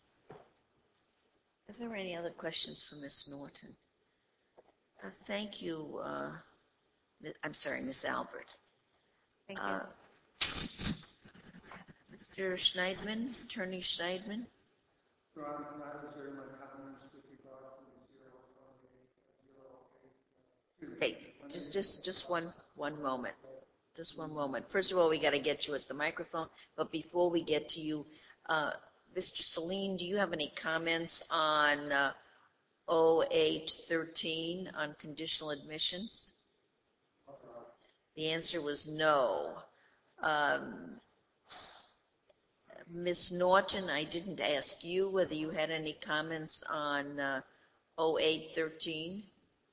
Are there any other questions for Miz Norton? Uh, thank you. Uh, I'm sorry, Miz Albert. Thank you. Uh, Mister Schneidman, Attorney Schneidman. Your Honor, can I reserve my comments with regard to the zero, Hey, just, just, just one, one moment. Just one moment. First of all, we got to get you at the microphone. But before we get to you, uh, Mister Saline, do you have any comments on uh, oh eight thirteen on conditional admissions? The answer was no. Um, Miz Norton, I didn't ask you whether you had any comments on uh, oh eight thirteen.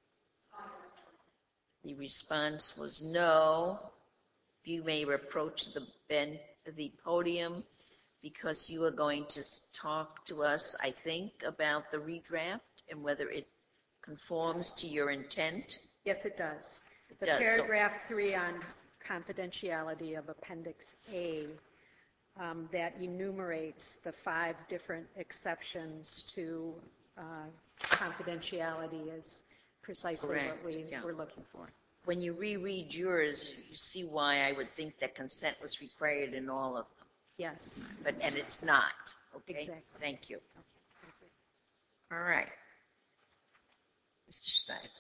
The response was no. You may approach the ben- the podium because you are going to talk to us, I think, about the redraft and whether it conforms to your intent. Yes, it does. It the does. paragraph so, three on confidentiality of Appendix A um, that enumerates the five different exceptions to uh, confidentiality is precisely correct. what we yeah. were looking for. When you reread yours, you see why I would think that consent was required in all of them. Yes. But, and it's not, okay? Exactly. Thank you. Okay. Thank you. All right. Mister Stein.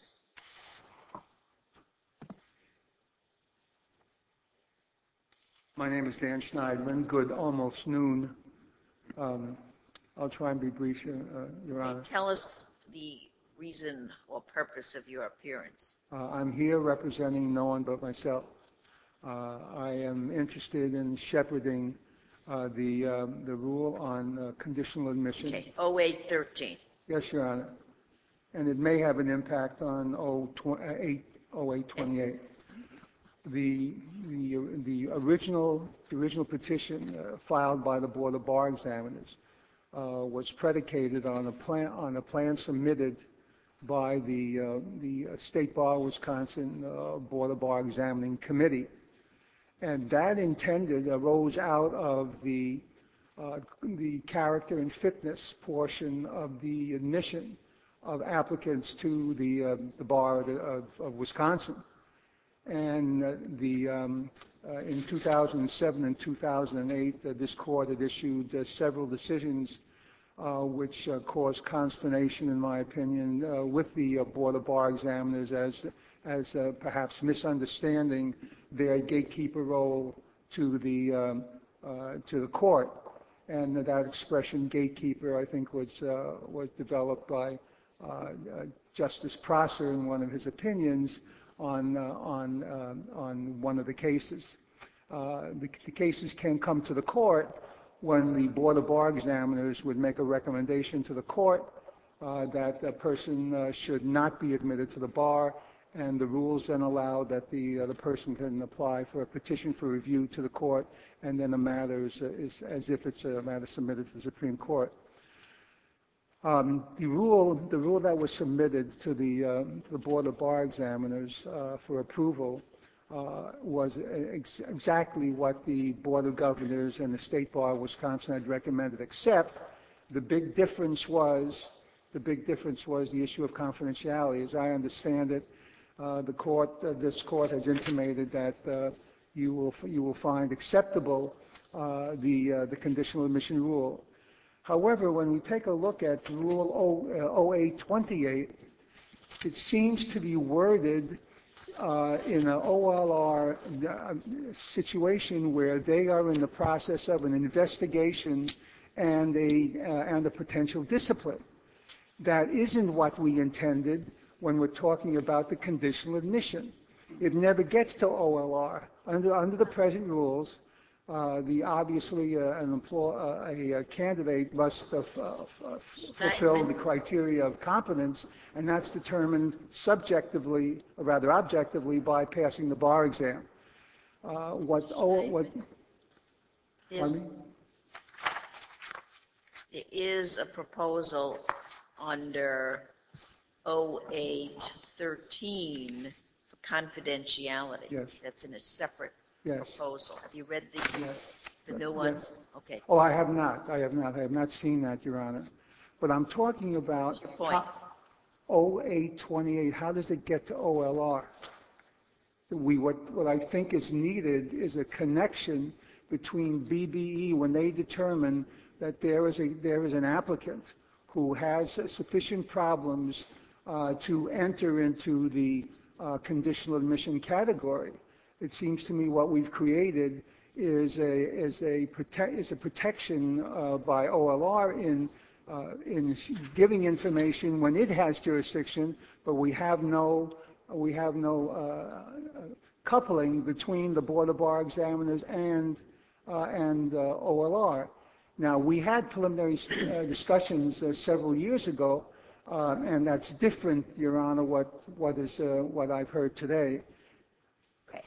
My name is Dan Schneidman. Good almost noon. Um, I'll try and be brief, uh, Your Honor. Tell us the reason or purpose of your appearance. Uh, I'm here representing no one but myself. Uh, I am interested in shepherding uh, the um, the rule on uh, conditional admission. Okay, oh eight thirteen. Yes, Your Honor. And it may have an impact on oh eight twenty-eight. The the the original the original petition uh, filed by the Board of Bar Examiners uh, was predicated on a plan on a plan submitted by the uh, the State Bar Wisconsin uh, Board of Bar Examining Committee. And that intended arose out of the uh, the character and fitness portion of the admission of applicants to the uh, the bar of, of, of Wisconsin, and uh, the um, uh, in two thousand seven and two thousand eight, uh, this court had issued uh, several decisions uh, which uh, caused consternation, in my opinion, uh, with the uh, Board of Bar Examiners as, as uh, perhaps misunderstanding their gatekeeper role to the, um, uh, to the court. And that expression, gatekeeper, I think was, uh, was developed by uh, uh, Justice Prosser in one of his opinions on, uh, on, um, on one of the cases. Uh, the, the cases can come to the court when the Board of Bar Examiners would make a recommendation to the court uh, that a person uh, should not be admitted to the bar, and the rules then allow that the, uh, the person can apply for a petition for review to the court, and then the matter is, uh, is as if it's a matter submitted to the Supreme Court. Um, the rule, the rule that was submitted to the, uh, to the Board of Bar Examiners uh, for approval uh, was ex exactly what the Board of Governors and the State Bar of Wisconsin had recommended, except the big difference was, the big difference was the issue of confidentiality. As I understand it, uh, the court, uh, this court has intimated that uh, you will, you will find acceptable uh, the, uh, the conditional admission rule. However, when we take a look at Rule oh eight twenty-eight, it seems to be worded uh, in an O L R uh, situation where they are in the process of an investigation and a, uh, and a potential discipline. That isn't what we intended when we're talking about the conditional admission. It never gets to O L R. Under, under the present rules, Uh, the obviously uh, an employ, uh, a, a candidate must uh, f uh, fulfill the criteria of competence, and that's determined subjectively, or rather objectively, by passing the bar exam. Uh, what? Oh, what? Is, there is a proposal under oh eight thirteen for confidentiality. Yes. That's in a separate Yes. proposal. Have you read the, Yes. the new ones? Yes. Okay. Oh, I have not. I have not. I have not seen that, Your Honor. But I'm talking about What's your point? oh eight twenty-eight. How does it get to O L R? We, what, what I think is needed is a connection between B B E when they determine that there is, a, there is an applicant who has sufficient problems uh, to enter into the uh, conditional admission category. It seems to me what we've created is a, is a, prote is a protection uh, by O L R in, uh, in giving information when it has jurisdiction, but we have no, we have no uh, coupling between the Board of Bar Examiners and, uh, and uh, O L R. Now, we had preliminary uh, discussions uh, several years ago, uh, and that's different, Your Honor, what, what, is, uh, what I've heard today. Okay.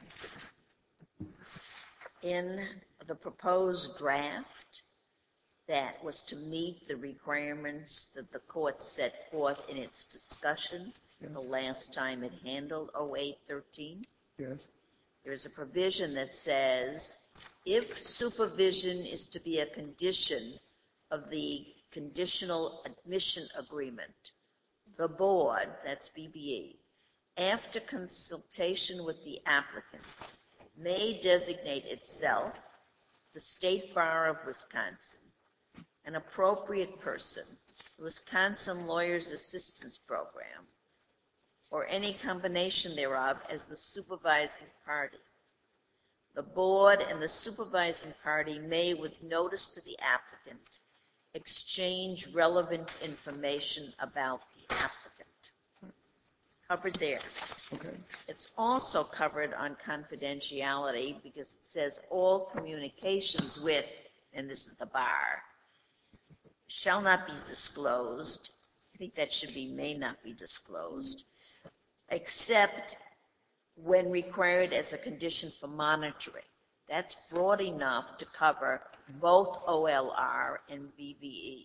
In the proposed draft that was to meet the requirements that the court set forth in its discussion yes. the last time it handled oh eight thirteen, yes. there's a provision that says if supervision is to be a condition of the conditional admission agreement, the board, that's B B E, after consultation with the applicant, may designate itself, the State Bar of Wisconsin, an appropriate person, the Wisconsin Lawyers Assistance Program, or any combination thereof as the supervising party. The board and the supervising party may, with notice to the applicant, exchange relevant information about the applicant. Covered there. Okay. It's also covered on confidentiality because it says all communications with, and this is the bar, shall not be disclosed. I think that should be may not be disclosed, except when required as a condition for monitoring. That's broad enough to cover both O L R and B B E.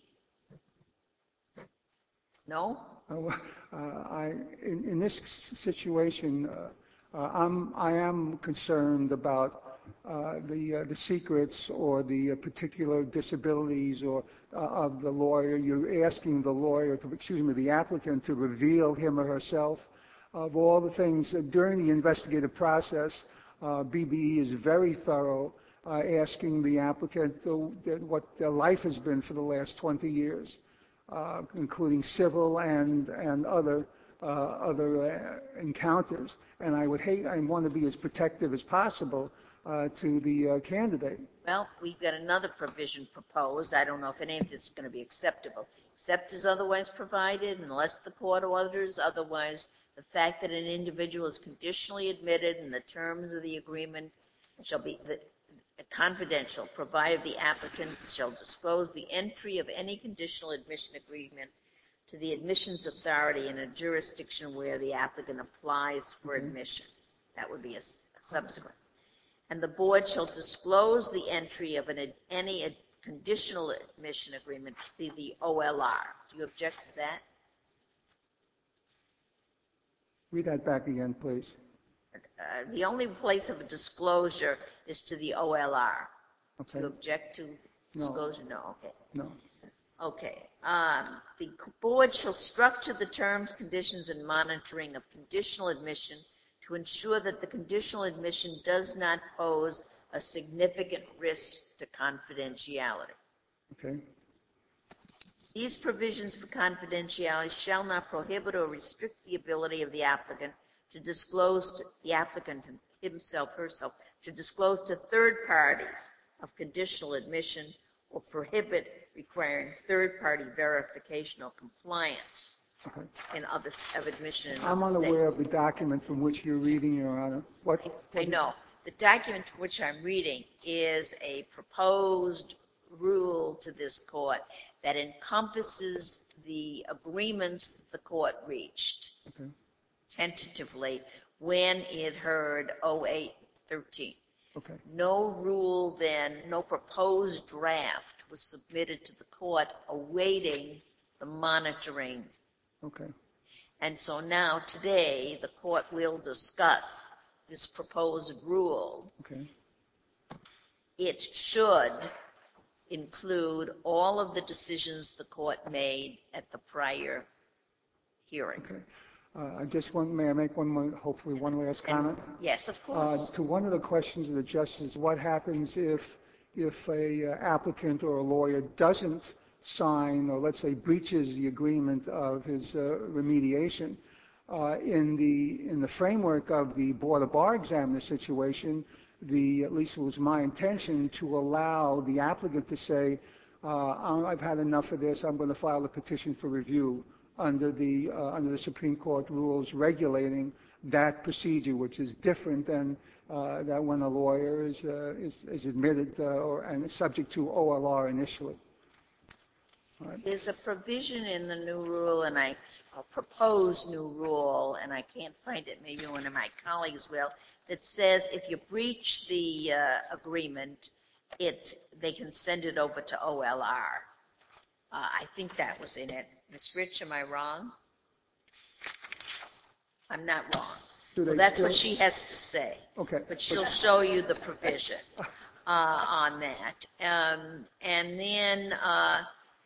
No? Uh, I, in, in this situation, uh, uh, I'm, I am concerned about uh, the, uh, the secrets or the uh, particular disabilities or uh, of the lawyer. You're asking the lawyer, to, excuse me, the applicant to reveal him or herself of all the things uh, during the investigative process Uh, B B E is very thorough, uh, asking the applicant the, the, what their life has been for the last twenty years, uh, including civil and, and other, uh, other uh, encounters. And I would hate, I want to be as protective as possible uh, to the uh, candidate. Well, we've got another provision proposed. I don't know if any of this is going to be acceptable. Except as otherwise provided, unless the court orders otherwise, the fact that an individual is conditionally admitted and the terms of the agreement shall be the, confidential, provided the applicant shall disclose the entry of any conditional admission agreement to the admissions authority in a jurisdiction where the applicant applies for Okay. admission. That would be a, s- a subsequent. And the board shall disclose the entry of an, ad- any ad- conditional admission agreement to the O L R. Do you object to that? Read that back again, please. Uh, the only place of a disclosure is to the O L R. Okay. Do you object to No. disclosure? No. Okay. No. Okay. Um, the board shall structure the terms, conditions, and monitoring of conditional admission to ensure that the conditional admission does not pose a significant risk to confidentiality. Okay. These provisions for confidentiality shall not prohibit or restrict the ability of the applicant to disclose to the applicant himself, herself, to disclose to third parties of conditional admission or prohibit requiring third-party verification or compliance Okay. in other s- of admission in I'm other unaware states. of the document from which you're reading, Your Honor. What? I know. The document which I'm reading is a proposed rule to this court that encompasses the agreements the court reached Okay. tentatively when it heard oh eight thirteen. Okay. No rule then, no proposed draft was submitted to the court awaiting the monitoring. Okay. And so now, today, the court will discuss this proposed rule. Okay. It should include all of the decisions the court made at the prior hearing. Okay. Uh, I just want, may I make one more, hopefully one last comment? And, yes, of Uh, course. to one of the questions of the justice, what happens if, if a uh, applicant or a lawyer doesn't sign, or let's say breaches the agreement of his uh, remediation? Uh, in the in the framework of the Board of Bar Examiner situation, the at least it was my intention to allow the applicant to say, uh, I've had enough of this. I'm going to file a petition for review under the uh, under the Supreme Court rules regulating that procedure, which is different than uh, that when a lawyer is uh, is, is admitted uh, or and is subject to O L R initially. All right. There's a provision in the new rule, and I a proposed new rule, and I can't find it, maybe one of my colleagues will, that says if you breach the uh, agreement, it they can send it over to O L R. Uh, I think that was in it. Miz Rich, am I wrong? I'm not wrong. Do Well, they that's still- what she has to say. Okay. But she'll show you the provision uh, on that. Um, and then, uh,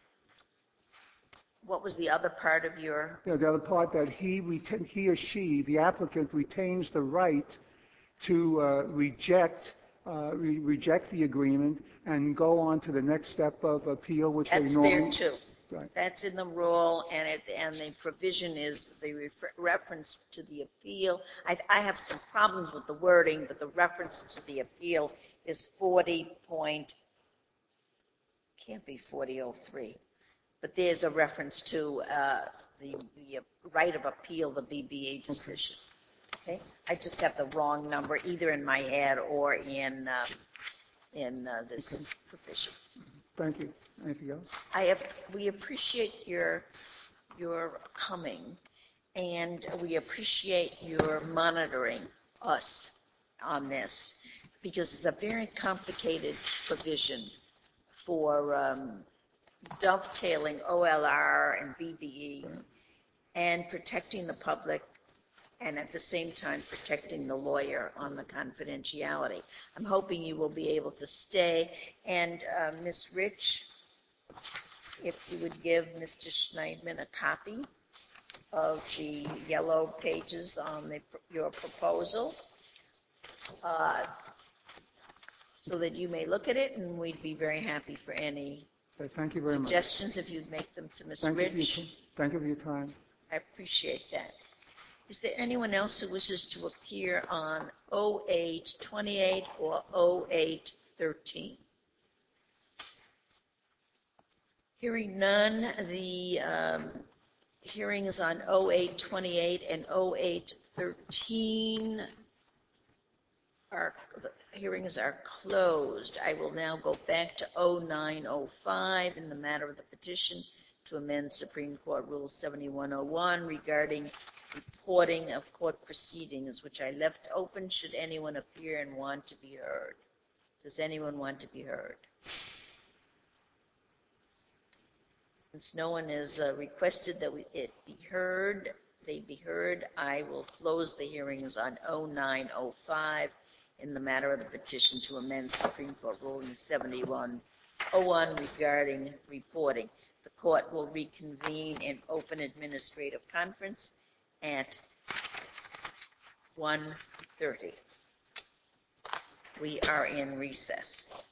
what was the other part of your? You know, the other part that he retain, he or she, the applicant, retains the right to uh, reject uh, re- reject the agreement and go on to the next step of appeal, which That's they there normally. too. Right. That's in the rule, and it and the provision is the refer- reference to the appeal. I, I have some problems with the wording, but the reference to the appeal is forty point. Can't be forty oh three. But there's a reference to uh, the, the right of appeal, the B B A decision. Okay, I just have the wrong number either in my head or in uh, in uh, this Okay. provision. Thank you. Anything else? I have, we appreciate your your coming, and we appreciate your monitoring us on this because it's a very complicated provision for. Um, dovetailing O L R and B B E and protecting the public and at the same time protecting the lawyer on the confidentiality. I'm hoping you will be able to stay. And uh, Miz Rich, if you would give Mister Schneidman a copy of the yellow pages on the, your proposal. uh, so that you may look at it, and we'd be very happy for any Okay, thank you very much. suggestions if you'd make them to Miz Thank you, for your, Rich. ti- thank you for your time. I appreciate that. Is there anyone else who wishes to appear on oh eight twenty-eight or oh eight thirteen? Hearing none, the um, hearings on oh eight twenty-eight and oh eight thirteen are, the hearings are closed. I will now go back to oh nine oh five in the matter of the petition to amend Supreme Court Rule seventy-one oh one regarding reporting of court proceedings, which I left open should anyone appear and want to be heard. Does anyone want to be heard? Since no one has uh, requested that we, it be heard, they be heard, I will close the hearings on oh nine oh five in the matter of the petition to amend Supreme Court Ruling seventy-one oh one regarding reporting. The court will reconvene in open administrative conference at one thirty. We are in recess.